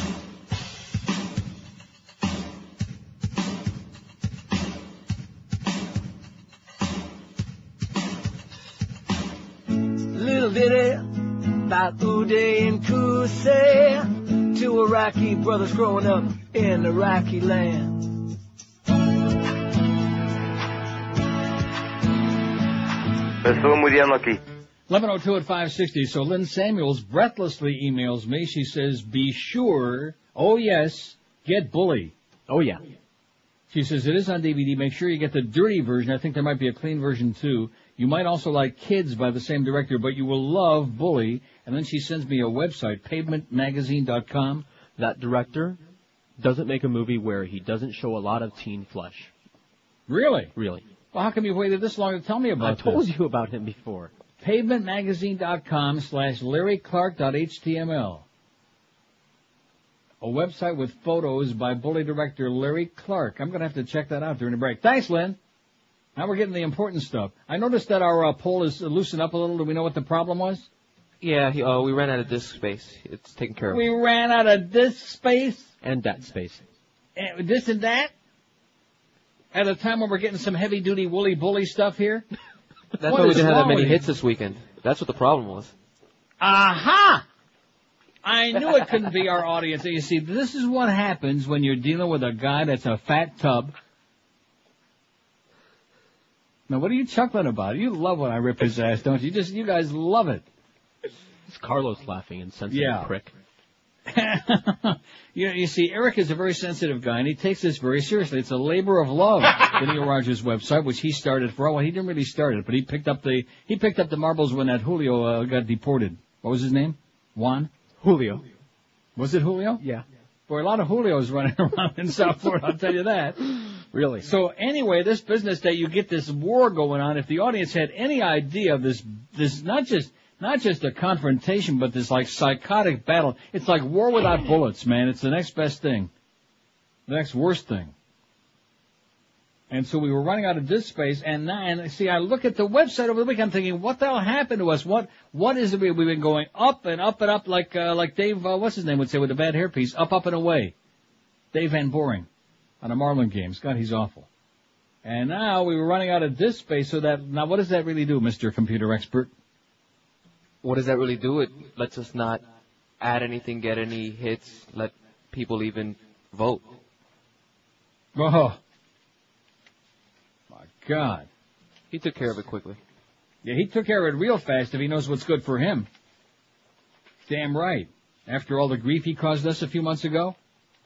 Little ditty about Uday and Kusei, two Iraqi brothers growing up in Iraqi land. Estuvo muy bien aquí. eleven oh two at five sixty. So Lynn Samuels breathlessly emails me. She says, be sure, oh yes, get Bully. Oh yeah. She says, it is on D V D. Make sure you get the dirty version. I think there might be a clean version too. You might also like Kids by the same director, but you will love Bully. And then she sends me a website, pavement magazine dot com. That director doesn't make a movie where he doesn't show a lot of teen flesh. Really? Really. Well, how come you waited this long to tell me about I this? told you about him before. pavement magazine dot com slash Larry Clark dot H T M L. A website with photos by Bully director Larry Clark. I'm going to have to check that out during the break. Thanks, Lynn. Now we're getting the important stuff. I noticed that our uh, poll is loosened up a little. Do we know what the problem was? Yeah, he, uh, we ran out of disk space. It's taken care of. We ran out of disk space. And that space. And this and that? At a time when we're getting some heavy-duty woolly bully stuff here? That's What why we is didn't have that wrong many with hits this weekend. That's what the problem was. Aha! I knew it couldn't be our audience. You see, this is what happens when you're dealing with a guy that's a fat tub. Now, what are you chuckling about? You love when I rip his ass, don't you? Just, you guys love it. It's Carlos laughing, insensitive Yeah. prick. you know, you see, Eric is a very sensitive guy, and he takes this very seriously. It's a labor of love. The Neil Rogers website, which he started for, well, he didn't really start it, but he picked up the, he picked up the marbles when that Julio uh, got deported. What was his name? Juan? Julio. Was it Julio? Yeah. Boy, a lot of Julios running around in South Florida, I'll tell you that. Really? So anyway, this business that you get this war going on, if the audience had any idea of this, this not just, not just a confrontation, but this like psychotic battle, it's like war without bullets, man. It's the next best thing. The next worst thing. And so we were running out of disk space, and now, and see, I look at the website over the week, I'm thinking, what the hell happened to us? What, what is it? We've been going up and up and up like, uh, like Dave, uh, what's his name would say with the bad hairpiece, up, up and away. Dave Van Boring on the Marlin games. God, he's awful. And now we were running out of disk space, so that, now what does that really do, Mister Computer Expert? What does that really do? It lets us not add anything, get any hits, let people even vote. Oh. God. He took care of it quickly. Yeah, he took care of it real fast if he knows what's good for him. Damn right. After all the grief he caused us a few months ago.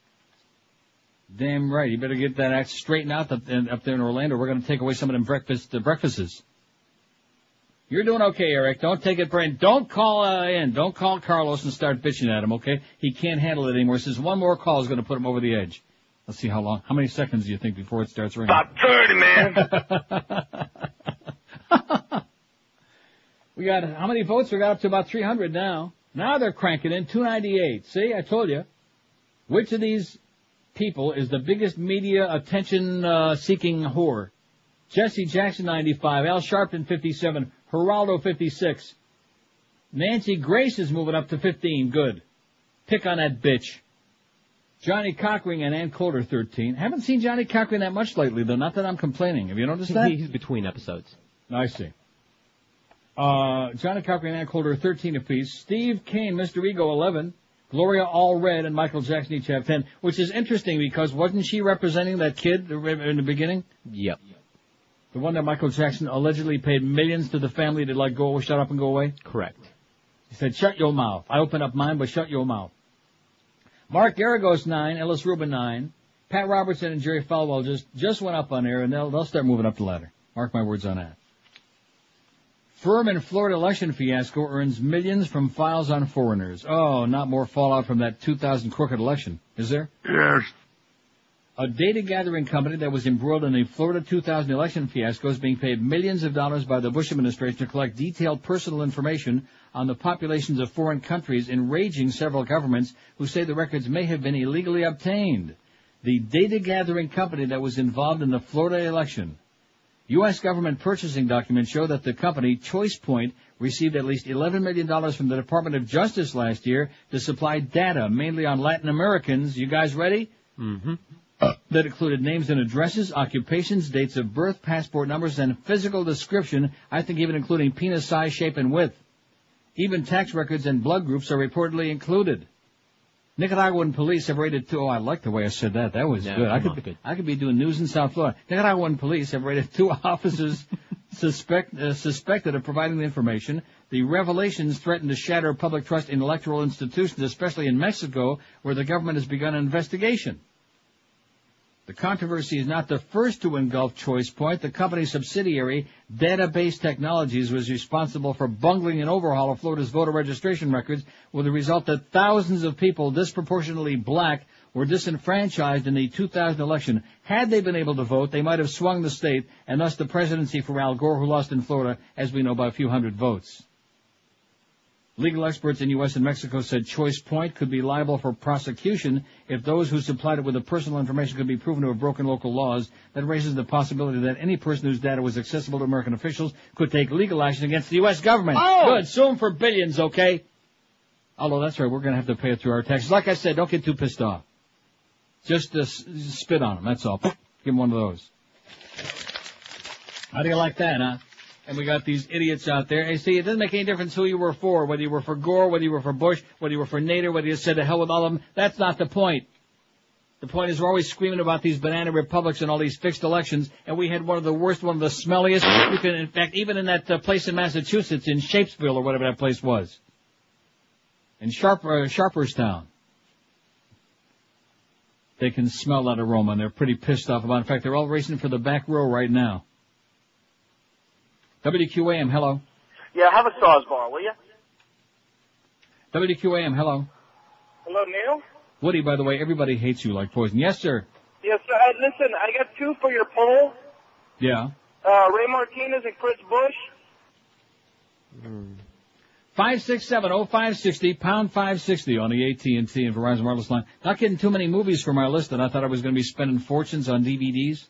Damn right. You better get that act straightened out up, up there in Orlando. We're going to take away some of them breakfast, uh, breakfasts. You're doing okay, Eric. Don't take it, Brain. Don't call uh, in. Don't call Carlos and start bitching at him, okay? He can't handle it anymore. He says one more call is going to put him over the edge. Let's see how long. How many seconds do you think before it starts ringing? About thirty, man. We got, how many votes? We got up to about three hundred now. Now they're cranking in two ninety-eight. See, I told you. Which of these people is the biggest media attention uh, seeking whore? Jesse Jackson, ninety-five. Al Sharpton, fifty-seven. Geraldo, fifty-six. Nancy Grace is moving up to fifteen. Good. Pick on that bitch. Johnny Cochran and Ann Coulter, thirteen. Haven't seen Johnny Cochran that much lately, though. Not that I'm complaining. Have you noticed that? He's between episodes. I see. Uh, Johnny Cochran and Ann Coulter, thirteen apiece. Steve Kane, Mister Ego, eleven. Gloria Allred and Michael Jackson each have ten, which is interesting because wasn't she representing that kid in the beginning? Yep. The one that Michael Jackson allegedly paid millions to the family to like go, shut up and go away? Correct. He said, shut your mouth. I open up mine, but shut your mouth. Mark Garagos, nine. Ellis Rubin, nine. Pat Robertson and Jerry Falwell just, just went up on air, and they'll, they'll start moving up the ladder. Mark my words on that. Firm in Florida election fiasco earns millions from files on foreigners. Oh, not more fallout from that two thousand crooked election, is there? Yes. A data gathering company that was embroiled in the Florida two thousand election fiasco is being paid millions of dollars by the Bush administration to collect detailed personal information on the populations of foreign countries, enraging several governments who say the records may have been illegally obtained. The data gathering company that was involved in the Florida election U S government purchasing documents show that the company, ChoicePoint, received at least eleven million dollars from the Department of Justice last year to supply data, mainly on Latin Americans. You guys ready? Mm-hmm. That included names and addresses, occupations, dates of birth, passport numbers, and physical description, I think even including penis size, shape, and width. Even tax records and blood groups are reportedly included. Nicaraguan police have raided two, oh, I like the way I said that. That was Yeah, good. I come could, on, be, good. I could be doing news in South Florida. Nicaraguan police have raided two officers suspect, uh, suspected of providing the information. The revelations threaten to shatter public trust in electoral institutions, especially in Mexico, where the government has begun an investigation. The controversy is not the first to engulf ChoicePoint. The company's subsidiary, Database Technologies, was responsible for bungling an overhaul of Florida's voter registration records, with the result that thousands of people, disproportionately black, were disenfranchised in the two thousand election. Had they been able to vote, they might have swung the state, and thus the presidency for Al Gore, who lost in Florida, as we know, by a few hundred votes. Legal experts in U S and Mexico said ChoicePoint could be liable for prosecution if those who supplied it with the personal information could be proven to have broken local laws. That raises the possibility that any person whose data was accessible to American officials could take legal action against the U S government. Oh! Good. Sue them for billions, okay? Although that's right, we're going to have to pay it through our taxes. Like I said, don't get too pissed off. Just uh, s- spit on them, that's all. Give them one of those. How do you like that, huh? And we got these idiots out there. And see, it doesn't make any difference who you were for, whether you were for Gore, whether you were for Bush, whether you were for Nader, whether you said to hell with all of them. That's not the point. The point is we're always screaming about these banana republics and all these fixed elections, and we had one of the worst, one of the smelliest. You can, in fact, even in that uh, place in Massachusetts, in Shapesville or whatever that place was, in Sharp, uh, Sharperstown, they can smell that aroma, and they're pretty pissed off about it. In fact, they're all racing for the back row right now. W Q A M, hello. Yeah, have a Stars bar, will you? W Q A M, hello. Hello, Neil? Woody, by the way, everybody hates you like poison. Yes, sir. Yes, sir. Uh, listen, I got two for your poll. Yeah. Uh, Ray Martinez and Chris Bush. five six seven oh five six oh, pound five sixty on the A T and T and Verizon Wireless line. Not getting too many movies from our list, and I thought I was going to be spending fortunes on D V Ds.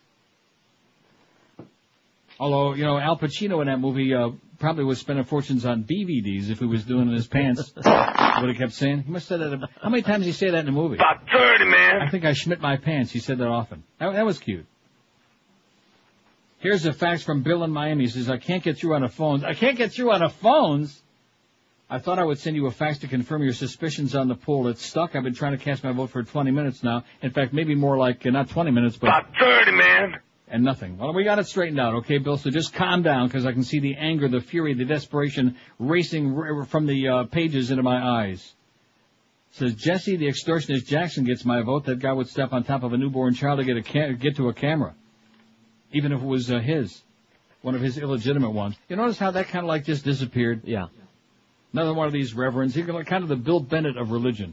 Although, you know, Al Pacino in that movie uh, probably was spending fortunes on B V Ds if he was doing it in his pants. What he kept saying. He must have said that. How many times did he say that in the movie? About thirty, man. I think I schmidt my pants. He said that often. That, that was cute. Here's a fax from Bill in Miami. He says, I can't get through on the phones. I can't get through on the phones? I thought I would send you a fax to confirm your suspicions on the poll. It's stuck. I've been trying to cast my vote for twenty minutes now. In fact, maybe more like, uh, not twenty minutes, but... About thirty, man. And nothing. Well, we got it straightened out, okay, Bill? So just calm down, because I can see the anger, the fury, the desperation racing r- from the uh, pages into my eyes. It says, Jesse, the extortionist Jackson gets my vote. That guy would step on top of a newborn child to get a ca- get to a camera, even if it was uh, his, one of his illegitimate ones. You notice how that kind of like just disappeared? Yeah. Another one of these reverends. He's kind of the Bill Bennett of religion.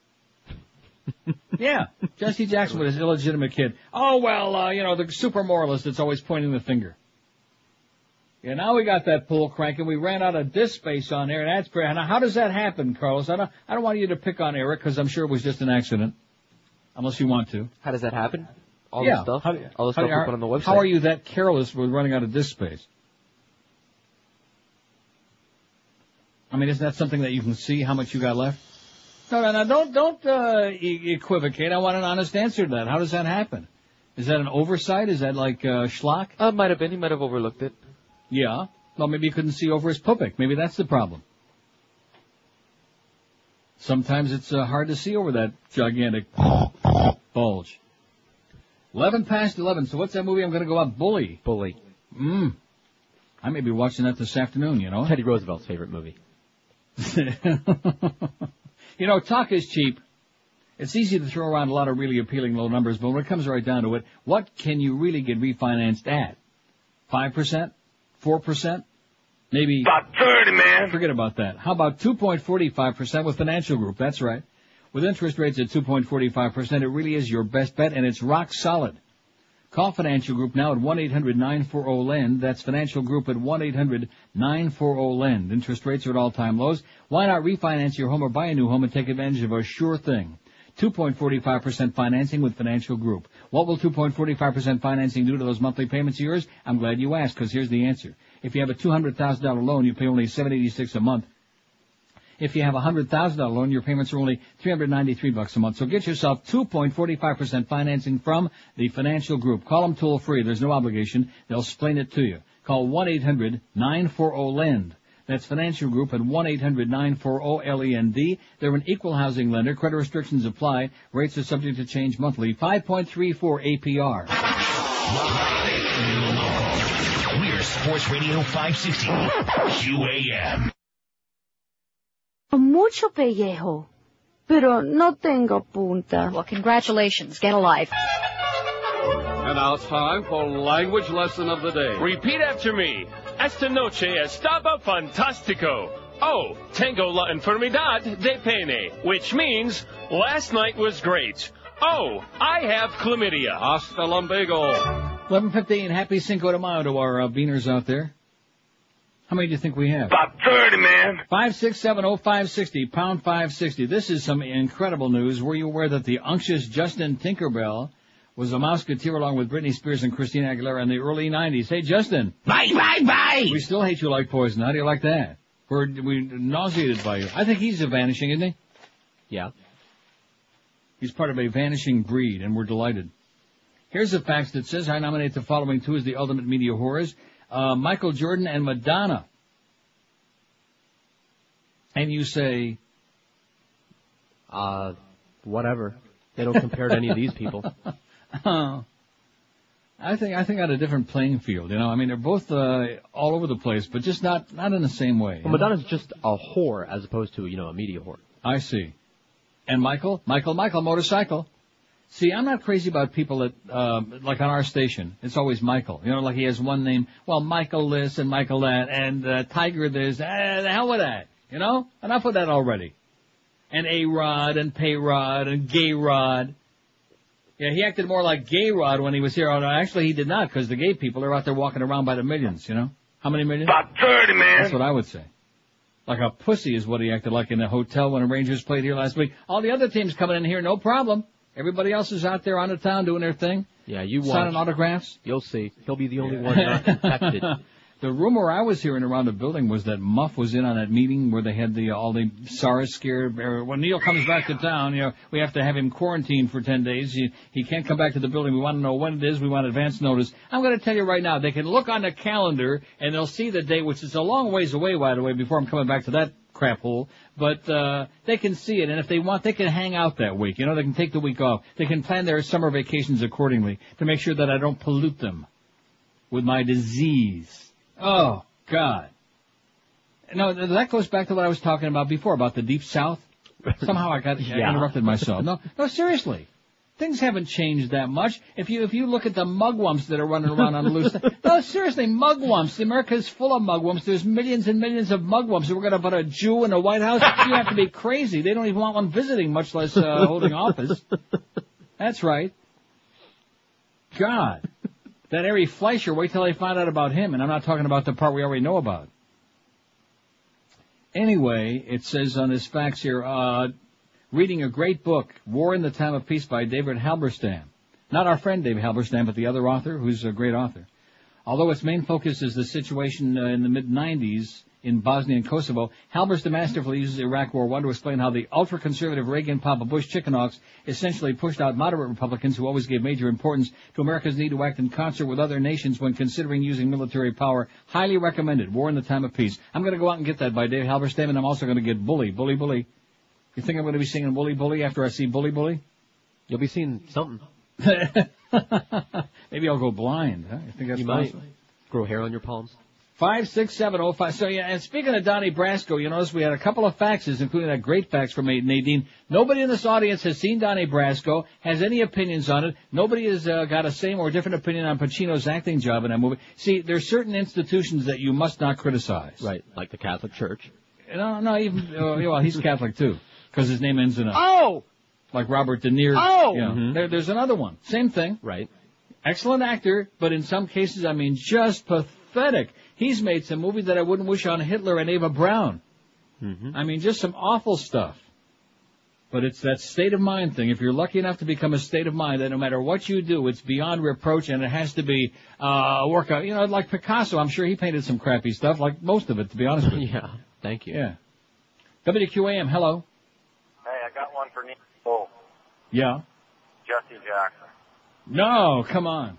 Yeah, Jesse Jackson with his illegitimate kid. Oh, well, uh, you know, the super moralist that's always pointing the finger. Yeah, now we got that pool cranking. We ran out of disk space on there, and that's pretty. Now, how does that happen, Carlos? I don't, I don't want you to pick on Eric, because I'm sure it was just an accident. Unless you want to. How does that happen? All yeah. the stuff? How do you, All the how stuff do you, we put on the website? How are you that careless with running out of disk space? I mean, isn't that something that you can see how much you got left? No, no, no, don't, don't, uh, e- equivocate. I want an honest answer to that. How does that happen? Is that an oversight? Is that like, uh, schlock? Uh, might have been. He might have overlooked it. Yeah. Well, maybe he couldn't see over his pubic. Maybe that's the problem. Sometimes it's, uh, hard to see over that gigantic bulge. Eleven past eleven. So what's that movie I'm gonna go out? Bully. Bully. Mmm. I may be watching that this afternoon, you know? Teddy Roosevelt's favorite movie. You know, talk is cheap. It's easy to throw around a lot of really appealing low numbers, but when it comes right down to it, what can you really get refinanced at? five percent? four percent? Maybe... About thirty, man. Forget about that. How about two point four five percent with Financial Group? That's right. With interest rates at two point four five percent, it really is your best bet, and it's rock solid. Call Financial Group now at one eight hundred nine four zero lend. That's Financial Group at one eight hundred nine four zero lend. Interest rates are at all-time lows. Why not refinance your home or buy a new home and take advantage of a sure thing? two point four five percent financing with Financial Group. What will two point four five percent financing do to those monthly payments of yours? I'm glad you asked, because here's the answer. If you have a two hundred thousand dollars loan, you pay only seven hundred eighty-six dollars a month. If you have a one hundred thousand dollars loan, your payments are only three hundred ninety-three bucks a month. So get yourself two point four five percent financing from the Financial Group. Call them toll free. There's no obligation. They'll explain it to you. Call one eight hundred nine four zero lend. That's Financial Group at one eight hundred nine four zero L E N D. They're an equal housing lender. Credit restrictions apply. Rates are subject to change monthly. five point three four A P R. We're Sports Radio five sixty Q A M. Mucho pellejo, pero no tengo punta. Well, congratulations. Get a life. And now it's time for language lesson of the day. Repeat after me. Esta noche estaba fantástico. Oh, tengo la enfermedad de pene, which means last night was great. Oh, I have chlamydia. Hasta lumbago. eleven fifteen, happy Cinco de Mayo to our uh, beaners out there. How many do you think we have? About thirty, man. five six seven oh five sixty, pound five sixty. This is some incredible news. Were you aware that the unctuous Justin Tinkerbell was a Mouseketeer along with Britney Spears and Christina Aguilera in the early nineties? Hey, Justin. Bye, bye, bye. We still hate you like poison. How do you like that? We're, we're nauseated by you. I think he's a vanishing, isn't he? Yeah. He's part of a vanishing breed, and we're delighted. Here's the facts that says I nominate the following two as the ultimate media horrors. Uh, Michael Jordan and Madonna. And you say, uh, whatever. They don't compare to any of these people. uh, I think, I think on a different playing field, you know. I mean, they're both, uh, all over the place, but just not, not in the same way. Well, Madonna's just a whore as opposed to, you know, a media whore. I see. And Michael? Michael, Michael, motorcycle. See, I'm not crazy about people that, uh, like on our station, it's always Michael. You know, like he has one name, well, Michael this and Michael that, and uh, Tiger this, eh, the hell with that. You know? Enough of that already. And A-Rod and Pay-Rod and Gay-Rod. Yeah, he acted more like Gay-Rod when he was here. Actually, he did not, because the gay people are out there walking around by the millions, you know? How many millions? About thirty, man. That's what I would say. Like a pussy is what he acted like in the hotel when the Rangers played here last week. All the other teams coming in here, no problem. Everybody else is out there on the town doing their thing. Yeah, you watch. Signing autographs. You'll see. He'll be the only one not infected. The rumor I was hearing around the building was that Muff was in on that meeting where they had the uh, all the SARS scare. When Neil comes back to town, you know, we have to have him quarantined for ten days. He, he can't come back to the building. We want to know when it is. We want advance notice. I'm going to tell you right now, they can look on the calendar and they'll see the date, which is a long ways away, by the way, before I'm coming back to that crap hole. But uh they can see it, and if they want, they can hang out that week. You know, they can take the week off. They can plan their summer vacations accordingly to make sure that I don't pollute them with my disease. Oh, God. No, that goes back to what I was talking about before, about the Deep South. Somehow I got yeah. I interrupted myself. No, no, seriously. Things haven't changed that much. If you if you look at the mugwumps that are running around on the loose, no, seriously, mugwumps. America is full of mugwumps. There's millions and millions of mugwumps. We're going to put a Jew in the White House? You have to be crazy. They don't even want one visiting, much less uh, holding office. That's right. God. That Ari Fleischer, wait till they find out about him, and I'm not talking about the part we already know about. Anyway, it says on this fax here, uh, reading a great book, War in the Time of Peace by David Halberstam. Not our friend David Halberstam, but the other author, who's a great author. Although its main focus is the situation uh, in the mid nineties in Bosnia and Kosovo, Halberstam masterfully uses Iraq War One to explain how the ultra-conservative Reagan Papa Bush chickenhawks essentially pushed out moderate Republicans who always gave major importance to America's need to act in concert with other nations when considering using military power. Highly recommended, War in the Time of Peace. I'm going to go out and get that by David Halberstam, and I'm also going to get Bully, Bully, Bully. You think I'm going to be singing Bully, Bully after I see Bully, Bully? You'll be seeing something. Maybe I'll go blind, huh? You think that's you possible? Might grow hair on your palms. Five six seven oh five. So yeah, and speaking of Donnie Brasco, you notice we had a couple of faxes, including that great fax from Nadine. Nobody in this audience has seen Donnie Brasco, has any opinions on it. Nobody has uh, got a same or different opinion on Pacino's acting job in that movie. See, there's certain institutions that you must not criticize. Right, like the Catholic Church. No, no, even uh, well, he's Catholic too, because his name ends in a. Oh. Like Robert De Niro. Oh. You know, Mm-hmm. there, there's another one. Same thing. Right. Excellent actor, but in some cases, I mean, just pathetic. He's made some movies that I wouldn't wish on Hitler and Eva Braun. Mm-hmm. I mean, just some awful stuff. But it's that state of mind thing. If you're lucky enough to become a state of mind, that no matter what you do, it's beyond reproach, and it has to be uh, a workout. You know, like Picasso, I'm sure he painted some crappy stuff, like most of it, to be honest with you. Yeah, thank you. Yeah. W Q A M, hello. Hey, I got one for Neil. Yeah. Jesse Jackson. No, come on.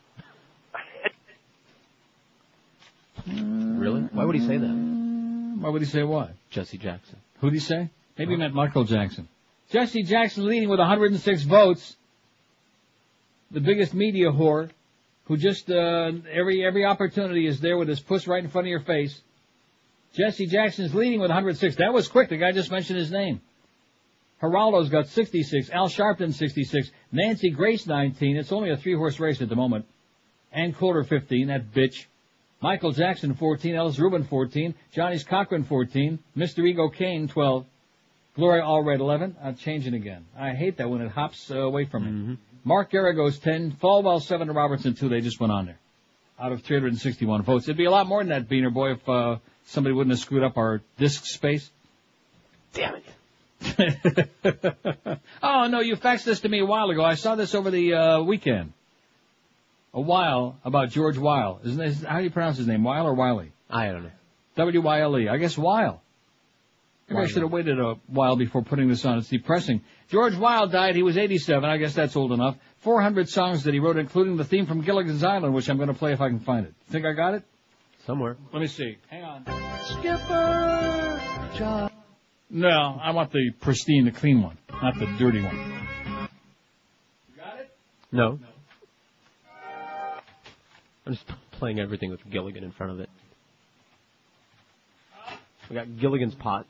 Really? Why would he say that? Why would he say what? Jesse Jackson. Who'd he say? Maybe he meant Michael Jackson. Jesse Jackson leading with one hundred six votes. The biggest media whore, who just, uh, every, every opportunity is there with his puss right in front of your face. Jesse Jackson's leading with one hundred six. That was quick. The guy just mentioned his name. Geraldo's got sixty-six. Al Sharpton, sixty-six. Nancy Grace, nineteen. It's only a three-horse race at the moment. Ann Coulter, fifteen. That bitch. Michael Jackson, fourteen. Ellis Rubin, fourteen. Johnny's Cochran, fourteen. Mister Ego Kane, twelve. Gloria Allred, eleven. I'm changing again. I hate that when it hops uh, away from me. Mm-hmm. Mark Garrigo's ten. Falwell, seven. And Robertson, two. They just went on there. Out of three hundred sixty-one votes. It'd be a lot more than that, Beaner Boy, if uh, somebody wouldn't have screwed up our disk space. Damn it. Oh, no, you faxed this to me a while ago. I saw this over the uh, weekend. A while about George Weil. Isn't this, how do you pronounce his name? Weil or Wiley? I don't know. W Y L E. I guess Weil. Maybe Wiley. I should have waited a while before putting this on. It's depressing. George Weil died. He was eighty-seven. I guess that's old enough. four hundred songs that he wrote, including the theme from Gilligan's Island, which I'm going to play if I can find it. Think I got it? Somewhere. Let me see. Hang on. Skipper John. No, I want the pristine, the clean one, not the dirty one. You got it? No. I'm just playing everything with Gilligan in front of it. We got Gilligan's Pot.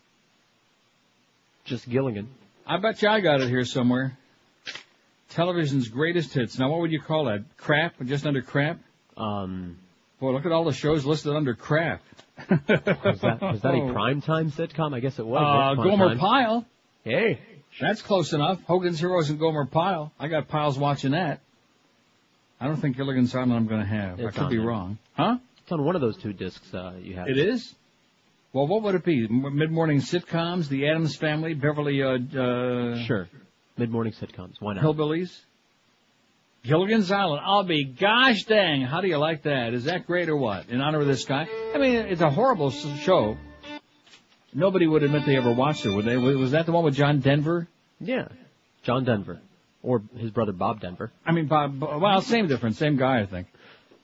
Just Gilligan. I bet you I got it here somewhere. Television's greatest hits. Now, what would you call that? Crap? Just under crap? Um. Boy, look at all the shows listed under crap. was, that, was that a primetime sitcom? I guess it was. Uh, Gomer time. Pyle. Hey. That's close enough. Hogan's Heroes and Gomer Pyle. I got Pyles watching that. I don't think Gilligan's Island I'm going to have. It's I could be there. wrong. Huh? It's on one of those two discs uh, you have. It is? Well, what would it be? M- mid-morning sitcoms, The Addams Family, Beverly, uh, uh... Sure. Mid-morning sitcoms. Why not? Hillbillies? Gilligan's Island. I'll be gosh dang. How do you like that? Is that great or what? In honor of this guy? I mean, it's a horrible show. Nobody would admit they ever watched it, would they? Was that the one with John Denver? Yeah. John Denver. Or his brother Bob Denver. I mean, Bob, well, same difference. Same guy, I think.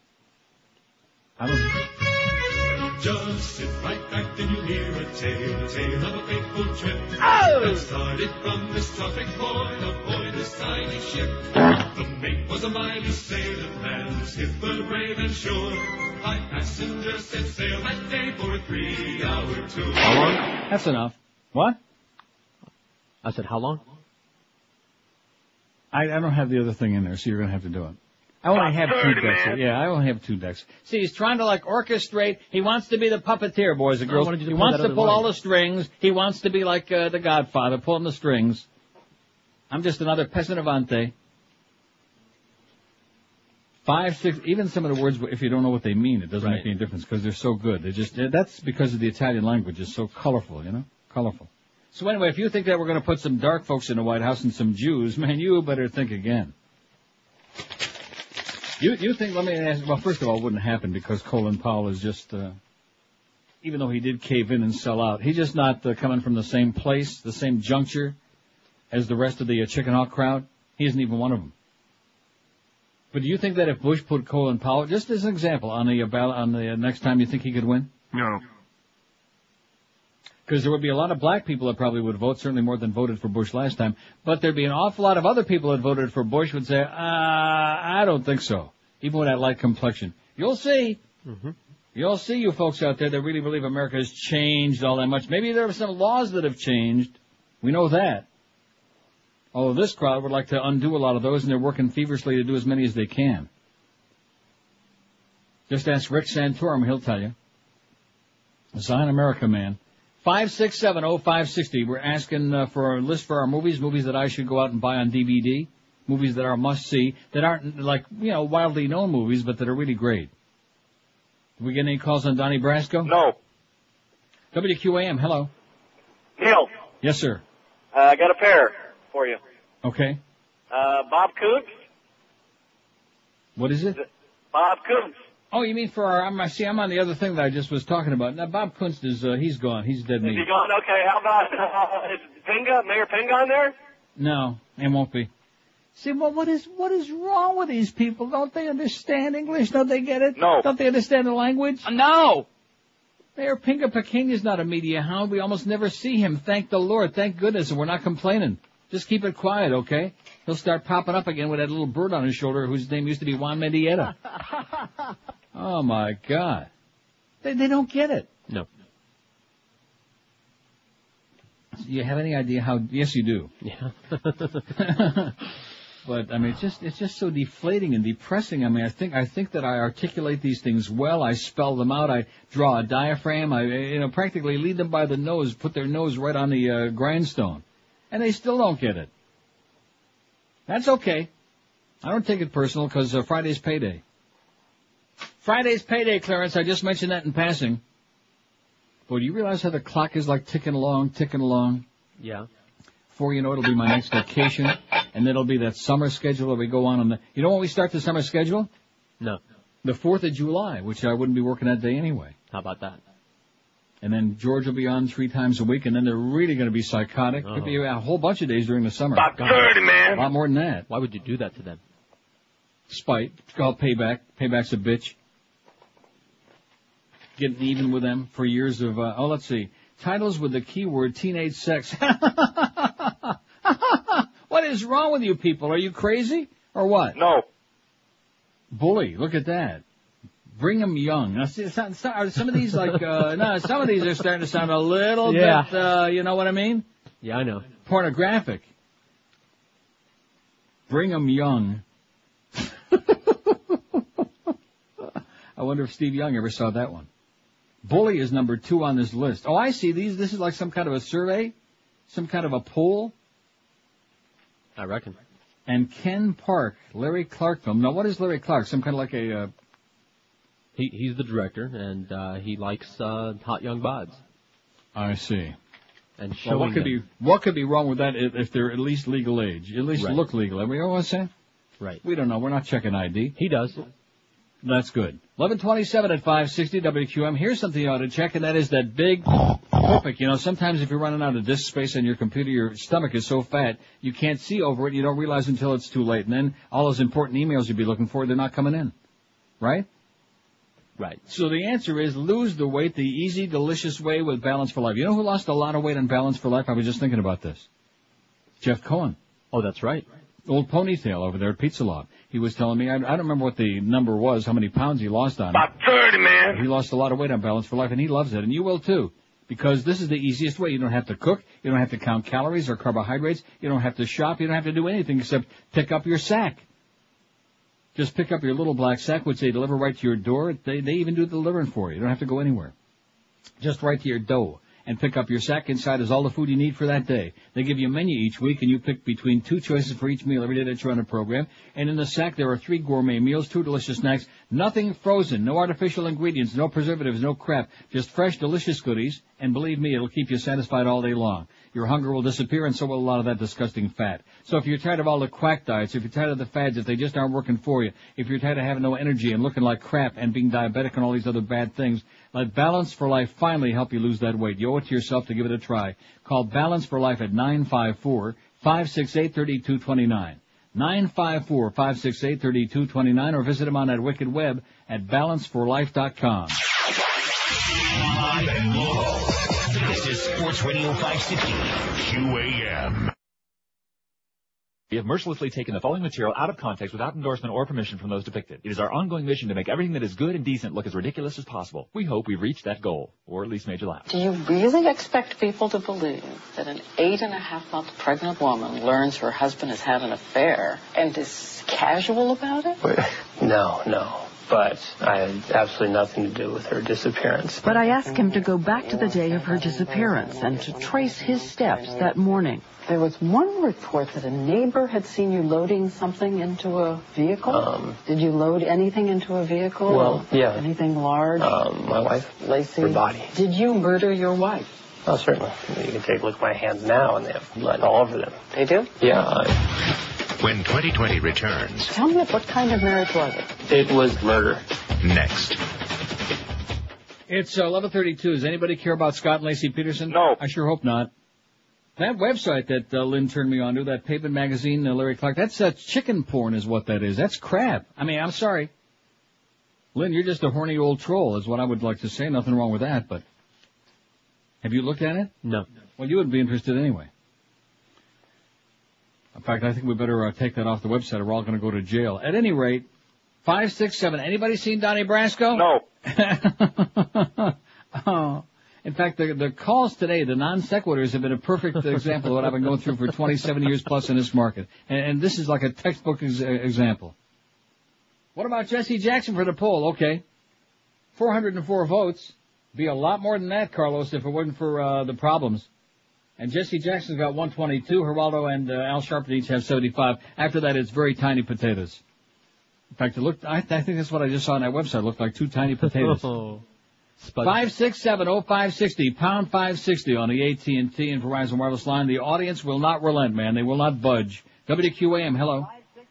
I don't... Just sit right back and you'll hear a tale, a tale of a fateful trip. Oh! That started from this tropic point aboard this tiny ship. The mate was a mighty sailor man, the skipper brave and sure. Five passengers set sail that day for a three-hour tour. How long? That's enough. What? I said, how long? I, I don't have the other thing in there, so you're going to have to do it. I only have two decks. Man. Yeah, I only have two decks. See, he's trying to, like, orchestrate. He wants to be the puppeteer, boys and girls. He wants to pull all the strings. He wants to be like uh, the Godfather, pulling the strings. I'm just another peasant avante. Five, six, even some of the words, if you don't know what they mean, it doesn't right. make any difference because they're so good. They just, that's because of the Italian language. It's so colorful, you know? Colorful. So anyway, if you think that we're going to put some dark folks in the White House and some Jews, man, you better think again. You you think, let me ask, well, first of all, it wouldn't happen because Colin Powell is just, uh, even though he did cave in and sell out, he's just not uh, coming from the same place, the same juncture as the rest of the uh, Chicken Hawk crowd. He isn't even one of them. But do you think that if Bush put Colin Powell, just as an example, on the uh, ballot, on the uh, next time, you think he could win? No. Because there would be a lot of black people that probably would vote, certainly more than voted for Bush last time. But there'd be an awful lot of other people that voted for Bush would say, uh, I don't think so. Even with that light complexion. You'll see. Mm-hmm. You'll see, you folks out there that really believe America has changed all that much. Maybe there are some laws that have changed. We know that. Although this crowd would like to undo a lot of those, and they're working feverishly to do as many as they can. Just ask Rick Santorum, he'll tell you. Zion America man. five six seven oh five six oh. We're asking uh, for a list for our movies, movies that I should go out and buy on D V D, movies that are must-see, that aren't, like, you know, widely known movies, but that are really great. Did we get any calls on Donnie Brasco? No. W Q A M, hello. Neil. Yes, sir. Uh, I got a pair for you. Okay. Uh, Bob Coots. What is it? Bob Coots. Oh, you mean for our, I'm, I see, I'm on the other thing that I just was talking about. Now, Bob Kunst is, uh, he's gone. He's dead Is meat. he gone? Okay, how about, uh, is Pinga, Mayor Pinga on there? No, it won't be. See, well, what is, what is wrong with these people? Don't they understand English? Don't they get it? No. Don't they understand the language? No. Mayor Pinga Peking is not a media hound. We almost never see him. Thank the Lord. Thank goodness. And we're not complaining. Just keep it quiet, okay? He'll start popping up again with that little bird on his shoulder whose name used to be Juan Mendieta. Oh, my God. They, they don't get it. No. Do you have any idea how... Yes, you do. Yeah. But, I mean, it's just, it's just so deflating and depressing. I mean, I think, I think that I articulate these things well. I spell them out. I draw a diaphragm. I, you know, practically lead them by the nose, put their nose right on the uh, grindstone. And they still don't get it. That's okay. I don't take it personal because uh, Friday's payday. Friday's payday, Clarence. I just mentioned that in passing. Boy, do you realize how the clock is like ticking along, ticking along? Yeah. Before you know it, it'll be my next vacation, and then it'll be that summer schedule that we go on on the... You know when we start the summer schedule? No. The fourth of July, which I wouldn't be working that day anyway. How about that? And then George will be on three times a week, and then they're really going to be psychotic. Oh. Could be a whole bunch of days during the summer. About thirty, man. A lot more than that. Why would you do that to them? Spite. It's called payback. Payback's a bitch. Getting even with them for years of, uh, oh, let's see. Titles with the keyword teenage sex. What is wrong with you people? Are you crazy? Or what? No. Bully. Look at that. Bring 'em young. Now, see, some, some of these like, uh, no, some of these are starting to sound a little Yeah. bit, uh, you know what I mean? Yeah, I know. Pornographic. Bring 'em young. I wonder if Steve Young ever saw that one. Bully is number two on this list. Oh, I see these. This is like some kind of a survey, some kind of a poll. I reckon. And Ken Park, Larry Clark film. Now, what is Larry Clark? Some kind of like a... Uh... He He's the director, and uh, he likes uh, hot young bods. I see. And well, what could them. be what could be wrong with that if, if they're at least legal age? At least Right. look legal. I mean, you know what I'm saying? Right. We don't know. We're not checking I D. He does. That's good. eleven twenty-seven at five sixty W Q M. Here's something you ought to check, and that is that big topic. You know, sometimes if you're running out of disk space on your computer, your stomach is so fat, you can't see over it. You don't realize until it's too late. And then all those important emails you'd be looking for, they're not coming in. Right? Right. So the answer is lose the weight the easy, delicious way with Balance for Life. You know who lost a lot of weight on Balance for Life? I was just thinking about this. Jeff Cohen. Oh, that's right. Old ponytail over there at Pizza Loft. He was telling me, I, I don't remember what the number was, how many pounds he lost on it. About thirty, man. He lost a lot of weight on Balance for Life, and he loves it, and you will too. Because this is the easiest way. You don't have to cook. You don't have to count calories or carbohydrates. You don't have to shop. You don't have to do anything except pick up your sack. Just pick up your little black sack, which they deliver right to your door. They, they even do the delivering for you. You don't have to go anywhere. Just right to your door. And pick up your sack. Inside is all the food you need for that day. They give you a menu each week, and you pick between two choices for each meal every day that you're on a program. And in the sack, there are three gourmet meals, two delicious snacks, nothing frozen, no artificial ingredients, no preservatives, no crap, just fresh, delicious goodies. And believe me, it'll keep you satisfied all day long. Your hunger will disappear, and so will a lot of that disgusting fat. So if you're tired of all the quack diets, if you're tired of the fads, if they just aren't working for you, if you're tired of having no energy and looking like crap and being diabetic and all these other bad things, let Balance for Life finally help you lose that weight. You owe it to yourself to give it a try. Call Balance for Life at nine five four, five six eight, three two two nine. nine five four, five six eight, three two two nine, or visit them on that wicked web at balance for life dot com. Live and local. This is Sports Radio five sixty Q A M. We have mercilessly taken the following material out of context without endorsement or permission from those depicted. It is our ongoing mission to make everything that is good and decent look as ridiculous as possible. We hope we've reached that goal, or at least made you laugh. Do you really expect people to believe that an eight and a half month pregnant woman learns her husband has had an affair and is casual about it? No, no. But I had absolutely nothing to do with her disappearance. But I asked him to go back to the day of her disappearance and to trace his steps that morning. There was one report that a neighbor had seen you loading something into a vehicle. Um, Did you load anything into a vehicle? Well, yeah. Anything large? Um, my wife. Lacey? Her body. Did you murder your wife? Oh, certainly. You can take a look at my hands now, and they have blood all over them. They do? Yeah. I... When twenty twenty returns. Tell me, what kind of marriage was it? It was murder. Next. It's uh, eleven thirty-two. Does anybody care about Scott and Lacey Peterson? No. I sure hope not. That website that uh, Lynn turned me on to, that Pavement Magazine, uh, Larry Clark, that's uh, chicken porn is what that is. That's crap. I mean, I'm sorry. Lynn, you're just a horny old troll is what I would like to say. Nothing wrong with that, but have you looked at it? No. Well, you wouldn't be interested anyway. In fact, I think we better uh, take that off the website or we're all going to go to jail. At any rate, five six seven. Anybody seen Donnie Brasco? No. Oh. In fact, the, the calls today, the non sequiturs, have been a perfect example of what I've been going through for twenty-seven years plus in this market. And, and this is like a textbook ex- example. What about Jesse Jackson for the poll? Okay. four hundred four votes. Be a lot more than that, Carlos, if it wasn't for uh, the problems. And Jesse Jackson's got one twenty-two. Geraldo and uh, Al Sharpton each have seventy-five. After that, it's very tiny potatoes. In fact, it looked, I, I think that's what I just saw on that website. It looked like two tiny potatoes. Five six seven oh five sixty pound five sixty on the A T and T and Verizon wireless line. The audience will not relent, man. They will not budge. W Q A M, hello.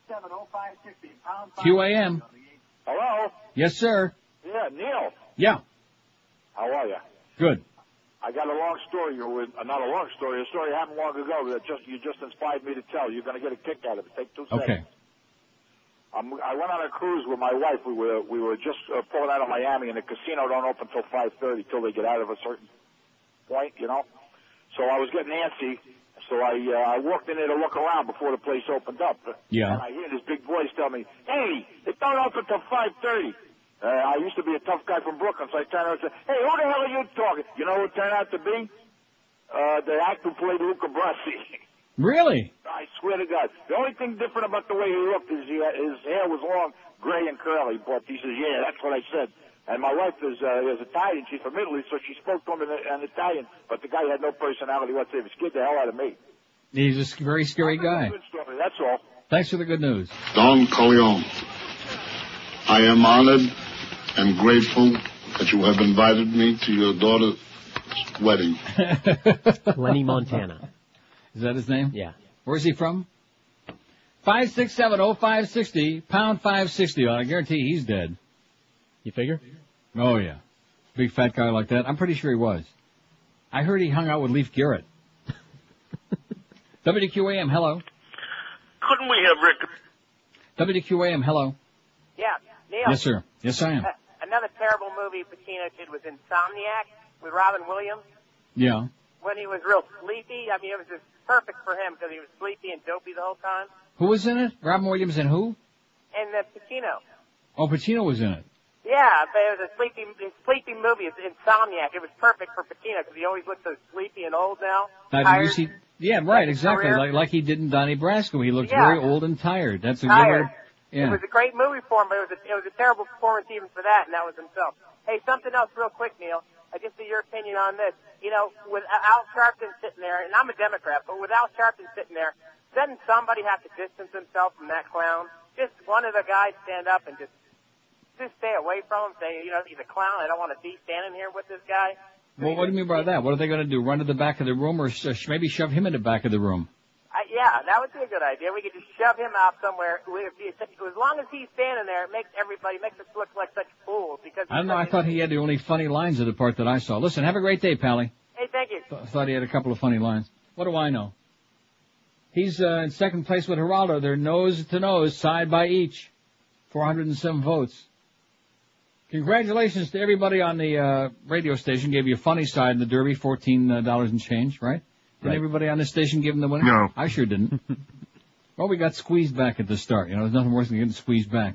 Q A M. Hello? Yes, sir. Yeah, Neil. Yeah. How are you? Good. I got a long story. With, uh, not a long story. A story happened long ago that just you just inspired me to tell. You're going to get a kick out of it. Take two seconds. Okay. Um, I went on a cruise with my wife. We were we were just uh, pulling out of Miami, and the casino don't open till five thirty till they get out of a certain point, you know. So I was getting antsy. So I uh, I walked in there to look around before the place opened up. Yeah. And I hear this big voice tell me, "Hey, it don't open till five thirty." Uh, I used to be a tough guy from Brooklyn, so I turned around and said, "Hey, who the hell are you talking?" You know who it turned out to be? Uh, the actor who played Luca Brasi. Really? I swear to God. The only thing different about the way he looked is he, his hair was long, gray and curly. But he says, "Yeah, that's what I said." And my wife is uh, is Italian. She's from Italy, so she spoke to him in, in Italian. But the guy had no personality whatsoever. He scared the hell out of me. He's a sc- very scary guy. Good story, that's all. Thanks for the good news. Don Corleone, I am honored and grateful that you have invited me to your daughter's wedding. Lenny Montana. Is that his name? Yeah. Where's he from? Five six seven oh five sixty pound five sixty. I guarantee he's dead. You figure? Oh yeah, big fat guy like that. I'm pretty sure he was. I heard he hung out with Leif Garrett. W Q A M, hello. Couldn't we have Rick? W Q A M, hello. Yeah, Neil. Yes, sir. Yes, I am. Uh, another terrible movie Pacino did was Insomniac with Robin Williams. Yeah. When he was real sleepy, I mean, it was just perfect for him because he was sleepy and dopey the whole time. Who was in it? Robin Williams and who? And uh, Pacino. Oh, Pacino was in it. Yeah, but it was a sleepy, a sleepy movie. It's Insomniac. It was perfect for Pacino because he always looks so sleepy and old now. Now, did you see? Yeah, right, exactly. Career. Like like he did in Donnie Brasco. He looked Yeah. very old and tired. That's a Tired. good. Yeah. It was a great movie for him, but it was a, it was a terrible performance even for that, and that was himself. Hey, something else real quick, Neil. I just see your opinion on this. You know, with Al Sharpton sitting there, and I'm a Democrat, but with Al Sharpton sitting there, doesn't somebody have to distance himself from that clown? Just one of the guys stand up and just just stay away from him, say, you know, he's a clown. I don't want to be standing here with this guy. Well, what do you mean by that? What are they going to do? Run to the back of the room, or sh- maybe shove him in the back of the room? I, yeah, that would be a good idea. We could just shove him out somewhere. We, as long as he's standing there, it makes everybody, makes us look like such fools. Because I don't know. I thought he had the only funny lines of the part that I saw. Listen, have a great day, Pally. Hey, thank you. I thought he had a couple of funny lines. What do I know? He's uh, in second place with Geraldo. They're nose to nose, side by each. four hundred seven votes. Congratulations to everybody on the uh, radio station. Gave you a funny side in the Derby, fourteen dollars and change, right? Did Right. everybody on the station give him the winner? No. I sure didn't. Well, we got squeezed back at the start. You know, there's nothing worse than getting squeezed back.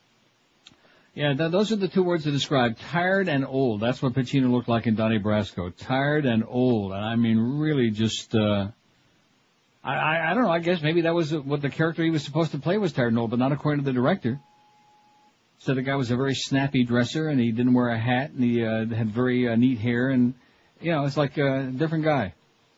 Yeah, th- those are the two words to describe. Tired and old. That's what Pacino looked like in Donnie Brasco. Tired and old. And I mean, really just, uh, I, I, I don't know. I guess maybe that was what the character he was supposed to play was tired and old, but not according to the director. So the guy was a very snappy dresser, and he didn't wear a hat, and he uh, had very uh, neat hair, and, you know, it's like a different guy.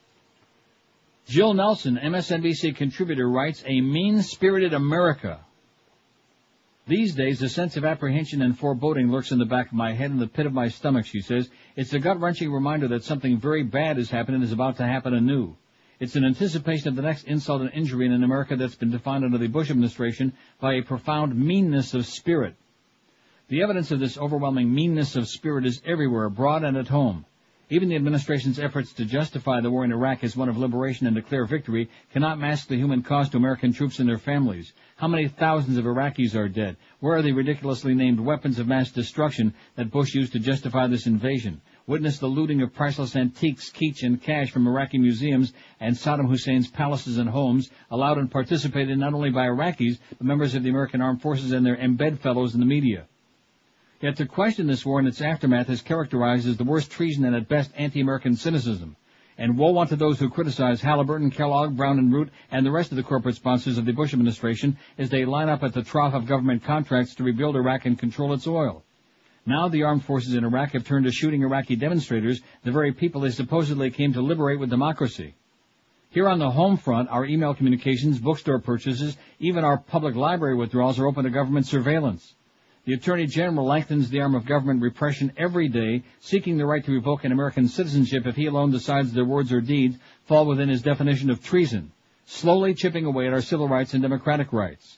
Jill Nelson, M S N B C contributor, writes, a mean-spirited America These days, a sense of apprehension and foreboding lurks in the back of my head and the pit of my stomach, she says. It's a gut-wrenching reminder that something very bad has happened and is about to happen anew. It's an anticipation of the next insult and injury in an America that's been defined under the Bush administration by a profound meanness of spirit. The evidence of this overwhelming meanness of spirit is everywhere, abroad and at home. Even the administration's efforts to justify the war in Iraq as one of liberation and declare victory cannot mask the human cost to American troops and their families. How many thousands of Iraqis are dead? Where are the ridiculously named weapons of mass destruction that Bush used to justify this invasion? Witness the looting of priceless antiques, kitsch, and cash from Iraqi museums and Saddam Hussein's palaces and homes, allowed and participated in not only by Iraqis, but members of the American Armed Forces and their embed fellows in the media. Yet to question this war and its aftermath is characterized as the worst treason and at best anti-American cynicism. And woe unto those who criticize Halliburton, Kellogg, Brown and Root, and the rest of the corporate sponsors of the Bush administration as they line up at the trough of government contracts to rebuild Iraq and control its oil. Now the armed forces in Iraq have turned to shooting Iraqi demonstrators, the very people they supposedly came to liberate with democracy. Here on the home front, our email communications, bookstore purchases, even our public library withdrawals are open to government surveillance. The Attorney General lengthens the arm of government repression every day, seeking the right to revoke an American citizenship if he alone decides their words or deeds fall within his definition of treason, slowly chipping away at our civil rights and democratic rights.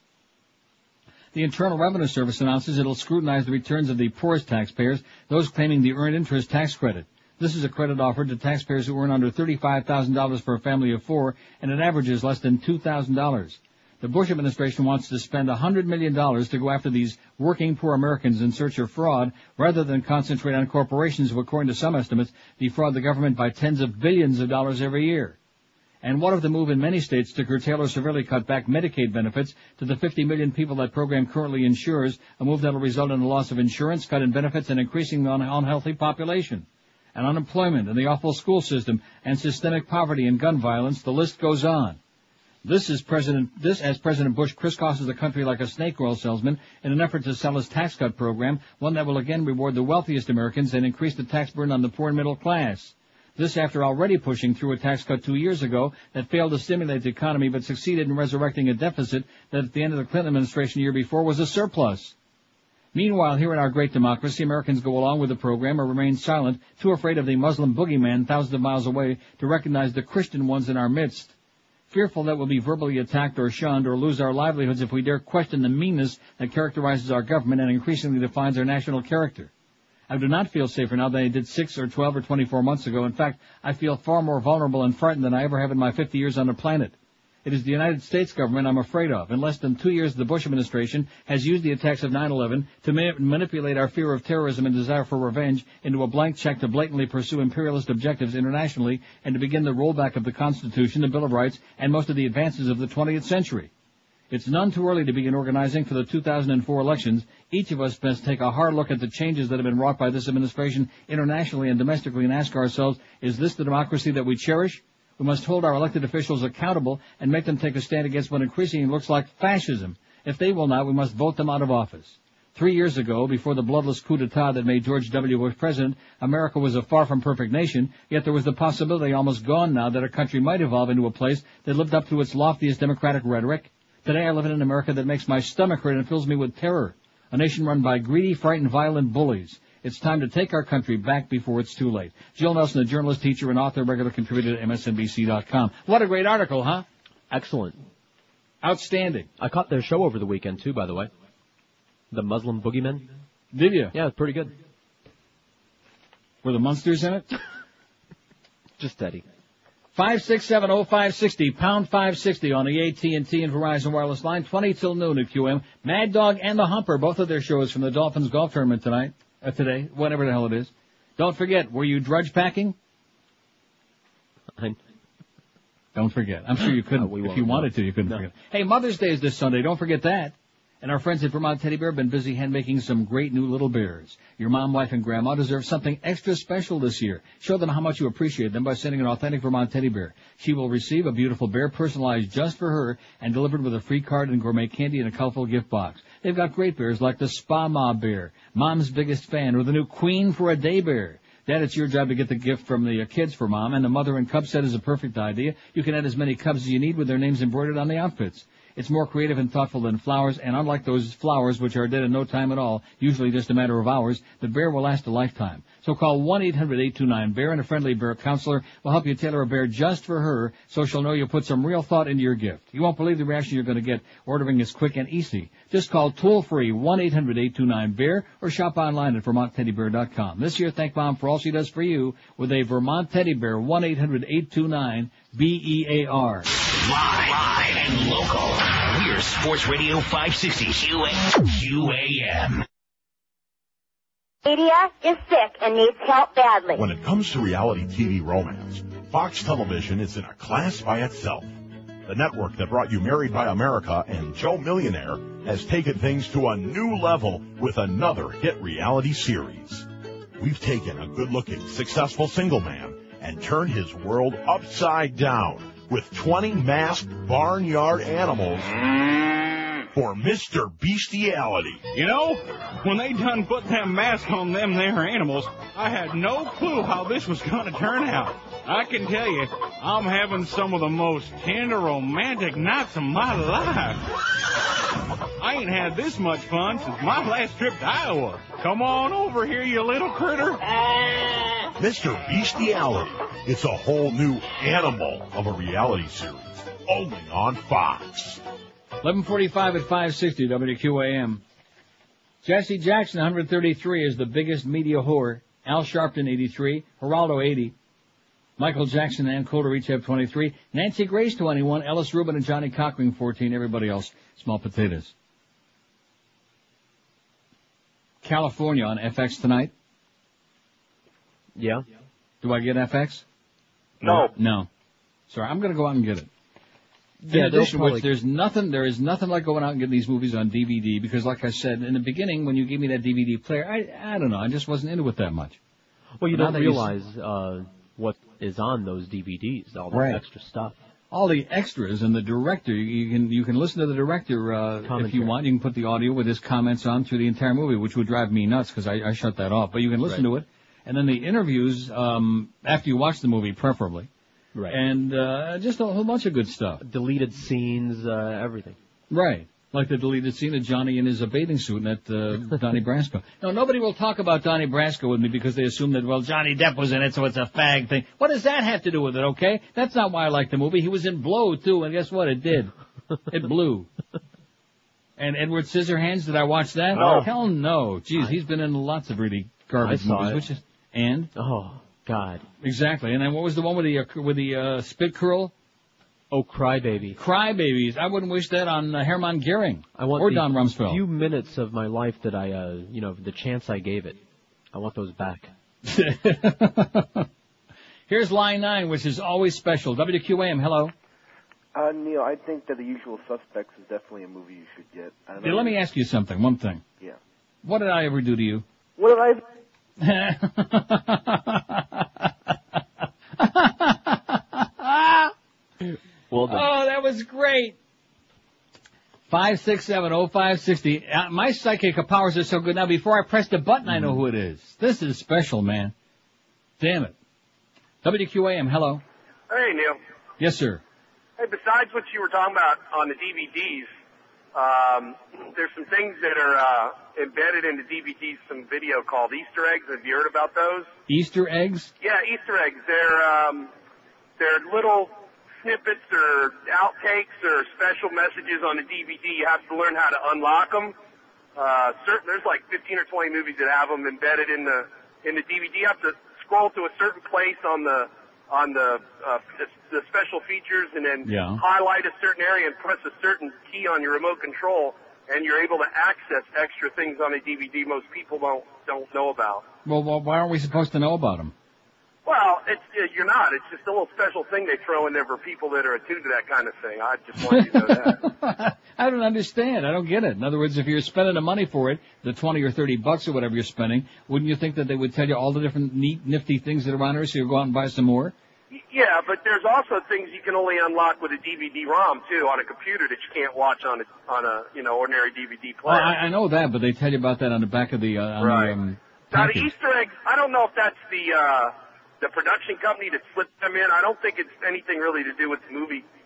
The Internal Revenue Service announces it will scrutinize the returns of the poorest taxpayers, those claiming the earned interest tax credit. This is a credit offered to taxpayers who earn under thirty-five thousand dollars for a family of four, and it averages less than two thousand dollars. The Bush administration wants to spend one hundred million dollars to go after these working poor Americans in search of fraud, rather than concentrate on corporations who, according to some estimates, defraud the government by tens of billions of dollars every year. And what of the move in many states to curtail or severely cut back Medicaid benefits to the fifty million people that program currently insures, a move that will result in the loss of insurance, cut in benefits, and increasing the unhealthy population? And unemployment, and the awful school system, and systemic poverty and gun violence, the list goes on. This is President, this as President Bush crisscrosses the country like a snake oil salesman in an effort to sell his tax cut program, one that will again reward the wealthiest Americans and increase the tax burden on the poor and middle class. This after already pushing through a tax cut two years ago that failed to stimulate the economy but succeeded in resurrecting a deficit that at the end of the Clinton administration a year before was a surplus. Meanwhile, here in our great democracy, Americans go along with the program or remain silent, too afraid of the Muslim boogeyman thousands of miles away to recognize the Christian ones in our midst. Fearful that we'll be verbally attacked or shunned or lose our livelihoods if we dare question the meanness that characterizes our government and increasingly defines our national character. I do not feel safer now than I did six or twelve or twenty-four months ago. In fact, I feel far more vulnerable and frightened than I ever have in my fifty years on the planet. It is the United States government I'm afraid of. In less than two years, the Bush administration has used the attacks of nine eleven to ma- manipulate our fear of terrorism and desire for revenge into a blank check to blatantly pursue imperialist objectives internationally and to begin the rollback of the Constitution, the Bill of Rights, and most of the advances of the twentieth century. It's none too early to begin organizing for the two thousand four elections. Each of us must take a hard look at the changes that have been wrought by this administration internationally and domestically and ask ourselves, is this the democracy that we cherish? We must hold our elected officials accountable and make them take a stand against what increasingly looks like fascism. If they will not, we must vote them out of office. Three years ago, before the bloodless coup d'etat that made George W. Bush president, America was a far from perfect nation, yet there was the possibility almost gone now that our country might evolve into a place that lived up to its loftiest democratic rhetoric. Today I live in an America that makes my stomach hurt and fills me with terror. A nation run by greedy, frightened, violent bullies. It's time to take our country back before it's too late. Jill Nelson, a journalist, teacher, and author, regular contributor to M S N B C dot com. What a great article, huh? Excellent. Outstanding. I caught their show over the weekend, too, by the way. The Muslim Boogeymen. Did you? Yeah, it's pretty good. Were the Munsters in it? Just steady. five six seven oh five six oh, pound five sixty on the A T and T and Verizon wireless line, twenty till noon at Q M. Mad Dog and the Humper, both of their shows from the Dolphins golf tournament tonight, uh, today, whatever the hell it is. Don't forget, were you drudge packing? I'm... Don't forget. I'm sure you couldn't. No, if you wanted no. to, you couldn't no. forget. Hey, Mother's Day is this Sunday. Don't forget that. And our friends at Vermont Teddy Bear have been busy hand-making some great new little bears. Your mom, wife, and grandma deserve something extra special this year. Show them how much you appreciate them by sending an authentic Vermont Teddy Bear. She will receive a beautiful bear personalized just for her and delivered with a free card and gourmet candy in a colorful gift box. They've got great bears like the Spa Ma Bear, Mom's biggest fan, or the new Queen for a Day Bear. Dad, it's your job to get the gift from the uh, kids for Mom, and the mother and cub set is a perfect idea. You can add as many cubs as you need with their names embroidered on the outfits. It's more creative and thoughtful than flowers, and unlike those flowers which are dead in no time at all, usually just a matter of hours, the bear will last a lifetime. So call one eight hundred eight two nine bear and a friendly bear counselor will help you tailor a bear just for her so she'll know you put some real thought into your gift. You won't believe the reaction you're going to get. Ordering is quick and easy. Just call toll-free one eight hundred eight two nine bear or shop online at vermont teddy bear dot com. This year, thank Mom for all she does for you with a Vermont Teddy Bear, one eight hundred eight two nine B E A R. Live, live and local. We're Sports Radio five sixty Q A M. Media is sick and needs help badly. When it comes to reality T V romance, Fox Television is in a class by itself. The network that brought you Married by America and Joe Millionaire has taken things to a new level with another hit reality series. We've taken a good-looking, successful single man and turned his world upside down with twenty masked barnyard animals for Mister Bestiality. You know, when they done put them masks on them there animals, I had no clue how this was going to turn out. I can tell you, I'm having some of the most tender, romantic nights of my life. I ain't had this much fun since my last trip to Iowa. Come on over here, you little critter. Mister Bestiality. It's a whole new animal of a reality series, only on Fox. eleven forty-five at five sixty W Q A M. Jesse Jackson, one thirty-three, is the biggest media whore. Al Sharpton, eighty-three. Geraldo, eighty. Michael Jackson and Ann Coulter each have twenty-three. Nancy Grace, twenty-one. Ellis Rubin and Johnny Cochran, fourteen. Everybody else, small potatoes. California on F X tonight. Yeah. Do I get F X? No. No. Sorry, I'm going to go out and get it. In Yeah, they'll addition, probably- which there's nothing, there is nothing like going out and getting these movies on D V D because, like I said in the beginning, when you gave me that D V D player, I I don't know, I just wasn't into it that much. Well, you But now don't that you s- realize uh, what is on those D V Ds, all the Right. extra stuff. All the extras and the director, you can you can listen to the director uh, if you Commentary. want. You can put the audio with his comments on through the entire movie, which would drive me nuts because I, I shut that off. But you can listen Right. to it, and then the interviews um, after you watch the movie, preferably. Right. And uh, just a whole bunch of good stuff. Deleted scenes, uh, everything. Right. Like the deleted scene of Johnny in his uh, bathing suit in that uh, Donnie Brasco. No, nobody will talk about Donnie Brasco with me because they assume that, well, Johnny Depp was in it, so it's a fag thing. What does that have to do with it, okay? That's not why I like the movie. He was in Blow, too, and guess what? It did. It blew. And Edward Scissorhands, did I watch that? No. Hell no. Jeez, he's been in lots of really garbage I saw movies. it. Which is, and? Oh, God. Exactly. And then what was the one with the, uh, with the uh, spit curl? Oh, Crybaby. Crybabies. I wouldn't wish that on uh, Hermann Goering I want or the Don Rumsfeld. few minutes of my life that I, uh, you know, the chance I gave it. I want those back. Here's line nine, which is always special. W Q A M, hello. Uh, Neil, I think that The Usual Suspects is definitely a movie you should get. I don't Hey, know. let me ask you something, one thing. Yeah. What did I ever do to you? What did I... Well done. Oh, that was great. five six seven oh five six oh. Uh, my psychic powers are so good now. Before I press the button, I know who it is. This is special, man. Damn it. W Q A M, hello. Hey, Neil. Yes, sir. Hey, besides what you were talking about on the D V Ds, um, there's some things that are uh, embedded in the D V Ds, some video called Easter eggs. Have you heard about those? Easter eggs? Yeah, Easter eggs. They're um, they're little snippets or outtakes or special messages on the D V D. You have to learn how to unlock them. Uh, certain there's like fifteen or twenty movies that have them embedded in the in the D V D. You have to scroll to a certain place on the on the uh, the, the special features and then Yeah. highlight a certain area and press a certain key on your remote control, and you're able to access extra things on a D V D most people don't don't know about. Well, well, why aren't we supposed to know about them? Well, it's uh, you're not. It's just a little special thing they throw in there for people that are attuned to that kind of thing. I just want you to know that. I don't understand. I don't get it. In other words, if you're spending the money for it, the twenty or thirty bucks or whatever you're spending, wouldn't you think that they would tell you all the different neat, nifty things that are on there so you go out and buy some more? Y- Yeah, but there's also things you can only unlock with a D V D ROM too on a computer that you can't watch on a on a you know ordinary D V D Well, player. I, I know that, but they tell you about that on the back of the, uh, on Right. the um, Now the package. Easter eggs, I don't know if that's the uh, the production company that slipped them in. I don't think it's anything really to do with the movie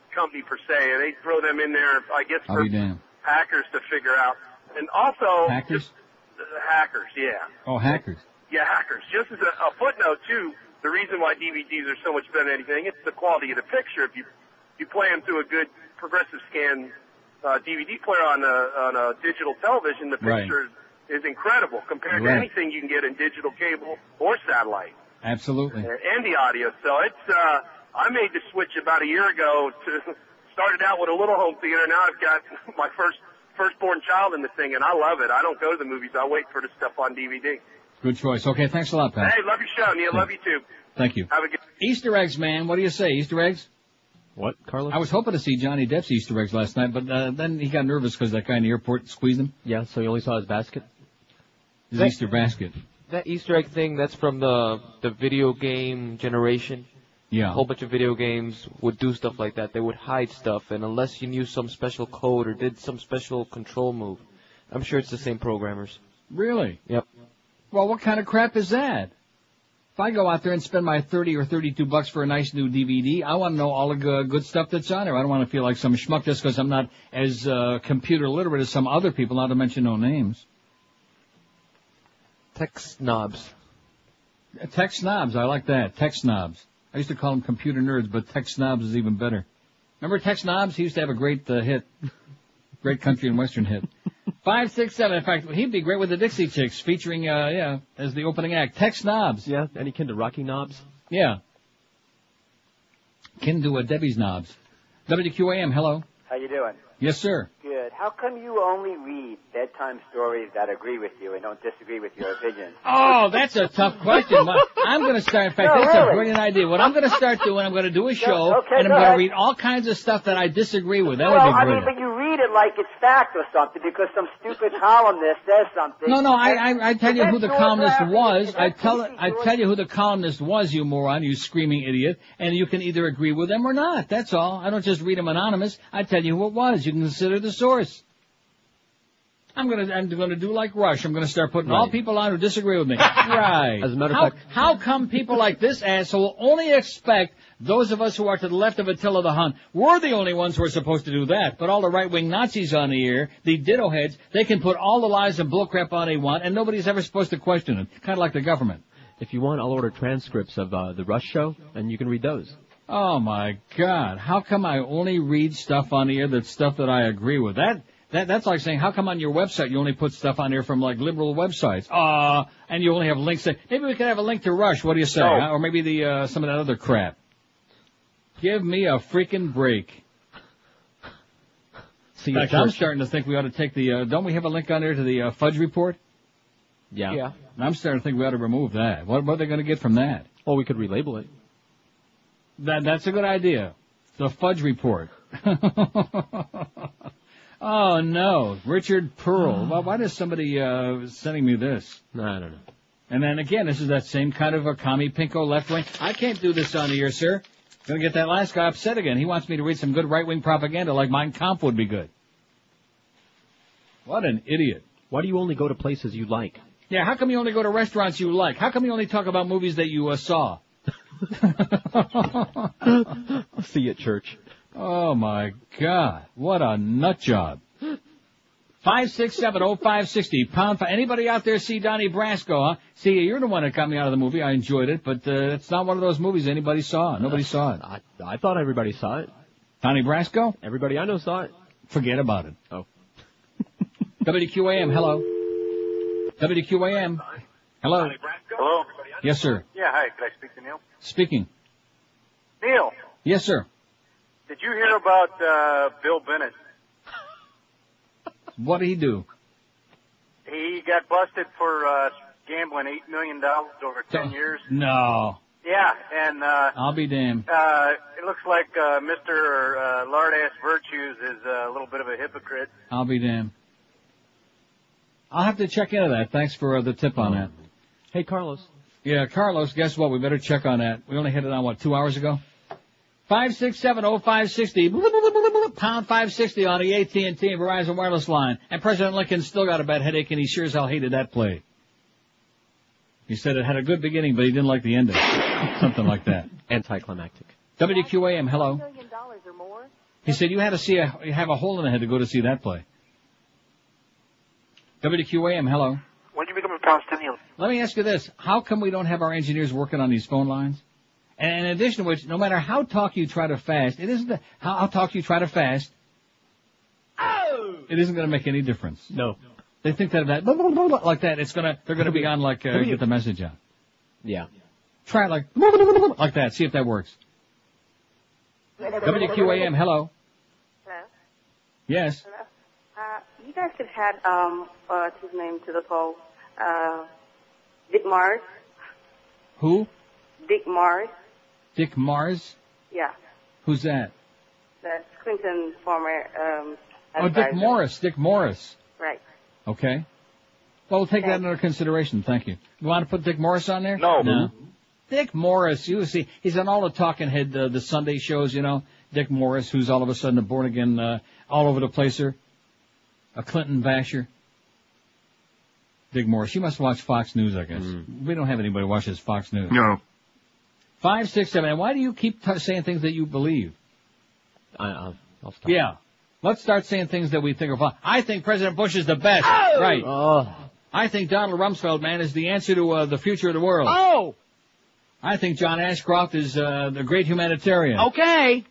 company per se. They throw them in there, I guess, I'll for be damned. hackers to figure out. And also, Hackers? just, uh, hackers, yeah. Oh, hackers. Yeah, hackers. Just as a, a footnote, too, the reason why D V Ds are so much better than anything, it's the quality of the picture. If you you play them through a good progressive scan uh, D V D player on a, on a digital television, the Right. picture is incredible compared Right. to anything you can get in digital cable or satellite. Absolutely. And, and the audio. So it's, uh, I made the switch about a year ago to, started out with a little home theater. Now I've got my first, firstborn child in the thing, and I love it. I don't go to the movies. I wait for the stuff on D V D. Good choice. Okay, thanks a lot, Pat. Hey, love your show, Neil. Love you too. Thank you. Have a good Easter eggs, man. What do you say? Easter eggs? What, Carlos? I was hoping to see Johnny Depp's Easter eggs last night, but uh, then he got nervous because that guy in the airport squeezed him. Yeah, so you only saw his basket? His That- Easter basket. That Easter egg thing, that's from the the video game generation. Yeah. A whole bunch of video games would do stuff like that. They would hide stuff, and unless you knew some special code or did some special control move, I'm sure it's the same programmers. Really? Yep. Well, what kind of crap is that? If I go out there and spend my thirty or thirty-two bucks for a nice new D V D, I want to know all the g- good stuff that's on there. I don't want to feel like some schmuck just because I'm not as uh, computer literate as some other people, not to mention no names. Tech snobs. Uh, Tech snobs, I like that. Tech snobs. I used to call them computer nerds, but tech snobs is even better. Remember Tech snobs? He used to have a great uh, hit. Great country and western hit. Five, six, seven. In fact, he'd be great with the Dixie Chicks, featuring, uh, yeah, as the opening act. Tech snobs. Yeah, any kin to Rocky Knobs? Yeah. Kin to uh, Debbie's knobs. W Q A M, hello. How you doing? Yes, sir. Good. How come you only read bedtime stories that agree with you and don't disagree with your opinions? Oh, that's a tough question. My- I'm going to start, in fact, No, that's a really. brilliant idea. What I'm going to start doing, I'm going to do a show, okay, and I'm go going to ahead. read all kinds of stuff that I disagree with. That well, would be I mean, brilliant. but you read it like it's fact or something because some stupid columnist says something. No, no, I, I, I tell you Is who that the George columnist Raffy? was. Is I that tell, Casey I George? tell you who the columnist was, you moron, you screaming idiot, and you can either agree with them or not. That's all. I don't just read them anonymous. I tell you who it was. You can consider the source. I'm gonna, I'm gonna do like Rush. I'm gonna start putting all Right. people on who disagree with me. Right. As a matter of how, fact- how come people like this asshole only expect those of us who are to the left of Attila the Hun? We're the only ones who are supposed to do that. But all the right-wing Nazis on the air, the ditto heads, they can put all the lies and bullcrap on they want, and nobody's ever supposed to question it. Kind of like the government. If you want, I'll order transcripts of uh, the Rush show, and you can read those. Oh my God! How come I only read stuff on the air that's stuff that I agree with? That that that's like saying, how come on your website you only put stuff on there from like liberal websites? Uh, and you only have links. That, maybe we could have a link to Rush. What do you say? No. Huh? Or maybe the uh, some of that other crap. Give me a freaking break. See In you fact, at I'm church. starting to think we ought to take the. Uh, don't we have a link on there to the uh, Fudge Report? Yeah. Yeah. I'm starting to think we ought to remove that. What, what are they going to get from that? Well, we could relabel it. That that's a good idea. The Fudge Report. Oh no, Richard Pearl. Well, why is somebody uh sending me this? No, I don't know. And then again, this is that same kind of a commie pinko left wing. I can't do this on the air, sir. Gonna get that last guy upset again. He wants me to read some good right wing propaganda like Mein Kampf would be good. What an idiot. Why do you only go to places you like? Yeah, how come you only go to restaurants you like? How come you only talk about movies that you uh, saw? See you at church. Oh my God, what a nut job. Five six seven oh five sixty pound. Five. Anybody out there see Donnie Brasco? Huh? See, you're the one that got me out of the movie. I enjoyed it, but uh, it's not one of those movies anybody saw. Nobody saw it. I, I thought everybody saw it. Donnie Brasco? Everybody I know saw it. Forget about it. Oh. W Q A M, hello. W Q A M, hello. Hello? Yes, sir. Yeah, hi. Could I speak to Neil? Speaking. Neil, Yes, sir. did you hear about uh, Bill Bennett? What did he do? He got busted for uh, gambling eight million dollars over ten years. No. Yeah, and uh, I'll be damned. uh, it looks like uh, Mister Uh, Lardass Virtues is uh, a little bit of a hypocrite. I'll be damned. I'll have to check into that. Thanks for uh, the tip on that. Hey, Carlos. Yeah, Carlos, guess what? We better check on that. We only hit it on, what, two hours ago? five six seven oh five sixty, pound five sixty on the A T and T and Verizon wireless line. And President Lincoln still got a bad headache, and he sure as hell hated that play. He said it had a good beginning, but he didn't like the ending. Something like that. Anticlimactic. W Q A M, hello. He said you had to see a, you have a hole in the head to go to see that play. W Q A M, hello. When did you become a Palestinian? Let me ask you this. How come we don't have our engineers working on these phone lines? And in addition to which, no matter how talk you try to fast, it isn't the, how, how talk you try to fast, oh! It isn't going to make any difference. No. They think that, that like that, it's gonna, they're gonna be on like, uh, get the message out. Yeah. Try it like, like that, see if that works. W Q A M, hello. Hello? Yes. Hello? Uh, you guys could have had, um, what's his name to the poll? Uh, Dick Mars. Who? Dick Mars. Dick Mars? Yeah. Who's that? That's Clinton former, um, Oh, Dick Morris, Dick Morris. Right. Okay. Well, we'll take that under consideration, thank you. You want to put Dick Morris on there? No. No. Dick Morris, you see, he's on all the talking head, uh, the Sunday shows, you know. Dick Morris, who's all of a sudden a born again, uh, all over the placer. A Clinton basher. Dick Morris. You must watch Fox News, I guess. Mm. We don't have anybody who watches Fox News. No. Five, six, seven. And why do you keep t- saying things that you believe? I, I'll, I'll stop. Yeah. Let's start saying things that we think are fun. I think President Bush is the best. Oh! Right. Oh. I think Donald Rumsfeld, man, is the answer to uh, the future of the world. Oh! I think John Ashcroft is uh, the great humanitarian. Okay.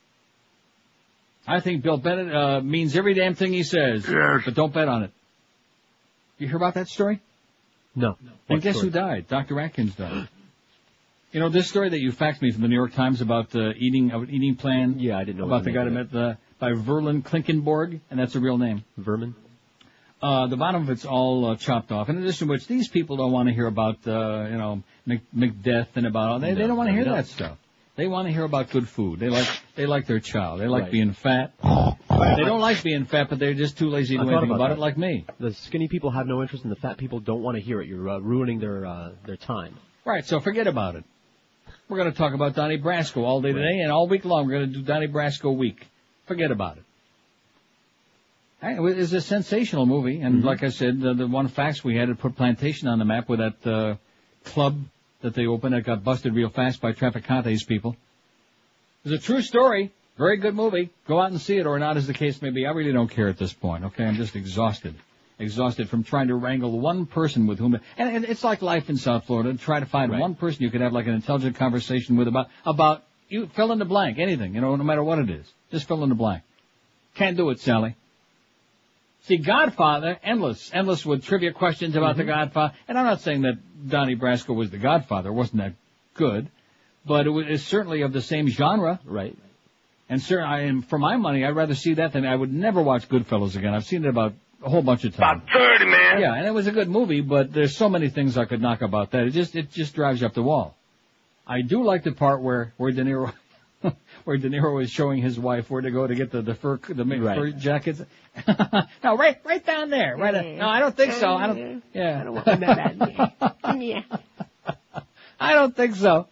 I think Bill Bennett uh, means every damn thing he says. Yes. But don't bet on it. You hear about that story? No. And What guess story? who died? Doctor Atkins died. You know, this story that you faxed me from the New York Times about uh, eating uh, eating plan? Yeah, I didn't know. About the guy that met the, by Verlin Klinkenborg, and that's a real name. Vermin? Uh, the bottom of it's all uh, chopped off. In addition to which, these people don't want to hear about, uh, you know, Mc, Macbeth and about all. They, No, they don't want to no, hear they that don't. stuff. They want to hear about good food. They like they like their child. They like Right. being fat. They don't like being fat, but they're just too lazy to I do thought anything about about that. it, like me. The skinny people have no interest, and the fat people don't want to hear it. You're uh, ruining their uh, their time. Right, so forget about it. We're going to talk about Donnie Brasco all day today, and all week long we're going to do Donnie Brasco week. Forget about it. Hey, it's a sensational movie, and Mm-hmm. like I said, the, the one fax we had to put Plantation on the map with that uh, club that they opened that got busted real fast by Traficante's people. It's a true story. Very good movie. Go out and see it, or not, as the case may be. I really don't care at this point, okay? I'm just exhausted. Exhausted from trying to wrangle one person with whom... And, and it's like life in South Florida. Try to find Right. one person you could have like an intelligent conversation with about... about you fill in the blank, anything, you know, no matter what it is. Just fill in the blank. Can't do it, Sally. See, Godfather, endless, endless with trivia questions about Mm-hmm. the Godfather. And I'm not saying that Donnie Brasco was the Godfather. It wasn't that good. But it was it's certainly of the same genre. Right. And sir, I am, for my money, I'd rather see that than I would never watch Goodfellas again. I've seen it about a whole bunch of times. About thirty, man. Yeah, and it was a good movie, but there's so many things I could knock about that. It just it just drives you up the wall. I do like the part where where De Niro where De Niro is showing his wife where to go to get the the fur the Right. fur jackets. No, right right down there. Right. uh, no, I don't think so. I don't. Yeah. I don't want that. Yeah. I don't think so.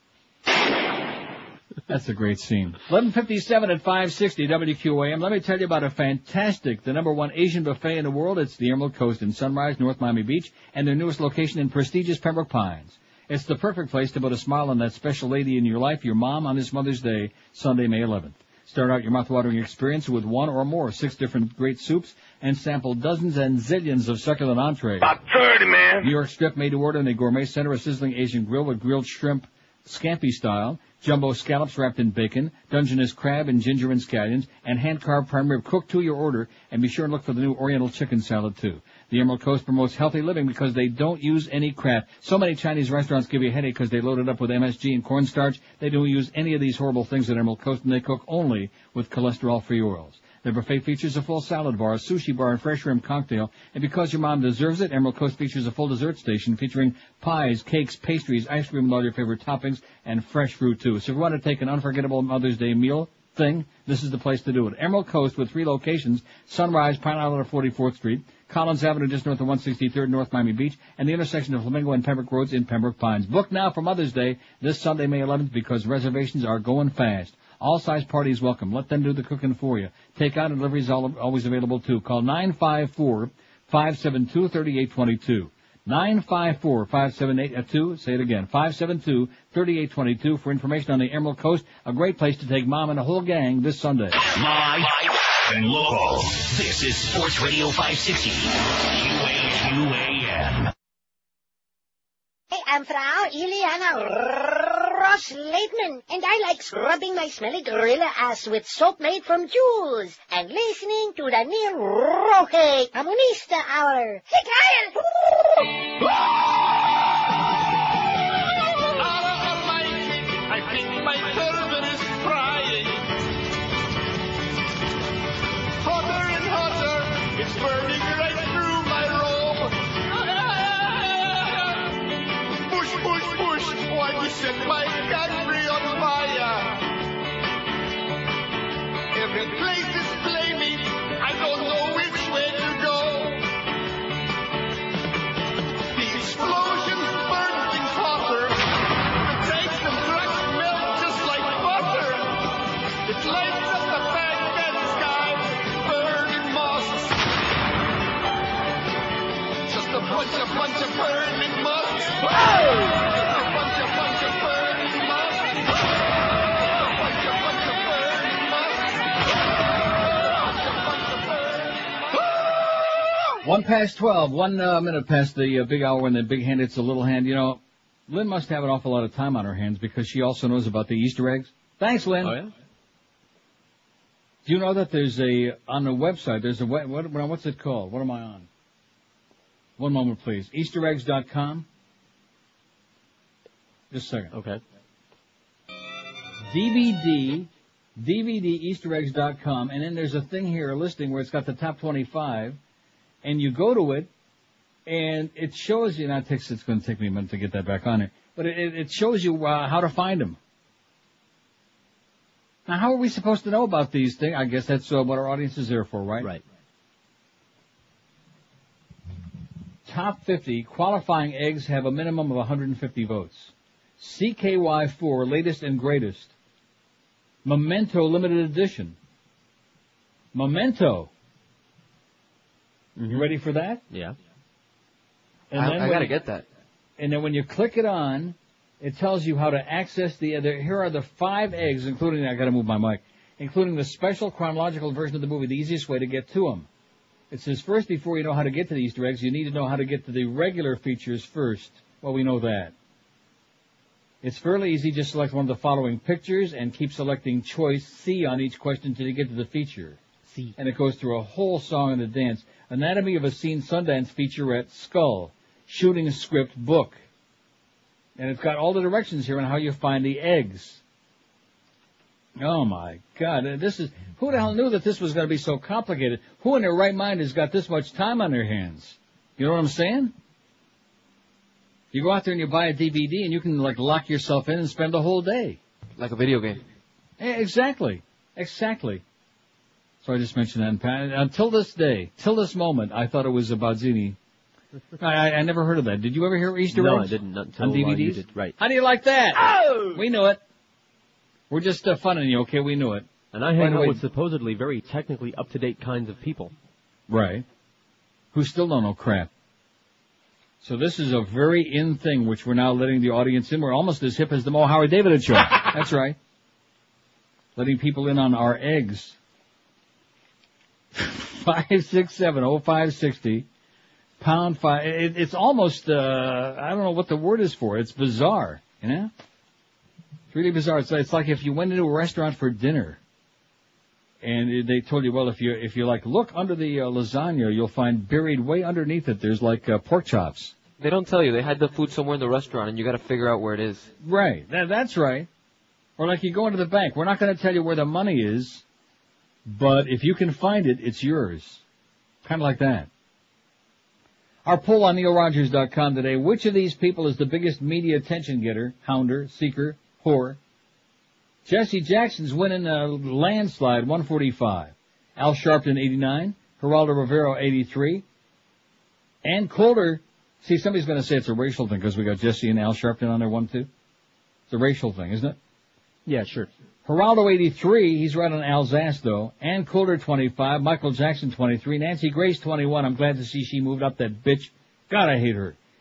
That's a great scene. eleven fifty-seven at five sixty W Q A M. Let me tell you about a fantastic, the number one Asian buffet in the world. It's the Emerald Coast in Sunrise, North Miami Beach, and their newest location in prestigious Pembroke Pines. It's the perfect place to put a smile on that special lady in your life, your mom, on this Mother's Day, Sunday, May eleventh. Start out your mouth-watering experience with one or more, six different great soups, and sample dozens and zillions of succulent entrees. About thirty, man. New York strip made to order in a gourmet center, a sizzling Asian grill with grilled shrimp, scampi style, jumbo scallops wrapped in bacon, Dungeness crab and ginger and scallions, and hand-carved prime rib cooked to your order. And be sure and look for the new Oriental chicken salad, too. The Emerald Coast promotes healthy living because they don't use any crap. So many Chinese restaurants give you a headache because they load it up with M S G and cornstarch. They don't use any of these horrible things at Emerald Coast, and they cook only with cholesterol-free oils. Their buffet features a full salad bar, a sushi bar, and fresh shrimp cocktail. And because your mom deserves it, Emerald Coast features a full dessert station featuring pies, cakes, pastries, ice cream with all your favorite toppings, and fresh fruit, too. So if you want to take an unforgettable Mother's Day meal thing, this is the place to do it. Emerald Coast with three locations, Sunrise, Pine Island, or forty-fourth Street, Collins Avenue just north of one sixty-third, North Miami Beach, and the intersection of Flamingo and Pembroke Roads in Pembroke Pines. Book now for Mother's Day this Sunday, May eleventh, because reservations are going fast. All size parties welcome. Let them do the cooking for you. Takeout and delivery is always available, too. Call nine five four, five seven two, three eight two two. nine five four, five seven eight two. Say it again. five seven two, thirty-eight twenty-two. For information on the Emerald Coast, a great place to take Mom and the whole gang this Sunday. Live and local. This is Sports Radio five sixty. Q A Q A M. Hey, I'm Frau Iliana Ross-Leitman, and I like scrubbing my smelly gorilla ass with soap made from jewels and listening to the Neil Roque Comunista Hour. Hey, Kyle! I think my turban is crying. Hotter and hotter, it's burning right through my robe. Push, push, push, why you set my country on fire? Every place is flaming, I don't know which way to go. The explosions burn things hotter. The tanks and trucks melt just like butter. It lights up the Baghdad sky, burning mosques. Just a bunch of bunch of burning mosques. Whoa! Just a bunch of bunch of burning mosques. A bunch of bunch of burning mosques. One past twelve, one uh, minute past the uh, big hour when the big hand hits the little hand. You know, Lynn must have an awful lot of time on her hands because she also knows about the Easter eggs. Thanks, Lynn. Oh, yeah? Do you know that there's a, on the website, there's a, what, what, what's it called? What am I on? One moment, please. Easter eggs dot com. Just a second. Okay. D V D, D V D Easter eggs dot com, and then there's a thing here, a listing where it's got the top twenty-five, and you go to it, and it shows you, now it takes, it's going to take me a minute to get that back on there, but it, it shows you uh, how to find them. Now, how are we supposed to know about these things? I guess that's uh, what our audience is there for, right? Right. Top fifty qualifying eggs have a minimum of one hundred fifty votes. C K Y four, latest and greatest. Memento limited edition. Memento. Mm-hmm. You ready for that? Yeah. And I, then I when gotta you- get that. And then when you click it on, it tells you how to access the other. Here are the five eggs, including, I gotta move my mic, including the special chronological version of the movie, the easiest way to get to them. It says first, before you know how to get to the Easter eggs, you need to know how to get to the regular features first. Well, we know that. It's fairly easy. Just select one of the following pictures and keep selecting choice C on each question until you get to the feature. C. And it goes through a whole song and a dance. Anatomy of a Scene Sundance featurette, Skull. Shooting script book. And it's got all the directions here on how you find the eggs. Oh my God, this is, who the hell knew that this was going to be so complicated? Who in their right mind has got this much time on their hands? You know what I'm saying? You go out there and you buy a D V D and you can like lock yourself in and spend the whole day. Like a video game. Eh, Exactly. Exactly. So I just mentioned that. In pa- until this day, till this moment, I thought it was about Zini. I, I never heard of that. Did you ever hear Easter No, eggs? I didn't until on D V uh, Ds? you did. Right. How do you like that? Oh! We knew it. We're just uh, funning you, okay? We knew it. And I By hang the out way- with supposedly very technically up-to-date kinds of people. Right. Who still don't know crap. So this is a very in thing, which we're now letting the audience in. We're almost as hip as the Mo Howard David show. That's right. Letting people in on our eggs. five six seven oh five sixty. Pound five. It, it's almost, uh, I don't know what the word is for. It's bizarre, you know? It's really bizarre. It's, it's like if you went into a restaurant for dinner and they told you, well, if you, if you like, look under the uh, lasagna, you'll find buried way underneath it, there's like uh, pork chops. They don't tell you. They hide the food somewhere in the restaurant, and you got to figure out where it is. Right. That, that's right. Or like you go into the bank. We're not going to tell you where the money is, but if you can find it, it's yours. Kind of like that. Our poll on Neil Rogers dot com today, which of these people is the biggest media attention getter, hounder, seeker, whore? Jesse Jackson's winning a landslide, one forty-five. Al Sharpton, eighty-nine. Geraldo Rivero, eighty-three. Ann Coulter, see, somebody's going to say it's a racial thing because we got Jesse and Al Sharpton on there, one, two. It's a racial thing, isn't it? Yeah, sure. Geraldo, eighty-three. He's right on Al's ass, though. Ann Coulter, twenty-five. Michael Jackson, twenty-three. Nancy Grace, twenty-one. I'm glad to see she moved up, that bitch. God, I hate her.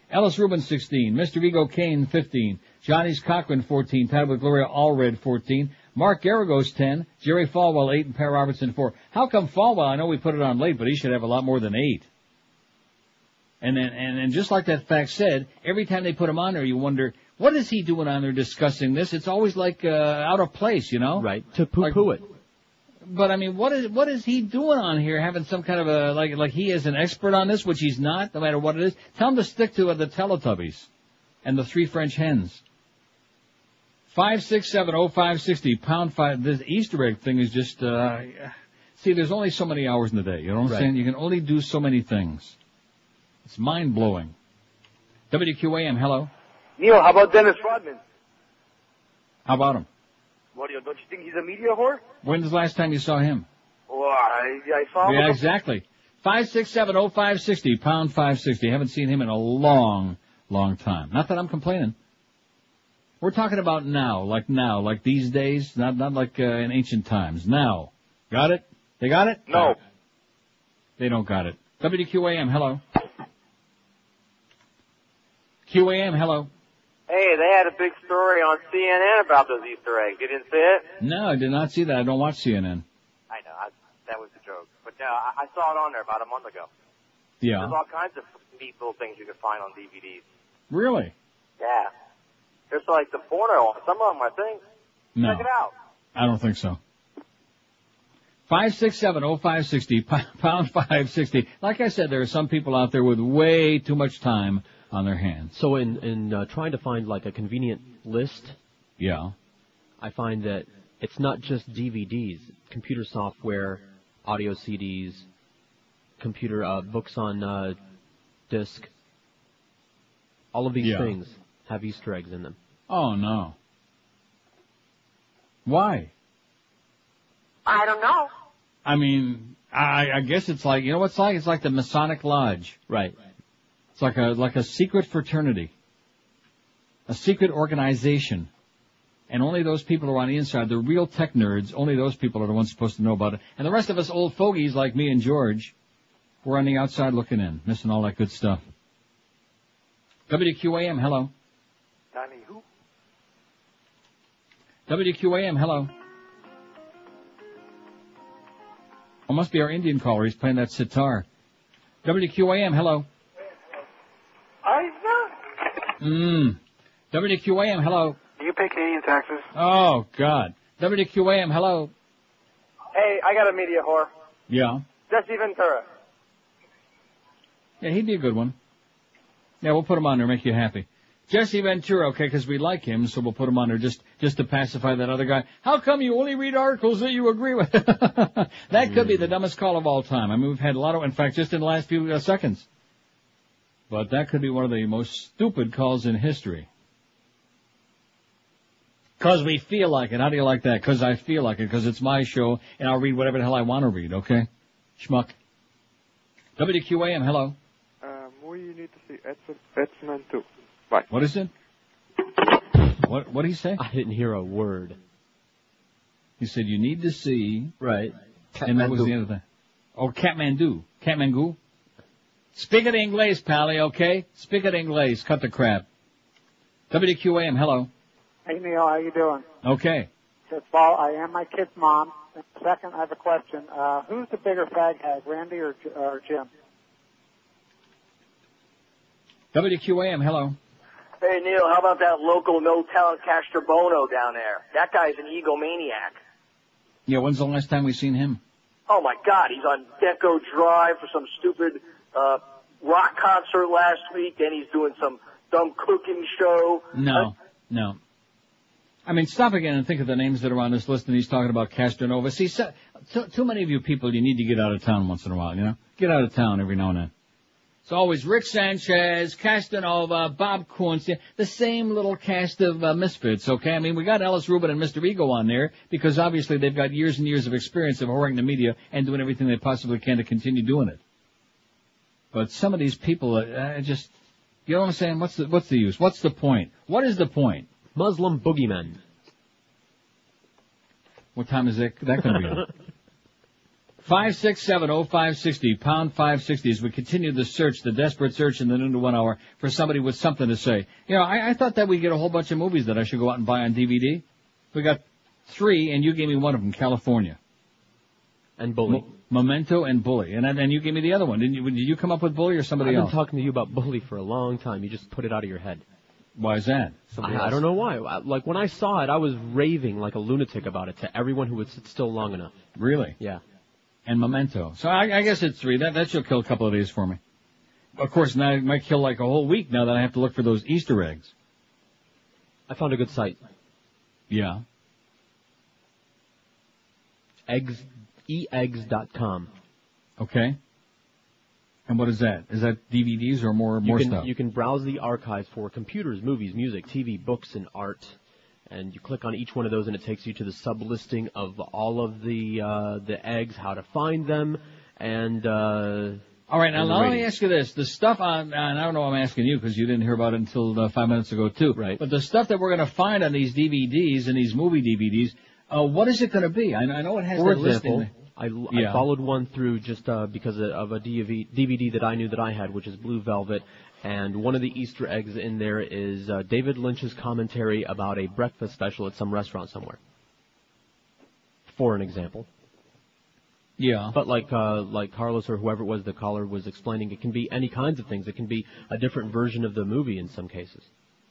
Ellis Rubin, sixteen. Mister Ego Kane, fifteen. Johnny's Cochran, fourteen. Tied with Gloria Allred, fourteen. Mark Garagos, ten. Jerry Falwell, eight. And Per Robertson, four. How come Falwell? I know we put it on late, but he should have a lot more than eight. And then, and then just like that fact said, every time they put him on there, you wonder, what is he doing on there discussing this? It's always like, uh, out of place, you know? Right. To poo-poo like, it. But I mean, what is, what is he doing on here having some kind of a, like, like he is an expert on this, which he's not, no matter what it is? Tell him to stick to uh, the Teletubbies and the Three French Hens. Five, six, seven, oh, five, sixty, pound five. This Easter egg thing is just, uh, see, there's only so many hours in the day. You know what I'm Right. saying? You can only do so many things. It's mind-blowing. W Q A M, hello. Neil, how about Dennis Rodman? How about him? What do you, don't you think he's a media whore? When's the last time you saw him? Well, I, I saw him. Yeah, exactly. Five, six, seven, oh, five, sixty, pound five sixty. Haven't seen him in a long, long time. Not that I'm complaining. We're talking about now, like now, like these days, not not like uh, in ancient times. Now. Got it? They got it? No. They don't got it. W Q A M, hello. Q A M, hello. Hey, they had a big story on C N N about those Easter eggs. You didn't see it? No, I did not see that. I don't watch C N N. I know. I, that was a joke. But no, I, I saw it on there about a month ago. Yeah. There's all kinds of neat little things you can find on D V Ds. Really? Yeah. There's like the porno on some of them, I think. No. Check it out. I don't think so. Five six seven oh five sixty, pound five sixty. Like I said, there are some people out there with way too much time on their hands. So in in uh, trying to find like a convenient list, yeah, I find that it's not just D V Ds, computer software, audio C Ds, computer uh, books on uh, disc. All of these Yeah. things have Easter eggs in them. Oh no. Why? I don't know. I mean, I, I guess it's like, you know what it's like? It's like the Masonic Lodge. Right. It's like a, like a secret fraternity. A secret organization. And only those people are on the inside, the real tech nerds, only those people are the ones supposed to know about it. And the rest of us old fogies like me and George, we're on the outside looking in, missing all that good stuff. W Q A M, hello. Danny who? W Q A M, hello. Oh, must be our Indian caller. He's playing that sitar. W Q A M, hello. Mmm. W Q A M, hello. Do you pay Canadian taxes? Oh, God. W Q A M, hello. Hey, I got a media whore. Yeah. Jesse Ventura. Yeah, he'd be a good one. Yeah, we'll put him on there, make you happy. Jesse Ventura, okay, because we like him, so we'll put him on there just, just to pacify that other guy. How come you only read articles that you agree with? That could be the dumbest call of all time. I mean, we've had a lot of, in fact, just in the last few uh, seconds. But that could be one of the most stupid calls in history. Because we feel like it. How do you like that? Because I feel like it. Because it's my show, and I'll read whatever the hell I want to read, okay? Schmuck. W Q A M, hello. Um, where you need to see Edson, Edson too. Bye. What is it? What What did he say? I didn't hear a word. He said you need to see. Right. And that was the end of that. Oh, Kathmandu. Kathmandu? Speak it English, pally, okay? Speak it English. Cut the crap. W Q A M, hello. Hey, Neil, how you doing? Okay. First of all, I am my kid's mom. And second, I have a question. Uh, who's the bigger fag hag, Randy or, or Jim? W Q A M, hello. Hey, Neil, how about that local no-talent Castrobono down there? That guy's an egomaniac. Yeah, when's the last time we seen him? Oh, my God, he's on Deco Drive for some stupid uh rock concert last week, then he's doing some dumb cooking show. No, no. I mean, stop again and think of the names that are on this list, and he's talking about Castronova. See, so, too, too many of you people, you need to get out of town once in a while, you know? Get out of town every now and then. It's always Rick Sanchez, Castanova, Bob Kunz, the same little cast of uh, misfits, okay? I mean, we got Ellis Rubin and Mister Ego on there because obviously they've got years and years of experience of whoring the media and doing everything they possibly can to continue doing it. But some of these people, uh, just, you know what I'm saying? What's the, what's the use? What's the point? What is the point? Muslim boogeymen. What time is that, that going to be? five six seven oh five six oh, pound five sixty, as we continue the search, the desperate search in the noon to one hour for somebody with something to say. You know, I, I thought that we'd get a whole bunch of movies that I should go out and buy on D V D. We got three, and you gave me one of them, California. And Bully. Mo- Memento and Bully. And and you gave me the other one. Didn't you? Did you come up with Bully or somebody I've been else? talking to you about Bully for a long time. You just put it out of your head. Why is that? I, I don't know why. I, like, when I saw it, I was raving like a lunatic about it to everyone who would sit still long enough. Really? Yeah. And Memento. So I, I guess it's three. That that should kill a couple of days for me. Of course, now it might kill like a whole week now that I have to look for those Easter eggs. I found a good site. Yeah. Eggs, e eggs dot com. Okay. And what is that? Is that D V Ds or more You more can, stuff? you can browse the archives for computers, movies, music, T V, books, and art. And you click on each one of those, and it takes you to the sub-listing of all of the uh, the eggs, how to find them, and... Uh, All right, now and the let me ratings. ask you this. The stuff on, and I don't know I'm asking you because you didn't hear about it until uh, five minutes ago, too. Right. But the stuff that we're going to find on these D V Ds and these movie D V Ds, uh, what is it going to be? I, I know it has For that example, listing. I, Yeah. I followed one through just uh, because of, of a D V D that I knew that I had, which is Blue Velvet, and one of the Easter eggs in there is uh, David Lynch's commentary about a breakfast special at some restaurant somewhere. For an example. Yeah. But like uh, like Carlos or whoever it was the caller was explaining, it can be any kinds of things. It can be a different version of the movie in some cases.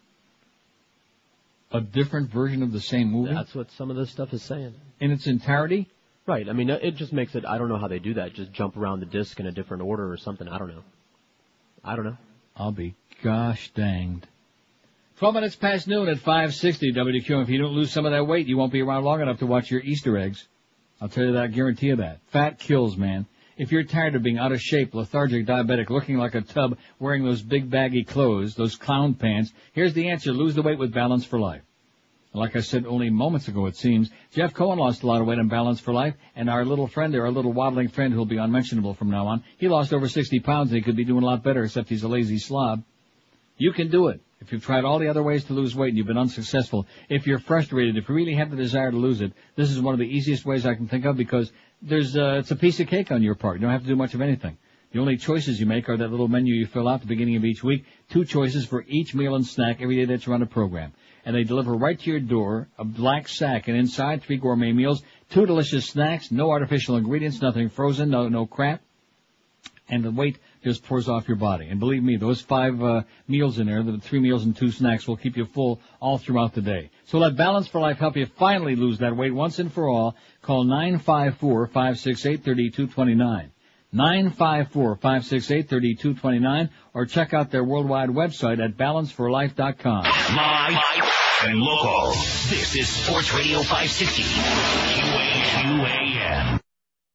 A different version of the same movie? That's what some of this stuff is saying. In its entirety? Right. I mean, it just makes it, I don't know how they do that. Just jump around the disc in a different order or something. I don't know. I don't know. I'll be gosh danged. Twelve minutes past noon at five sixty W Q M. If you don't lose some of that weight, you won't be around long enough to watch your Easter eggs. I'll tell you that, I guarantee you that. Fat kills, man. If you're tired of being out of shape, lethargic, diabetic, looking like a tub, wearing those big baggy clothes, those clown pants, here's the answer. Lose the weight with Balance for Life. Like I said only moments ago, it seems, Jeff Cohen lost a lot of weight on Balance for Life, and our little friend there, our little waddling friend who'll be unmentionable from now on, he lost over sixty pounds and he could be doing a lot better, except he's a lazy slob. You can do it. If you've tried all the other ways to lose weight and you've been unsuccessful, if you're frustrated, if you really have the desire to lose it, this is one of the easiest ways I can think of because there's uh, it's a piece of cake on your part. You don't have to do much of anything. The only choices you make are that little menu you fill out at the beginning of each week, two choices for each meal and snack every day that you're on the program. And they deliver right to your door, a black sack, and inside three gourmet meals, two delicious snacks, no artificial ingredients, nothing frozen, no no crap. And the weight just pours off your body. And believe me, those five uh, meals in there, the three meals and two snacks, will keep you full all throughout the day. So let Balance for Life help you finally lose that weight once and for all. Call nine five four, five six eight, three two two nine. nine five four, five six eight, three two two nine, or check out their worldwide website at balance for life dot com. Live and local. This is Sports Radio five sixty. Q A M.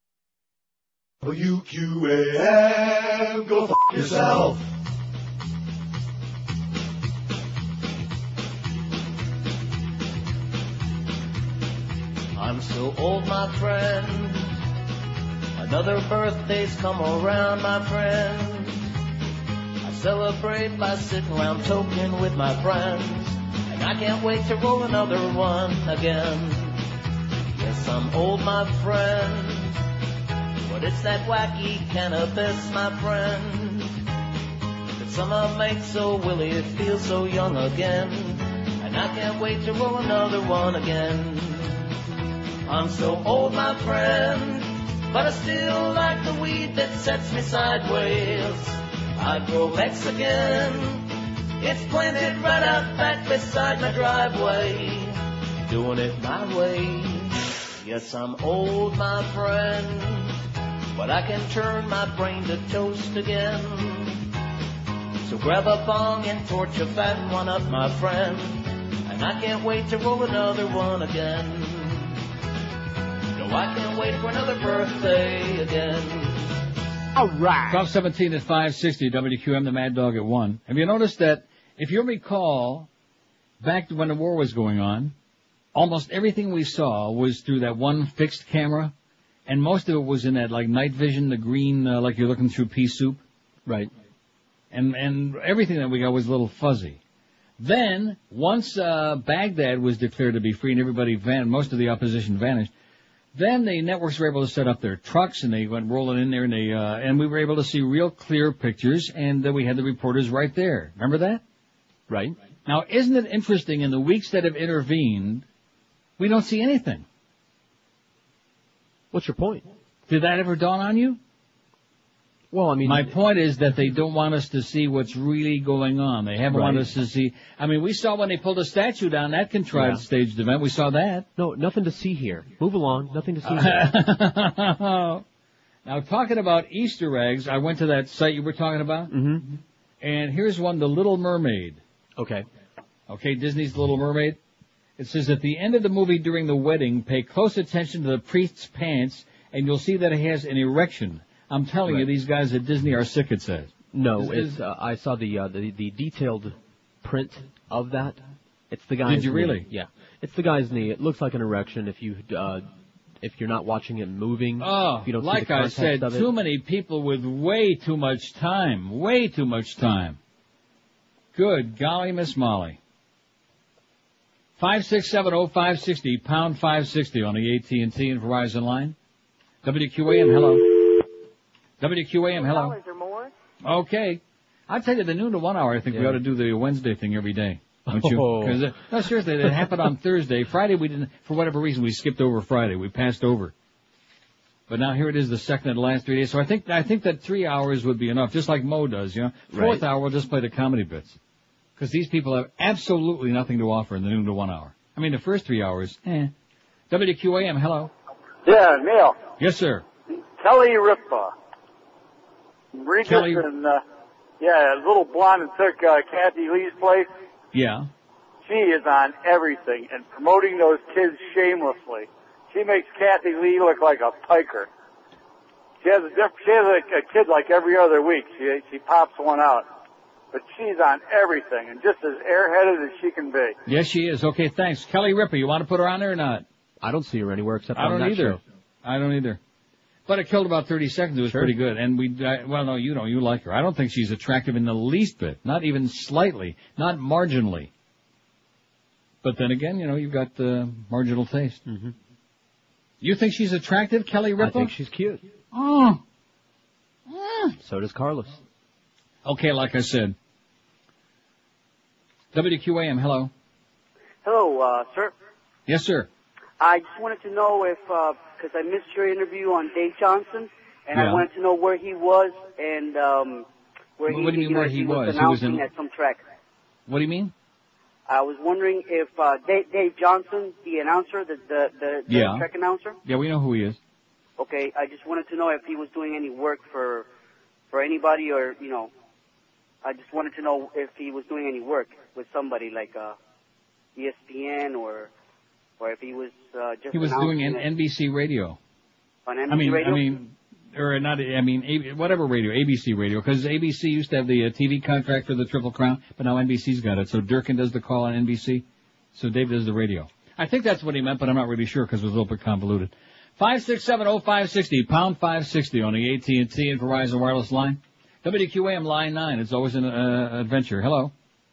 W Q A M, go f*** yourself. I'm so old, my friend. Another birthday's come around, my friend. I celebrate by sitting around toking with my friends. And I can't wait to roll another one again. Yes, I'm old, my friend. But it's that wacky cannabis, my friend, that summer makes so willy, it feels so young again. And I can't wait to roll another one again. I'm so old, my friend, but I still like the weed that sets me sideways. I grow Mexican, it's planted right out back beside my driveway, doing it my way. Yes, I'm old, my friend, but I can turn my brain to toast again. So grab a bong and torch a fat one up, my friend, and I can't wait to roll another one again. No, I can't wait for another birthday again. All right. twelve seventeen at five sixty, W Q M, the Mad Dog at one. Have you noticed that, if you recall, back when the war was going on, almost everything we saw was through that one fixed camera? And most of it was in that, like, night vision, the green, uh, like you're looking through pea soup. Right. And and everything that we got was a little fuzzy. Then, once uh, Baghdad was declared to be free and everybody van, most of the opposition vanished, Then the networks were able to set up their trucks, and they went rolling in there, and they uh, and we were able to see real clear pictures, and uh, we had the reporters right there. Remember that? Right. Now, isn't it interesting? In the weeks that have intervened, we don't see anything. What's your point? Did that ever dawn on you? Well, I mean, my point is that they don't want us to see what's really going on. They haven't Right. wanted us to see. I mean, we saw when they pulled a statue down, that contrived Yeah. staged event. We saw that. No, nothing to see here. Move along. Nothing to see here. Now, talking about Easter eggs, I went to that site you were talking about. Mm-hmm. And here's one, The Little Mermaid. Okay. Okay, Disney's The Little Mermaid. It says, at the end of the movie during the wedding, pay close attention to the priest's pants, and you'll see that he has an erection. I'm telling Right. you, these guys at Disney are sick, it says. No, This it's, uh, I saw the, uh, the the detailed print of that. It's the guy's Did you knee. really? Yeah. It's the guy's knee. It looks like an erection if you, uh, if you're not watching it moving. Oh, if you don't see like the I context said, of it. too many people with way too much time. Way too much time. Good golly, Miss Molly. five six seven oh five sixty, pound five sixty on the A T and T and Verizon line. W Q A M, hello. W Q A M, hello. Or more? Okay. I'll tell you, the noon to one hour, I think we Yeah. ought to do the Wednesday thing every day. Don't you? Oh. 'Cause, uh, no, seriously, it happened on Thursday. Friday we didn't, for whatever reason, we skipped over Friday. We passed over. But now here it is, the second of the last three days. So I think, I think that three hours would be enough, just like Mo does, you know. Fourth Right. hour, we'll just play the comedy bits. Because these people have absolutely nothing to offer in the noon to one hour. I mean, the first three hours, eh. W Q A M, hello. Yeah, Neil. Yes, sir. Kelly Ripa. Regis Kelly- and, uh, yeah, little blonde and took uh, Kathy Lee's place. Yeah. She is on everything and promoting those kids shamelessly. She makes Kathy Lee look like a piker. She has a diff- she has a, a kid like every other week. She she pops one out, but she's on everything and just as airheaded as she can be. Yes, she is. Okay, thanks. Kelly Ripa, you want to put her on there or not? I don't see her anywhere except I on don't that either. show. I don't either. But it killed about thirty seconds. It was Sure. pretty good. And we, uh, well, no, you don't. You like her. I don't think she's attractive in the least bit. Not even slightly. Not marginally. But then again, you know, you've got the marginal taste. Mm-hmm. You think she's attractive, Kelly Ripa? I think she's cute. Oh. Mm. So does Carlos. Okay, like I said. W Q A M, hello. Hello, uh, sir. Yes, sir. I just wanted to know if, because I missed your interview on Dave Johnson, and Yeah. I wanted to know where he was and um, where What he, do you mean know, where he was? He was announcing in- at some track. What do you mean? I was wondering if uh, Dave, Dave Johnson, the announcer, the the, the, the Yeah. track announcer. Yeah, we know who he is. Okay, I just wanted to know if he was doing any work for for anybody, or you know, I just wanted to know if he was doing any work with somebody like uh, E S P N or or if he was uh, just He was doing announcing an it N B C radio. on N B C I mean, radio. I mean, or not, I mean, A- whatever radio, A B C radio, because A B C used to have the uh, T V contract for the Triple Crown, but now N B C's got it. So Durkin does the call on N B C, so Dave does the radio. I think that's what he meant, but I'm not really sure because it was a little bit convoluted. Five six seven oh five sixty, pound five sixty on the A T and T and Verizon wireless line. W Q A M line nine. It's always an uh, adventure. Hello.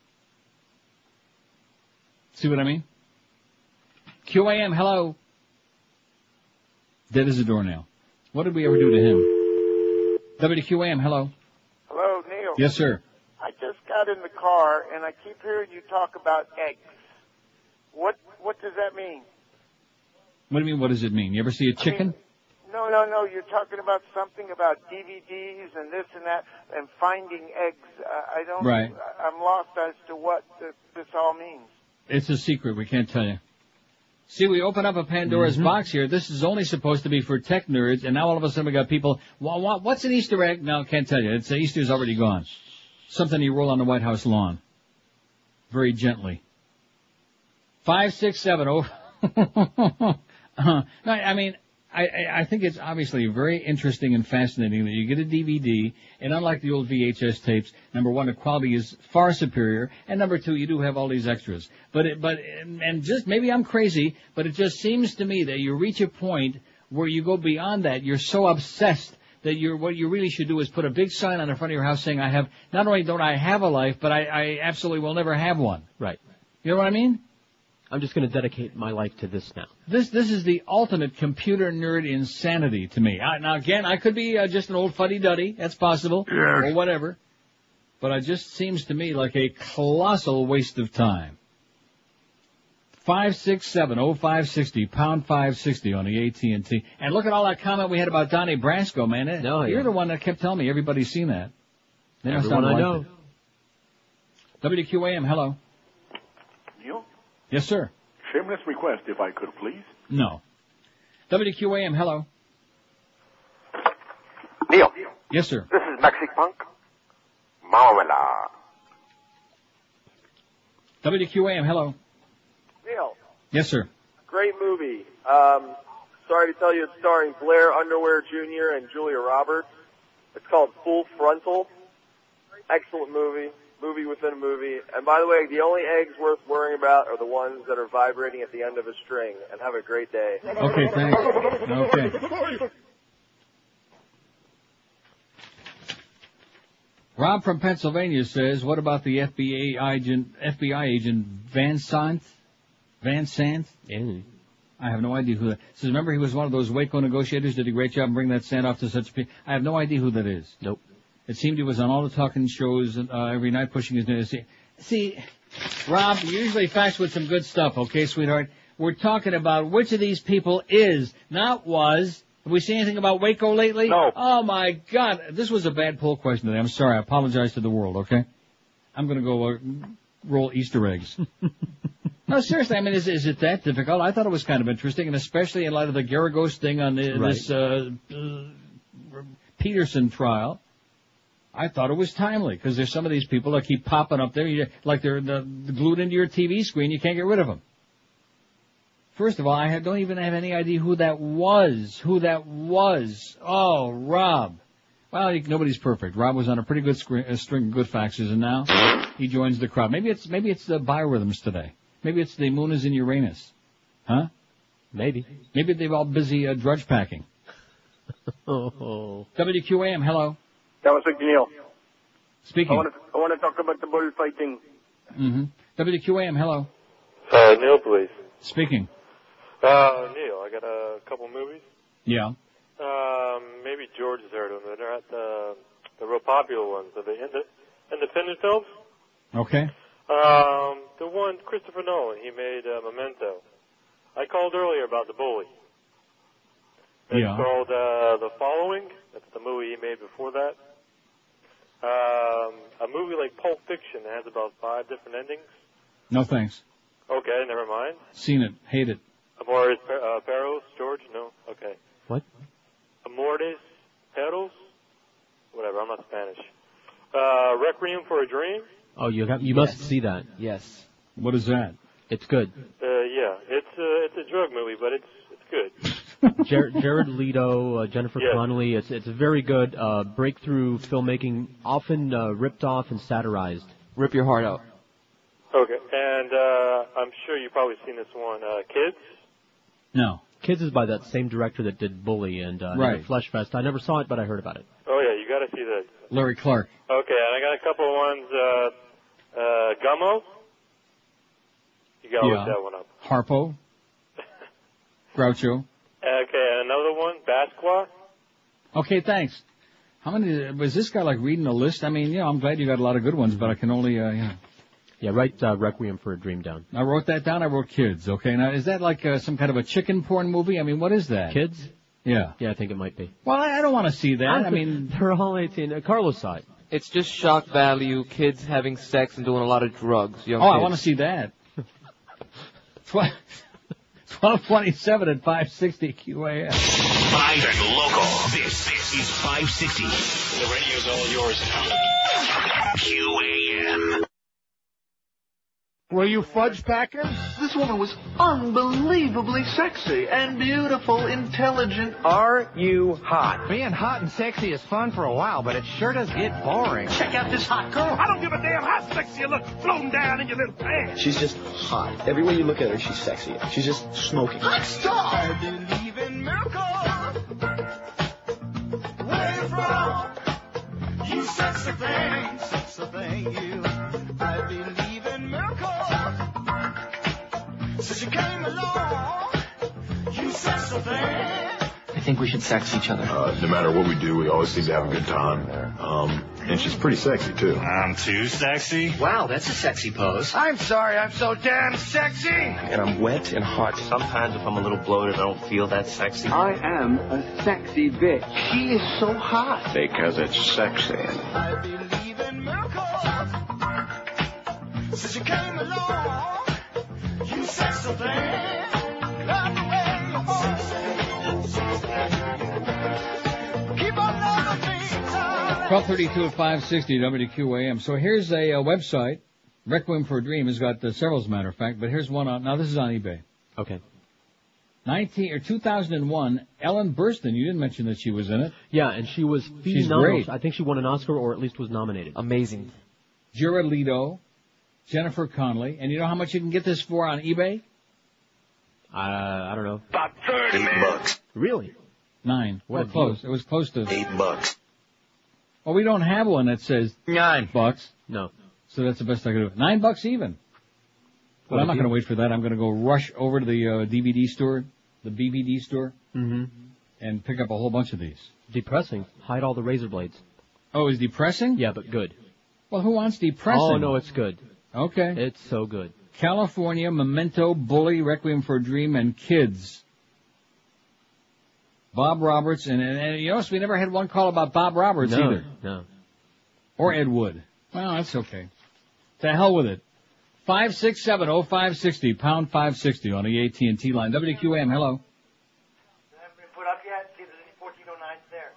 See what I mean? Q A M, hello. Dead as a doornail. What did we ever do to him? W Q A M, hello. Hello, Neil. Yes, sir. I just got in the car and I keep hearing you talk about eggs. What what does that mean? What do you mean, what does it mean? You ever see a chicken? No, no, no. You're talking about something about D V Ds and this and that and finding eggs. Uh, I don't. Right. I'm lost as to what th- this all means. It's a secret. We can't tell you. See, we open up a Pandora's Mm-hmm. box here. This is only supposed to be for tech nerds, and now all of a sudden we got people, well, what, what's an Easter egg? No, can't tell you. It's, Easter's already gone. Something you roll on the White House lawn. Very gently. Five, six, seven, oh. uh, no, I mean, I, I, I think it's obviously very interesting and fascinating that you get a D V D, and unlike the old V H S tapes, number one, the quality is far superior, and number two, you do have all these extras. But it, but, and just, maybe I'm crazy, but it just seems to me that you reach a point where you go beyond that. You're so obsessed that you're, what you really should do is put a big sign on the front of your house saying, I have, not only don't I have a life, but I, I absolutely will never have one. Right. You know what I mean? I'm just going to dedicate my life to this now. This this is the ultimate computer nerd insanity to me. I, now, again, I could be uh, just an old fuddy-duddy. That's possible. Yes. Or whatever. But it just seems to me like a colossal waste of time. five six seven oh five six oh, pound five sixty on the A T and T. And look at all that comment we had about Donnie Brasco, man. No, You're yeah. the one that kept telling me everybody's seen that. They must Everyone not I like know. it. W Q A M, hello. Neil? Yes, sir. Shameless request, if I could, please. No. W Q A M, hello. Neil. Yes, sir. This is Mexic Punk. Marwela. W Q A M, hello. Neil, Yes, sir. great movie. Um, sorry to tell you, it's starring Blair Underwear Junior and Julia Roberts. It's called Full Frontal. Excellent movie. Movie within a movie. And by the way, the only eggs worth worrying about are the ones that are vibrating at the end of a string. And have a great day. Okay, thanks. Okay. Rob from Pennsylvania says, what about the F B I agent, F B I agent Van Sant? Van Sant? Yeah. I have no idea who that says. Remember, he was one of those Waco negotiators. Did a great job in bringing that sand off to such people. I have no idea who that is. Nope. It seemed he was on all the talking shows uh, every night pushing his news. See, see, Rob, you usually facts with some good stuff, okay, sweetheart? We're talking about which of these people is, not was. Have we seen anything about Waco lately? No. Oh, my God. This was a bad poll question today. I'm sorry. I apologize to the world, okay? I'm going to go uh, roll Easter eggs. No, seriously, I mean, is, is it that difficult? I thought it was kind of interesting, and especially in light of the Garagos thing on the, Right. this uh, uh, Peterson trial. I thought it was timely, because there's some of these people that keep popping up there, you, like they're the, glued into your T V screen, you can't get rid of them. First of all, I have, don't even have any idea who that was, who that was. Oh, Rob. Well, he, nobody's perfect. Rob was on a pretty good screen, a string of good faxes, and now he joins the crowd. Maybe it's maybe it's the biorhythms today. Maybe it's the moon is in Uranus. Huh? Maybe. Maybe they're all busy uh, drudge packing. Oh. W Q A M, hello. That was Neil. Speaking. I want to I want to talk about the bullfighting. Mm-hmm. W Q A M, hello. Uh, Neil, please. Speaking. Uh, Neil, I got a couple movies. Yeah. Um, maybe George has heard of them. They're at the, the real popular ones. Are they ind- independent films? Okay. Um, the one, Christopher Nolan, he made uh, Memento. I called earlier about The Bully. It's Yeah. called uh, The Following. That's the movie he made before that. Um, a movie like Pulp Fiction that has about five different endings. No thanks. Okay, never mind. Seen it. Hate it. Amores uh, Perros, George? No? Okay. What? Amores Perros? Whatever, I'm not Spanish. Uh, Requiem for a Dream? Oh, you have, you must see that. Yes. What is that? It's good. Uh, yeah, it's uh, it's a drug movie, but it's it's good. Jared, Jared Leto, uh, Jennifer Yes. Connelly. It's it's a very good uh, breakthrough filmmaking, often uh, ripped off and satirized. Rip your heart out. Okay, and uh, I'm sure you've probably seen this one, uh, Kids. No. Kids is by that same director that did Bully and uh, Right. Flesh Fest. I never saw it, but I heard about it. Oh yeah, you got to see that. Larry Clark. Okay, and I got a couple of ones. Uh, uh, Gummo. You got to Yeah. look that one up. Harpo. Groucho. Okay, and another one, Basqua. Okay, thanks. How many, was this guy like reading a list? I mean, yeah, I'm glad you got a lot of good ones, but I can only, uh, yeah. Yeah, write uh, Requiem for a Dream down. I wrote that down, I wrote Kids, okay? Now, is that like uh, some kind of a chicken porn movie? I mean, what is that? Kids? Yeah. Yeah, I think it might be. Well, I, I don't want to see that. I mean, they're all eighteen. Uh, Carlos saw it. It's just shock value, kids having sex and doing a lot of drugs. Young oh, I kids. want to see that. twelve twenty-seven at five sixty Q A M. Live and local. This, this is five sixty. The radio's all yours now. Q A M. Were you fudge packing? This woman was unbelievably sexy and beautiful, intelligent. Are you hot? Being hot and sexy is fun for a while, but it sure does get boring. Check out this hot girl. I don't give a damn how sexy you look floating down in your little pants. She's just hot. Every way you look at her, she's sexy. She's just smoking. Hot star! I believe in miracles. Where you from? You sexy thing, sexy thing, you. I believe in miracles. I think we should sex each other. Uh, no matter what we do, we always seem to have a good time. Um, and she's pretty sexy, too. I'm too sexy? Wow, that's a sexy pose. I'm sorry, I'm so damn sexy. And I'm wet and hot. Sometimes if I'm a little bloated, I don't feel that sexy. I am a sexy bitch. She is so hot. Because it's sexy. I believe in miracles. Since you came along, you sexy thing. Love the way you move. Keep on loving me, darling. twelve thirty-two at five sixty W Q A M. So here's a, uh website. Requiem for a Dream has got uh, several, as a matter of fact, but here's one on, now this is on eBay. Okay. nineteen or two thousand one, Ellen Burstyn, you didn't mention that she was in it. Yeah, and she was She's phenomenal. great. I think she won an Oscar or at least was nominated. Amazing. Jared Leto, Jennifer Connelly, and you know how much you can get this for on eBay? Uh, I don't know. About thirty, man. bucks. Really? Nine. What Well, a close. deal. It was close to... Eight bucks. Well, we don't have one that says Nine. bucks, No. so that's the best I can do. Nine bucks even. But What I'm a not deal. going to wait for that. I'm going to go rush over to the uh, D V D store, the B V D store, Mm-hmm. and pick up a whole bunch of these. Depressing. Hide all the razor blades. Oh, is depressing? Yeah, but good. Well, who wants depressing? Oh, no, it's good. Okay. It's so good. California, Memento, Bully, Requiem for a Dream, and Kids. Bob Roberts, and, and, and you notice we never had one call about Bob Roberts No, either. no. Or Ed Wood. Well, that's okay. To hell with it. five six seven oh five six oh, pound five sixty on the A T and T line. W Q A M, hello. Haven't been put up yet. See if there's any fourteen oh nines there.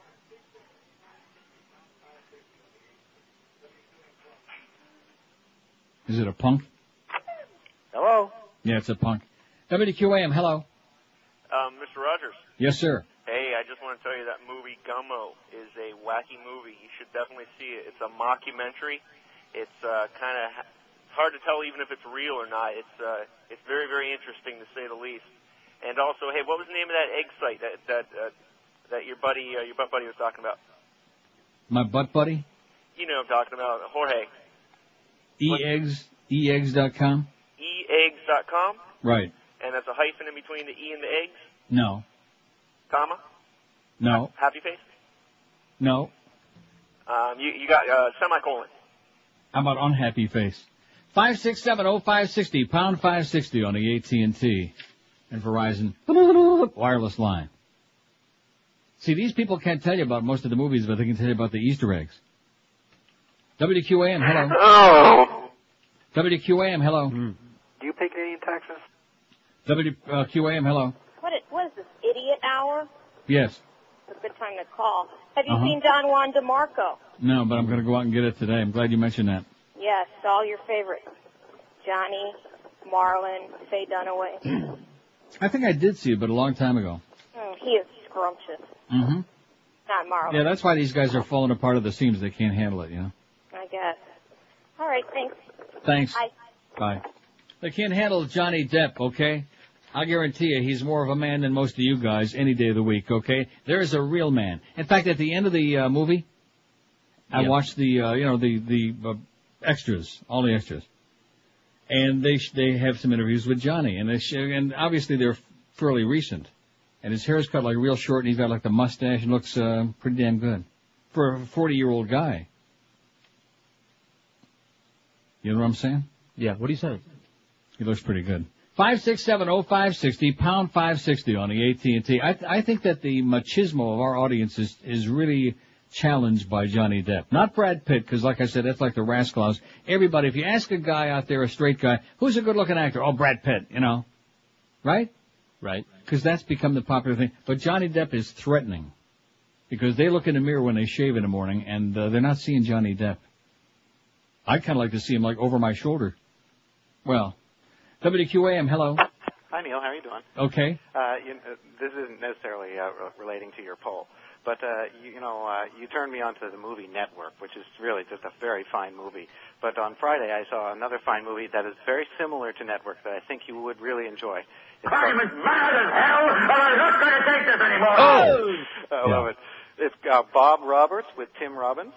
Is it a punk? Hello? Yeah, it's a punk. W Q A M, hello. Um, Mister Rogers. Yes, sir. Hey, I just want to tell you that movie Gummo is a wacky movie. You should definitely see it. It's a mockumentary. It's uh, kind of ha- it's hard to tell even if it's real or not. It's uh, it's very very interesting to say the least. And also, hey, what was the name of that egg site that that uh, that your buddy uh, your butt buddy was talking about? My butt buddy? You know what I'm talking about, Jorge. E-eggs, e eggs dot com? e eggs dot com, Right. and that's a hyphen in between the E and the eggs, No. comma, No. happy face. No. Um, you, you got uh, semicolon. How about unhappy face? five six seven oh five six oh, pound five sixty on the A T and T and Verizon wireless line. See, these people can't tell you about most of the movies, but they can tell you about the Easter eggs. W Q A M, hello. Oh. W Q A M, hello. Do you pay Canadian taxes? W Q A M, hello. What is, what is this, idiot hour? Yes. It's a good time to call. Have you Uh-huh. seen Don Juan DeMarco? No, but I'm going to go out and get it today. I'm glad you mentioned that. Yes, all your favorites. Johnny, Marlon, Faye Dunaway. I think I did see it, but a long time ago. Mm, he is scrumptious. Mm-hmm. Not Marlon. Yeah, that's why these guys are falling apart at the seams. They can't handle it, you know. I guess. All right, thanks. Thanks. Bye. Bye. They can't handle Johnny Depp, okay? I guarantee you he's more of a man than most of you guys any day of the week, okay? There is a real man. In fact, at the end of the uh, movie, I Yep. watched the, uh, you know, the, the uh, extras, all the extras. And they sh- they have some interviews with Johnny, and they sh- and obviously they're fairly recent. And his hair's cut like real short, and he's got like the mustache, and looks uh, pretty damn good for a forty-year-old guy. You know what I'm saying? Yeah, what are you saying? He looks pretty good. Five six seven oh five sixty, pound five sixty on the A T and T. I I think that the machismo of our audience is is really challenged by Johnny Depp, not Brad Pitt, because like I said, that's like the rascal house. Everybody, if you ask a guy out there, a straight guy, who's a good-looking actor? Oh, Brad Pitt, you know, right? Right. Because that's become the popular thing. But Johnny Depp is threatening because they look in the mirror when they shave in the morning, and uh, they're not seeing Johnny Depp. I'd kind of like to see him like over my shoulder. Well, W Q A M, hello. Hi, Neil. How are you doing? Okay. Uh, you, uh, this isn't necessarily uh, re- relating to your poll, but uh, you, you know, uh, you turned me on to the movie Network, which is really just a very fine movie. But on Friday, I saw another fine movie that is very similar to Network that I think you would really enjoy. It's I'm as mad as hell, but I'm not going to take this anymore. Oh! I love it. It's uh, Bob Roberts with Tim Robbins.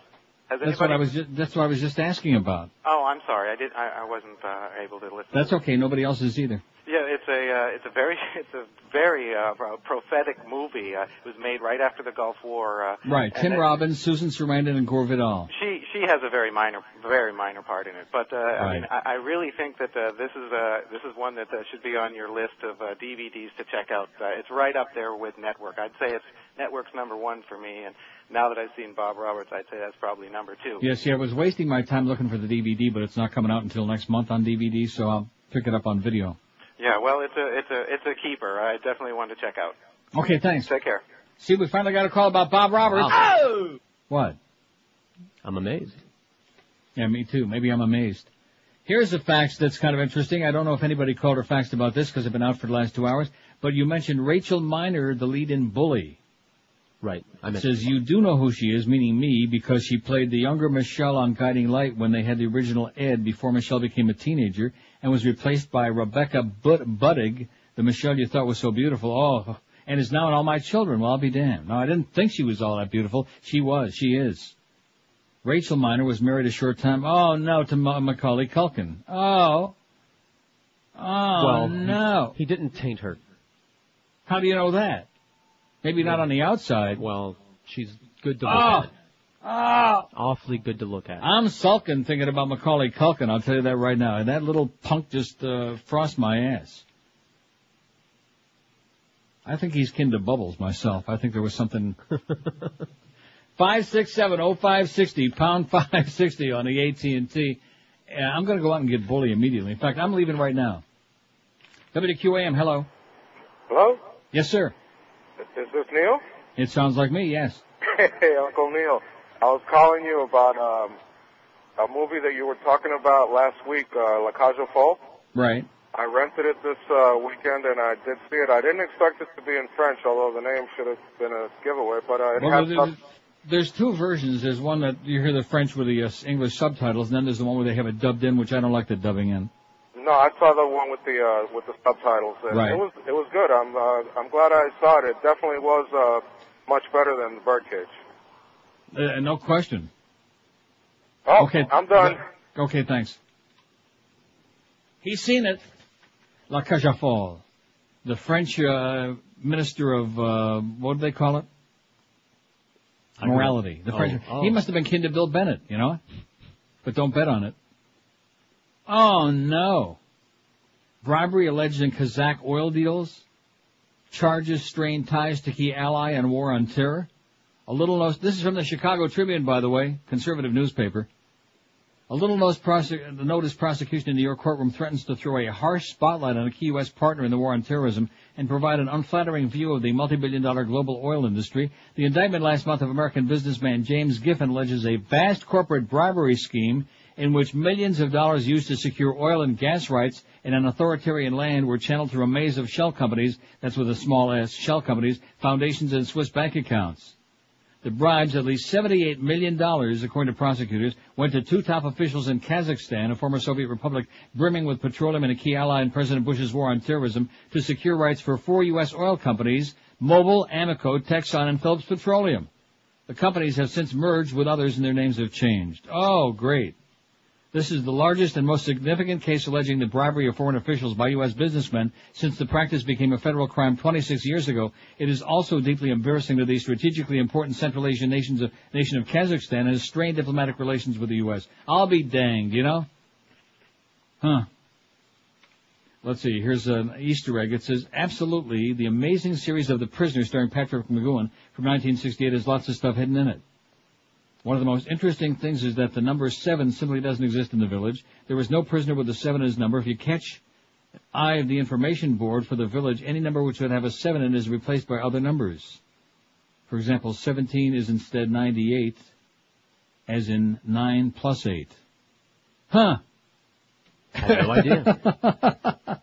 Has That's what anybody? I was. Ju- that's what I was just asking about. Oh, I'm sorry. I did. I, I wasn't uh, able to listen. That's okay. Nobody else is either. Yeah, it's a uh, it's a very it's a very uh, prophetic movie. Uh, it was made right after the Gulf War. Uh, Right. and Tim it- Robbins, Susan Sarandon, and Gore Vidal. She she has a very minor very minor part in it, but uh, I mean Right. I, I really think that uh, this is uh, this is one that uh, should be on your list of uh, D V Ds to check out. Uh, it's right up there with Network. I'd say it's Network's number one for me, and now that I've seen Bob Roberts, I'd say that's probably number two. Yeah, see, I was wasting my time looking for the D V D, but it's not coming out until next month on D V D, so I'll pick it up on video. Yeah, well, it's a it's a it's a keeper. I definitely want to check out. Okay, thanks. Take care. See, we finally got a call about Bob Roberts. Oh! What? I'm amazed. Yeah, me too. Maybe I'm amazed. Here's a fax that's kind of interesting. I don't know if anybody called or faxed about this because I've been out for the last two hours, but you mentioned Rachel Miner, the lead in Bully. Right. I It meant says you do know who she is, meaning me, because she played the younger Michelle on Guiding Light when they had the original Ed before Michelle became a teenager and was replaced by Rebecca But- Buddig, the Michelle you thought was so beautiful. Oh, and is now in All My Children. Well, I'll be damned. No, I didn't think she was all that beautiful. She was. She is. Rachel Miner was married a short time. Oh, no, to Ma- Macaulay Culkin. Oh. Oh, well, no. He, he didn't taint her. How do you know that? Maybe not on the outside. Well, she's good to look Oh. at. Oh. Awfully good to look at. I'm sulking thinking about Macaulay Culkin, I'll tell you that right now. And that little punk just uh, frost my ass. I think he's kin to Bubbles myself. I think there was something... five six seven oh five sixty, pound five sixty on the A T and T. Yeah, I'm going to go out and get Bully immediately. In fact, I'm leaving right now. W Q A M, hello. Hello? Yes, sir. Is this Neil? It sounds like me, yes. Hey, Uncle Neil. I was calling you about um, a movie that you were talking about last week, uh, La Cage aux Folles. Right. I rented it this uh, weekend, and I did see it. I didn't expect it to be in French, although the name should have been a giveaway. But uh, it Well, had there's, some... there's two versions. There's one that you hear the French with the uh, English subtitles, and then there's the one where they have it dubbed in, which I don't like the dubbing in. No, I saw the one with the uh, with the subtitles. And Right. It was it was good. I'm uh, I'm glad I saw it. It definitely was uh, much better than Birdcage. Uh, no question. Oh, okay. I'm done. Okay, thanks. He's seen it. La Cage aux Folles. The French uh, minister of, uh, what do they call it? I don't Morality. The know. French. Oh, oh. He must have been kin to Bill Bennett, you know? But don't bet on it. Oh, no. Bribery alleged in Kazakh oil deals. Charges strain ties to key ally and war on terror. A little notice. This is from the Chicago Tribune, by the way, conservative newspaper. A little notice, prosec- the notice prosecution in New York courtroom threatens to throw a harsh spotlight on a key U S partner in the war on terrorism and provide an unflattering view of the multi-billion dollar global oil industry. The indictment last month of American businessman James Giffen alleges a vast corporate bribery scheme in which millions of dollars used to secure oil and gas rights in an authoritarian land were channeled through a maze of shell companies, that's with a small s, shell companies, foundations, and Swiss bank accounts. The bribes, at least seventy-eight million dollars, according to prosecutors, went to two top officials in Kazakhstan, a former Soviet republic brimming with petroleum and a key ally in President Bush's war on terrorism, to secure rights for four U S oil companies, Mobil, Amoco, Texon, and Phillips Petroleum. The companies have since merged with others and their names have changed. Oh, great. This is the largest and most significant case alleging the bribery of foreign officials by U S businessmen since the practice became a federal crime twenty-six years ago. It is also deeply embarrassing that the strategically important Central Asian nations of, nation of Kazakhstan has strained diplomatic relations with the U S. I'll be danged, you know? Huh. Let's see, here's an Easter egg. It says, absolutely, the amazing series of The Prisoner starring Patrick McGowan from nineteen sixty-eight has lots of stuff hidden in it. One of the most interesting things is that the number seven simply doesn't exist in the village. There is no prisoner with a seven in his number. If you catch eye of the information board for the village, any number which would have a seven in it is replaced by other numbers. For example, seventeen is instead ninety-eight, as in nine plus eight. Huh. I have no idea.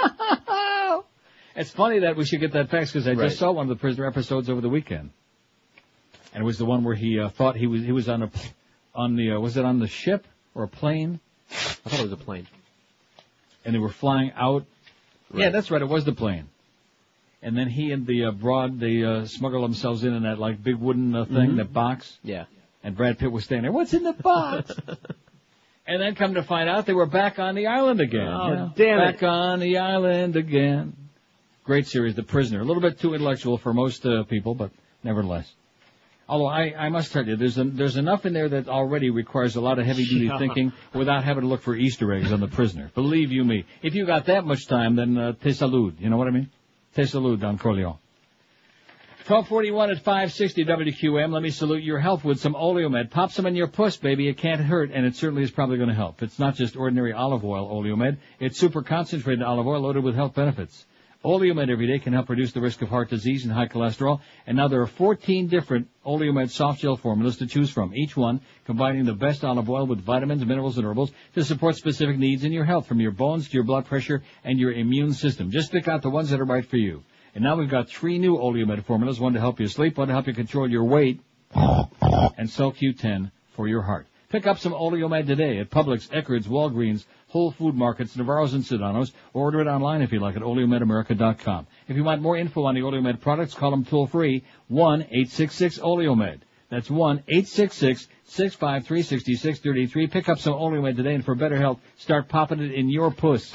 It's funny that we should get that fax because I Right. just saw one of the prisoner episodes over the weekend. And it was the one where he uh, thought he was he was on a on the uh, was it on the ship or a plane? I thought it was a plane. And they were flying out. Right. Yeah, that's right. It was the plane. And then he and the uh, broad they uh, smuggled themselves in in that like big wooden uh, thing, Mhm. that box. Yeah. And Brad Pitt was standing there, what's in the box? And then come to find out they were back on the island again. Oh, you know? damn it. Back on the island again. Great series, The Prisoner. A little bit too intellectual for most uh, people, but nevertheless. Although I, I must tell you, there's a, there's enough in there that already requires a lot of heavy-duty Yeah. thinking without having to look for Easter eggs on The Prisoner. Believe you me. If you got that much time, then uh, te salud. You know what I mean? Te salud, Don Corleone. twelve forty-one at five sixty W Q M. Let me salute your health with some Oleomed. Pop some in your puss, baby. It can't hurt, and it certainly is probably going to help. It's not just ordinary olive oil Oleomed. It's super concentrated olive oil loaded with health benefits. Oleomed every day can help reduce the risk of heart disease and high cholesterol. And now there are fourteen different Oleomed soft gel formulas to choose from, each one combining the best olive oil with vitamins, minerals, and herbals to support specific needs in your health, from your bones to your blood pressure and your immune system. Just pick out the ones that are right for you. And now we've got three new Oleomed formulas, one to help you sleep, one to help you control your weight, and Cell Q ten for your heart. Pick up some Oleomed today at Publix, Eckerd's, Walgreens, Whole Food Markets, Navarro's, and Sedano's, or order it online if you like at Oleomed America dot com. If you want more info on the Oleomed products, call them toll-free, one eight six six Oleomed. That's one eight six six, six five three, six six three three. Pick up some Oleomed today, and for better health, start popping it in your puss.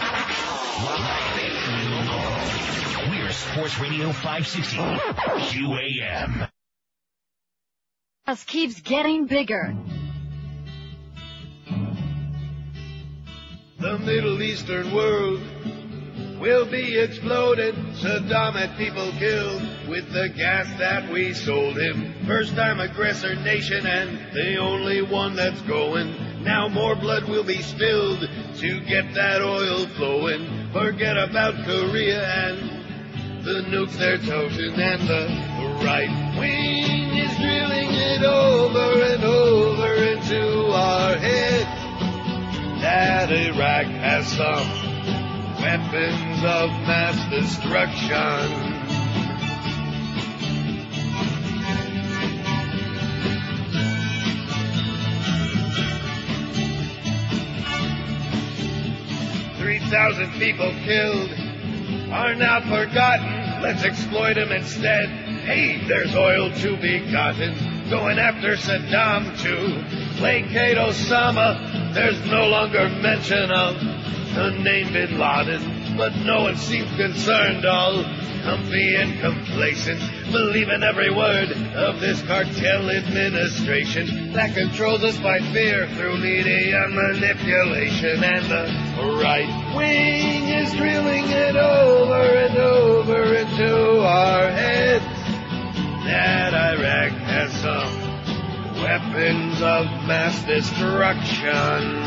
We're Sports Radio five sixty Q A M. House keeps getting bigger. The Middle Eastern world will be exploded. Saddam had people killed with the gas that we sold him. First time aggressor nation and the only one that's going. Now more blood will be spilled to get that oil flowing. Forget about Korea and the nukes they're toting, and the right wing is drilling it over and over into our heads. That Iraq has some weapons of mass destruction. Three thousand people killed are now forgotten. Let's exploit them instead. Hey, there's oil to be gotten. Going after Saddam to placate Osama. There's no longer mention of the name Bin Laden, but no one seems concerned, all comfy and complacent, believing every word of this cartel administration that controls us by fear through media manipulation. And the right wing is drilling it over and over into our heads that Iraq has some weapons of mass destruction.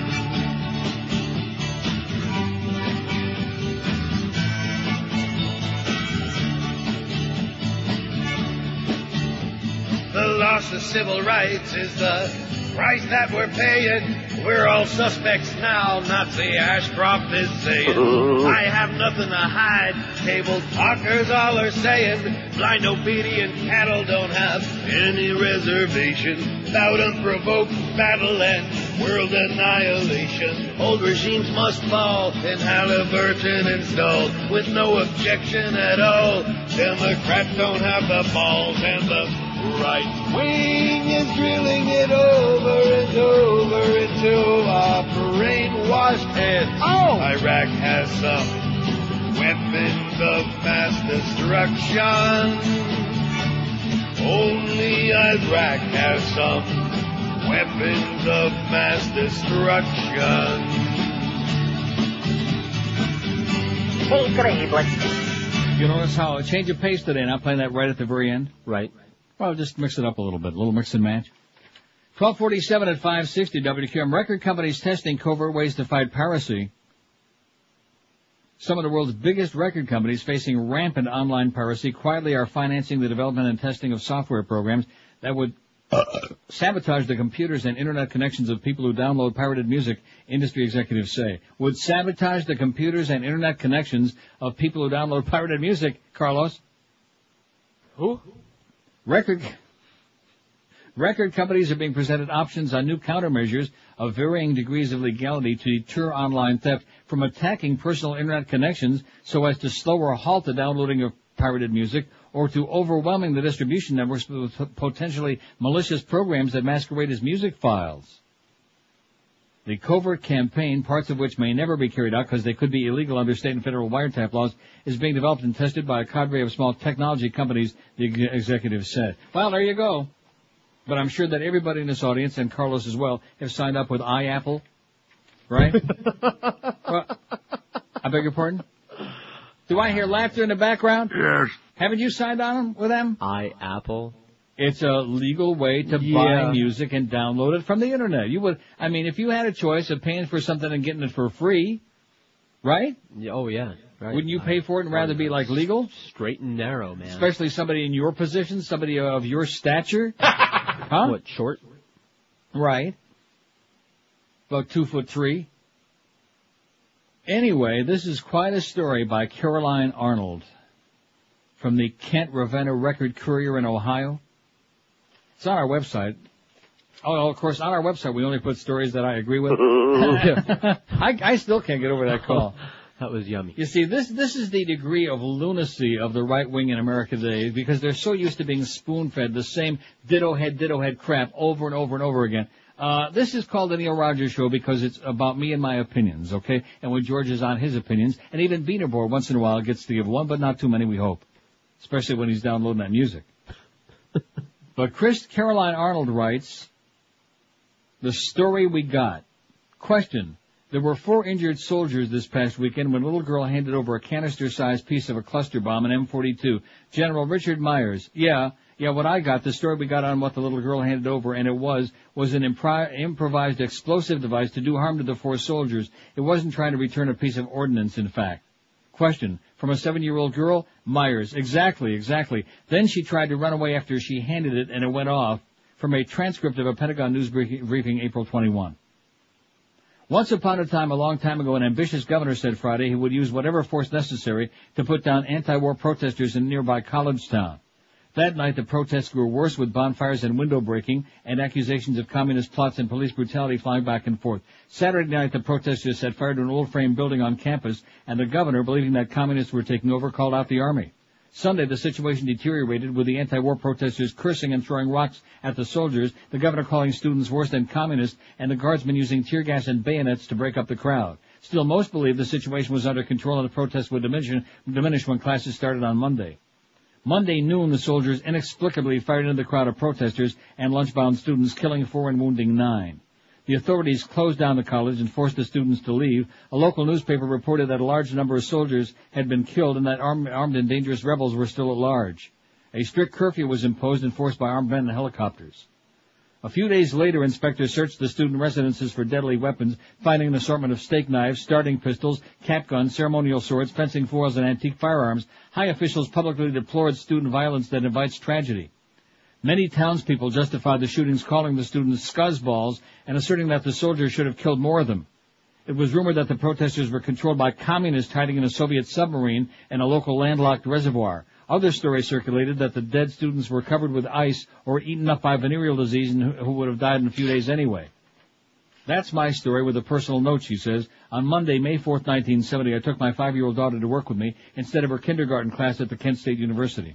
The loss of civil rights is the price that we're paying. We're all suspects now, Nazi Ashcroft is saying. I have nothing to hide, table talkers all are saying. Blind obedient cattle don't have any reservation. Without unprovoked battle and world annihilation, old regimes must fall and Halliburton installed with no objection at all. Democrats don't have the balls, and the right wing is drilling it over and over into our brainwashed heads. Oh! Iraq has some weapons of mass destruction. Only Iraq has some weapons of mass destruction. Incredible. You notice how a change of pace today, not playing that right at the very end? Right. Well, just mix it up a little bit, a little mix and match. twelve forty-seven at five sixty W Q M. Record companies testing covert ways to fight piracy. Some of the world's biggest record companies facing rampant online piracy quietly are financing the development and testing of software programs that would uh, sabotage the computers and internet connections of people who download pirated music, industry executives say. Would sabotage the computers and internet connections of people who download pirated music, Carlos? Who? Record record companies are being presented options on new countermeasures of varying degrees of legality to deter online theft from attacking personal internet connections so as to slow or halt the downloading of pirated music, or to overwhelming the distribution networks with potentially malicious programs that masquerade as music files. The covert campaign, parts of which may never be carried out because they could be illegal under state and federal wiretap laws, is being developed and tested by a cadre of small technology companies, the ex- executive said. Well, there you go. But I'm sure that everybody in this audience, and Carlos as well, have signed up with iApple, right? Well, I beg your pardon? Do I hear laughter in the background? Yes. Haven't you signed on with them? iApple. It's a legal way to Yeah. buy music and download it from the internet. You would, I mean, if you had a choice of paying for something and getting it for free, right? Yeah, oh, yeah. Right. Wouldn't you pay for it and rather be like legal? Straight and narrow, man. Especially somebody in your position, somebody of your stature. Huh? What, short? Right. About two foot three. Anyway, this is quite a story by Caroline Arnold from the Kent Ravenna Record Courier in Ohio. It's on our website. Oh, of course, on our website we only put stories that I agree with. I, I still can't get over that call. That was yummy. You see, this this is the degree of lunacy of the right wing in America today, because they're so used to being spoon-fed the same ditto head, ditto head crap over and over and over again. Uh, this is called the Neil Rogers Show because it's about me and my opinions, okay? And when George is on his opinions, and even Beanerbor once in a while gets to give one, but not too many, we hope. Especially when he's downloading that music. But Chris Caroline Arnold writes, the story we got. Question. There were four injured soldiers this past weekend when a little girl handed over a canister-sized piece of a cluster bomb, an M forty-two. General Richard Myers. Yeah, yeah, what I got, the story we got on what the little girl handed over, and it was, was an impri- improvised explosive device to do harm to the four soldiers. It wasn't trying to return a piece of ordnance, in fact. Question. From a seven-year-old girl? Myers. Exactly, exactly. Then she tried to run away after she handed it, and it went off. From a transcript of a Pentagon news briefing, April twenty-first. Once upon a time, a long time ago, an ambitious governor said Friday he would use whatever force necessary to put down anti-war protesters in nearby college town. That night, the protests grew worse with bonfires and window breaking and accusations of communist plots and police brutality flying back and forth. Saturday night, the protesters set fire to an old frame building on campus, and the governor, believing that communists were taking over, called out the army. Sunday, the situation deteriorated with the anti-war protesters cursing and throwing rocks at the soldiers, the governor calling students worse than communists, and the guardsmen using tear gas and bayonets to break up the crowd. Still, most believe the situation was under control and the protests would diminish, diminish when classes started on Monday. Monday noon, the soldiers inexplicably fired into the crowd of protesters and lunch-bound students, killing four and wounding nine. The authorities closed down the college and forced the students to leave. A local newspaper reported that a large number of soldiers had been killed and that armed, armed and dangerous rebels were still at large. A strict curfew was imposed, enforced by armed men and helicopters. A few days later, inspectors searched the student residences for deadly weapons, finding an assortment of steak knives, starting pistols, cap guns, ceremonial swords, fencing foils, and antique firearms. High officials publicly deplored student violence that invites tragedy. Many townspeople justified the shootings, calling the students scuzzballs and asserting that the soldiers should have killed more of them. It was rumored that the protesters were controlled by communists hiding in a Soviet submarine and a local landlocked reservoir. Other stories circulated that the dead students were covered with ice or eaten up by venereal disease and who would have died in a few days anyway. That's my story with a personal note, she says. On Monday, May fourth, nineteen seventy, I took my five-year-old daughter to work with me instead of her kindergarten class at the Kent State University.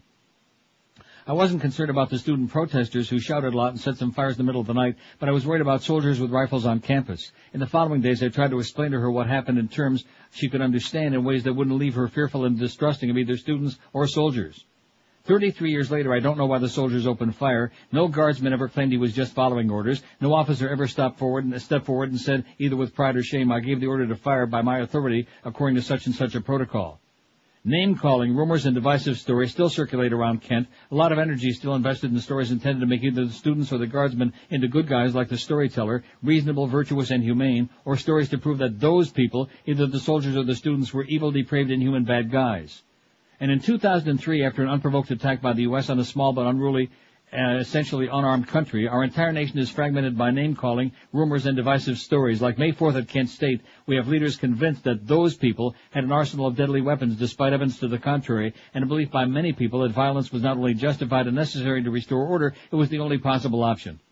I wasn't concerned about the student protesters who shouted a lot and set some fires in the middle of the night, but I was worried about soldiers with rifles on campus. In the following days, I tried to explain to her what happened in terms she could understand in ways that wouldn't leave her fearful and distrusting of either students or soldiers. Thirty-three years later, I don't know why the soldiers opened fire. No guardsman ever claimed he was just following orders. No officer ever stopped forward and stepped forward and said, either with pride or shame, I gave the order to fire by my authority according to such and such a protocol. Name-calling, rumors, and divisive stories still circulate around Kent. A lot of energy still invested in stories intended to make either the students or the guardsmen into good guys like the storyteller, reasonable, virtuous, and humane, or stories to prove that those people, either the soldiers or the students, were evil, depraved, inhuman bad guys. And in two thousand three, after an unprovoked attack by the U S on a small but unruly, uh, essentially unarmed country, our entire nation is fragmented by name-calling, rumors, and divisive stories. Like May fourth at Kent State, we have leaders convinced that those people had an arsenal of deadly weapons despite evidence to the contrary, and a belief by many people that violence was not only justified and necessary to restore order, it was the only possible option.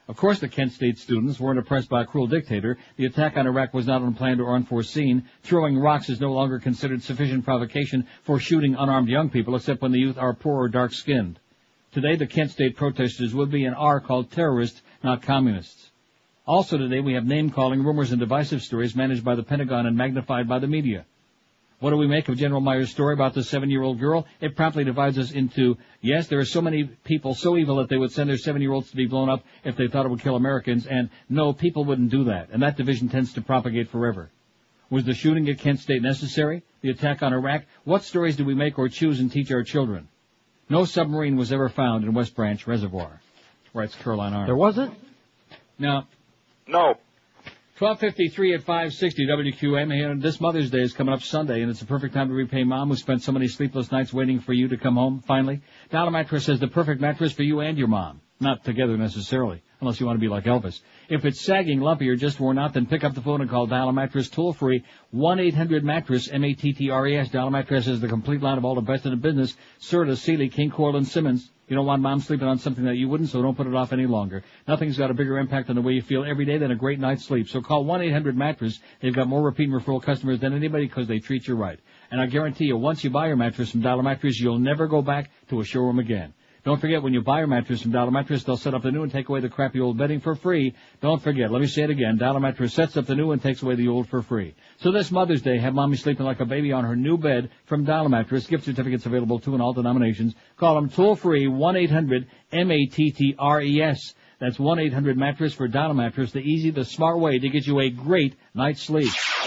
Of course the Kent State students weren't oppressed by a cruel dictator. The attack on Iraq was not unplanned or unforeseen. Throwing rocks is no longer considered sufficient provocation for shooting unarmed young people, except when the youth are poor or dark-skinned. Today the Kent State protesters would be and are called terrorists, not communists. Also today we have name-calling, rumors, and divisive stories managed by the Pentagon and magnified by the media. What do we make of General Myers' story about the seven-year-old girl? It promptly divides us into, yes, there are so many people so evil that they would send their seven-year-olds to be blown up if they thought it would kill Americans, and no, people wouldn't do that, and that division tends to propagate forever. Was the shooting at Kent State necessary? The attack on Iraq? What stories do we make or choose and teach our children? No submarine was ever found in West Branch Reservoir, writes Caroline Arm. There wasn't? Now, no. twelve fifty-three at five sixty W Q M. Here, this Mother's Day is coming up Sunday, and it's a perfect time to repay Mom, who spent so many sleepless nights waiting for you to come home, finally. Dollar Mattress has the perfect mattress for you and your mom. Not together necessarily, unless you want to be like Elvis. If it's sagging, lumpy, or just worn out, then pick up the phone and call Dollar Mattress toll-free, one eight hundred mattress, M A T T R E S. Dollar Mattress has the complete line of all the best in the business. Serta, Sealy, King, Coral, and Simmons. You don't want Mom sleeping on something that you wouldn't, so don't put it off any longer. Nothing's got a bigger impact on the way you feel every day than a great night's sleep. So call one eight hundred mattress. They've got more repeat and referral customers than anybody because they treat you right. And I guarantee you, once you buy your mattress from Dollar Mattress, you'll never go back to a showroom again. Don't forget, when you buy your mattress from Dollar Mattress, they'll set up the new and take away the crappy old bedding for free. Don't forget, let me say it again, Dollar Mattress sets up the new and takes away the old for free. So this Mother's Day, have Mommy sleeping like a baby on her new bed from Dollar Mattress. Gift certificates available, too, in all denominations. Call them toll-free, one eight hundred M A T T R E S. That's one eight hundred mattress for Dollar Mattress, the easy, the smart way to get you a great night's sleep.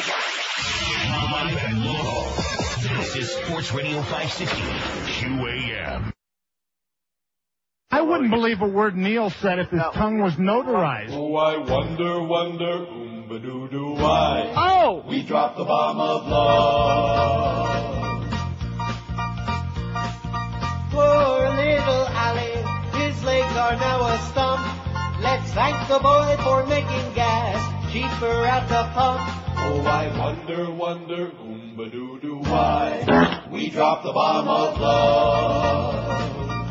This is Sports Radio five sixty, Q A M. I wouldn't believe a word Neil said if his tongue was notarized. Oh, I wonder, wonder, oom-ba-doo-doo, why? Oh! We dropped the bomb of love. Poor little Ali, his legs are now a stump. Let's thank the boy for making gas cheaper at the pump. Oh, I wonder, wonder, oom-ba-doo-doo, why? We dropped the bomb of love.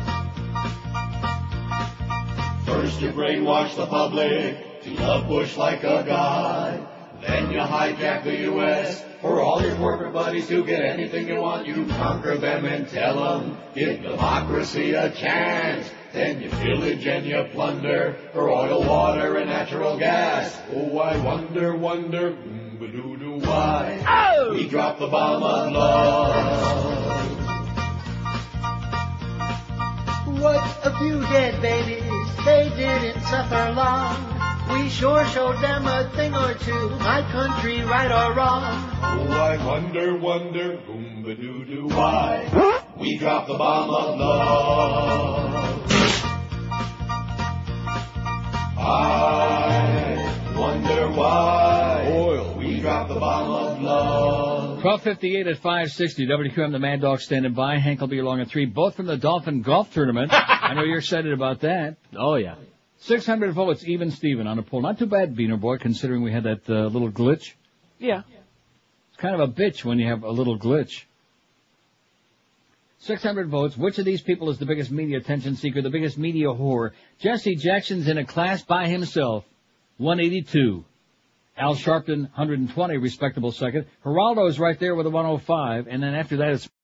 First you brainwash the public to love Bush like a god. Then you hijack the U S for all your corporate buddies to get anything you want. You conquer them and tell them, give democracy a chance. Then you pillage and you plunder for oil, water, and natural gas. Oh, I wonder, wonder, oom-ba-doo-doo, why? Oh! We dropped the bomb of love. What a few dead babies, they didn't suffer long. We sure showed them a thing or two, my country, right or wrong. Oh, I wonder, wonder, oom-ba-doo-doo, why? We dropped the bomb of love. I wonder why. Oil, we dropped the bomb of love. twelve fifty-eight at five sixty W Q M, the Mad Dog standing by. Hank will be along at three, both from the Dolphin Golf Tournament. I know you're excited about that. Oh, yeah. six hundred votes, even Steven on a poll. Not too bad, Beaner Boy, considering we had that uh, little glitch. Yeah. It's kind of a bitch when you have a little glitch. six hundred votes. Which of these people is the biggest media attention seeker, the biggest media whore? Jesse Jackson's in a class by himself, one eighty-two. Al Sharpton, one hundred twenty, respectable second. Geraldo's right there with a one oh five, and then after that it's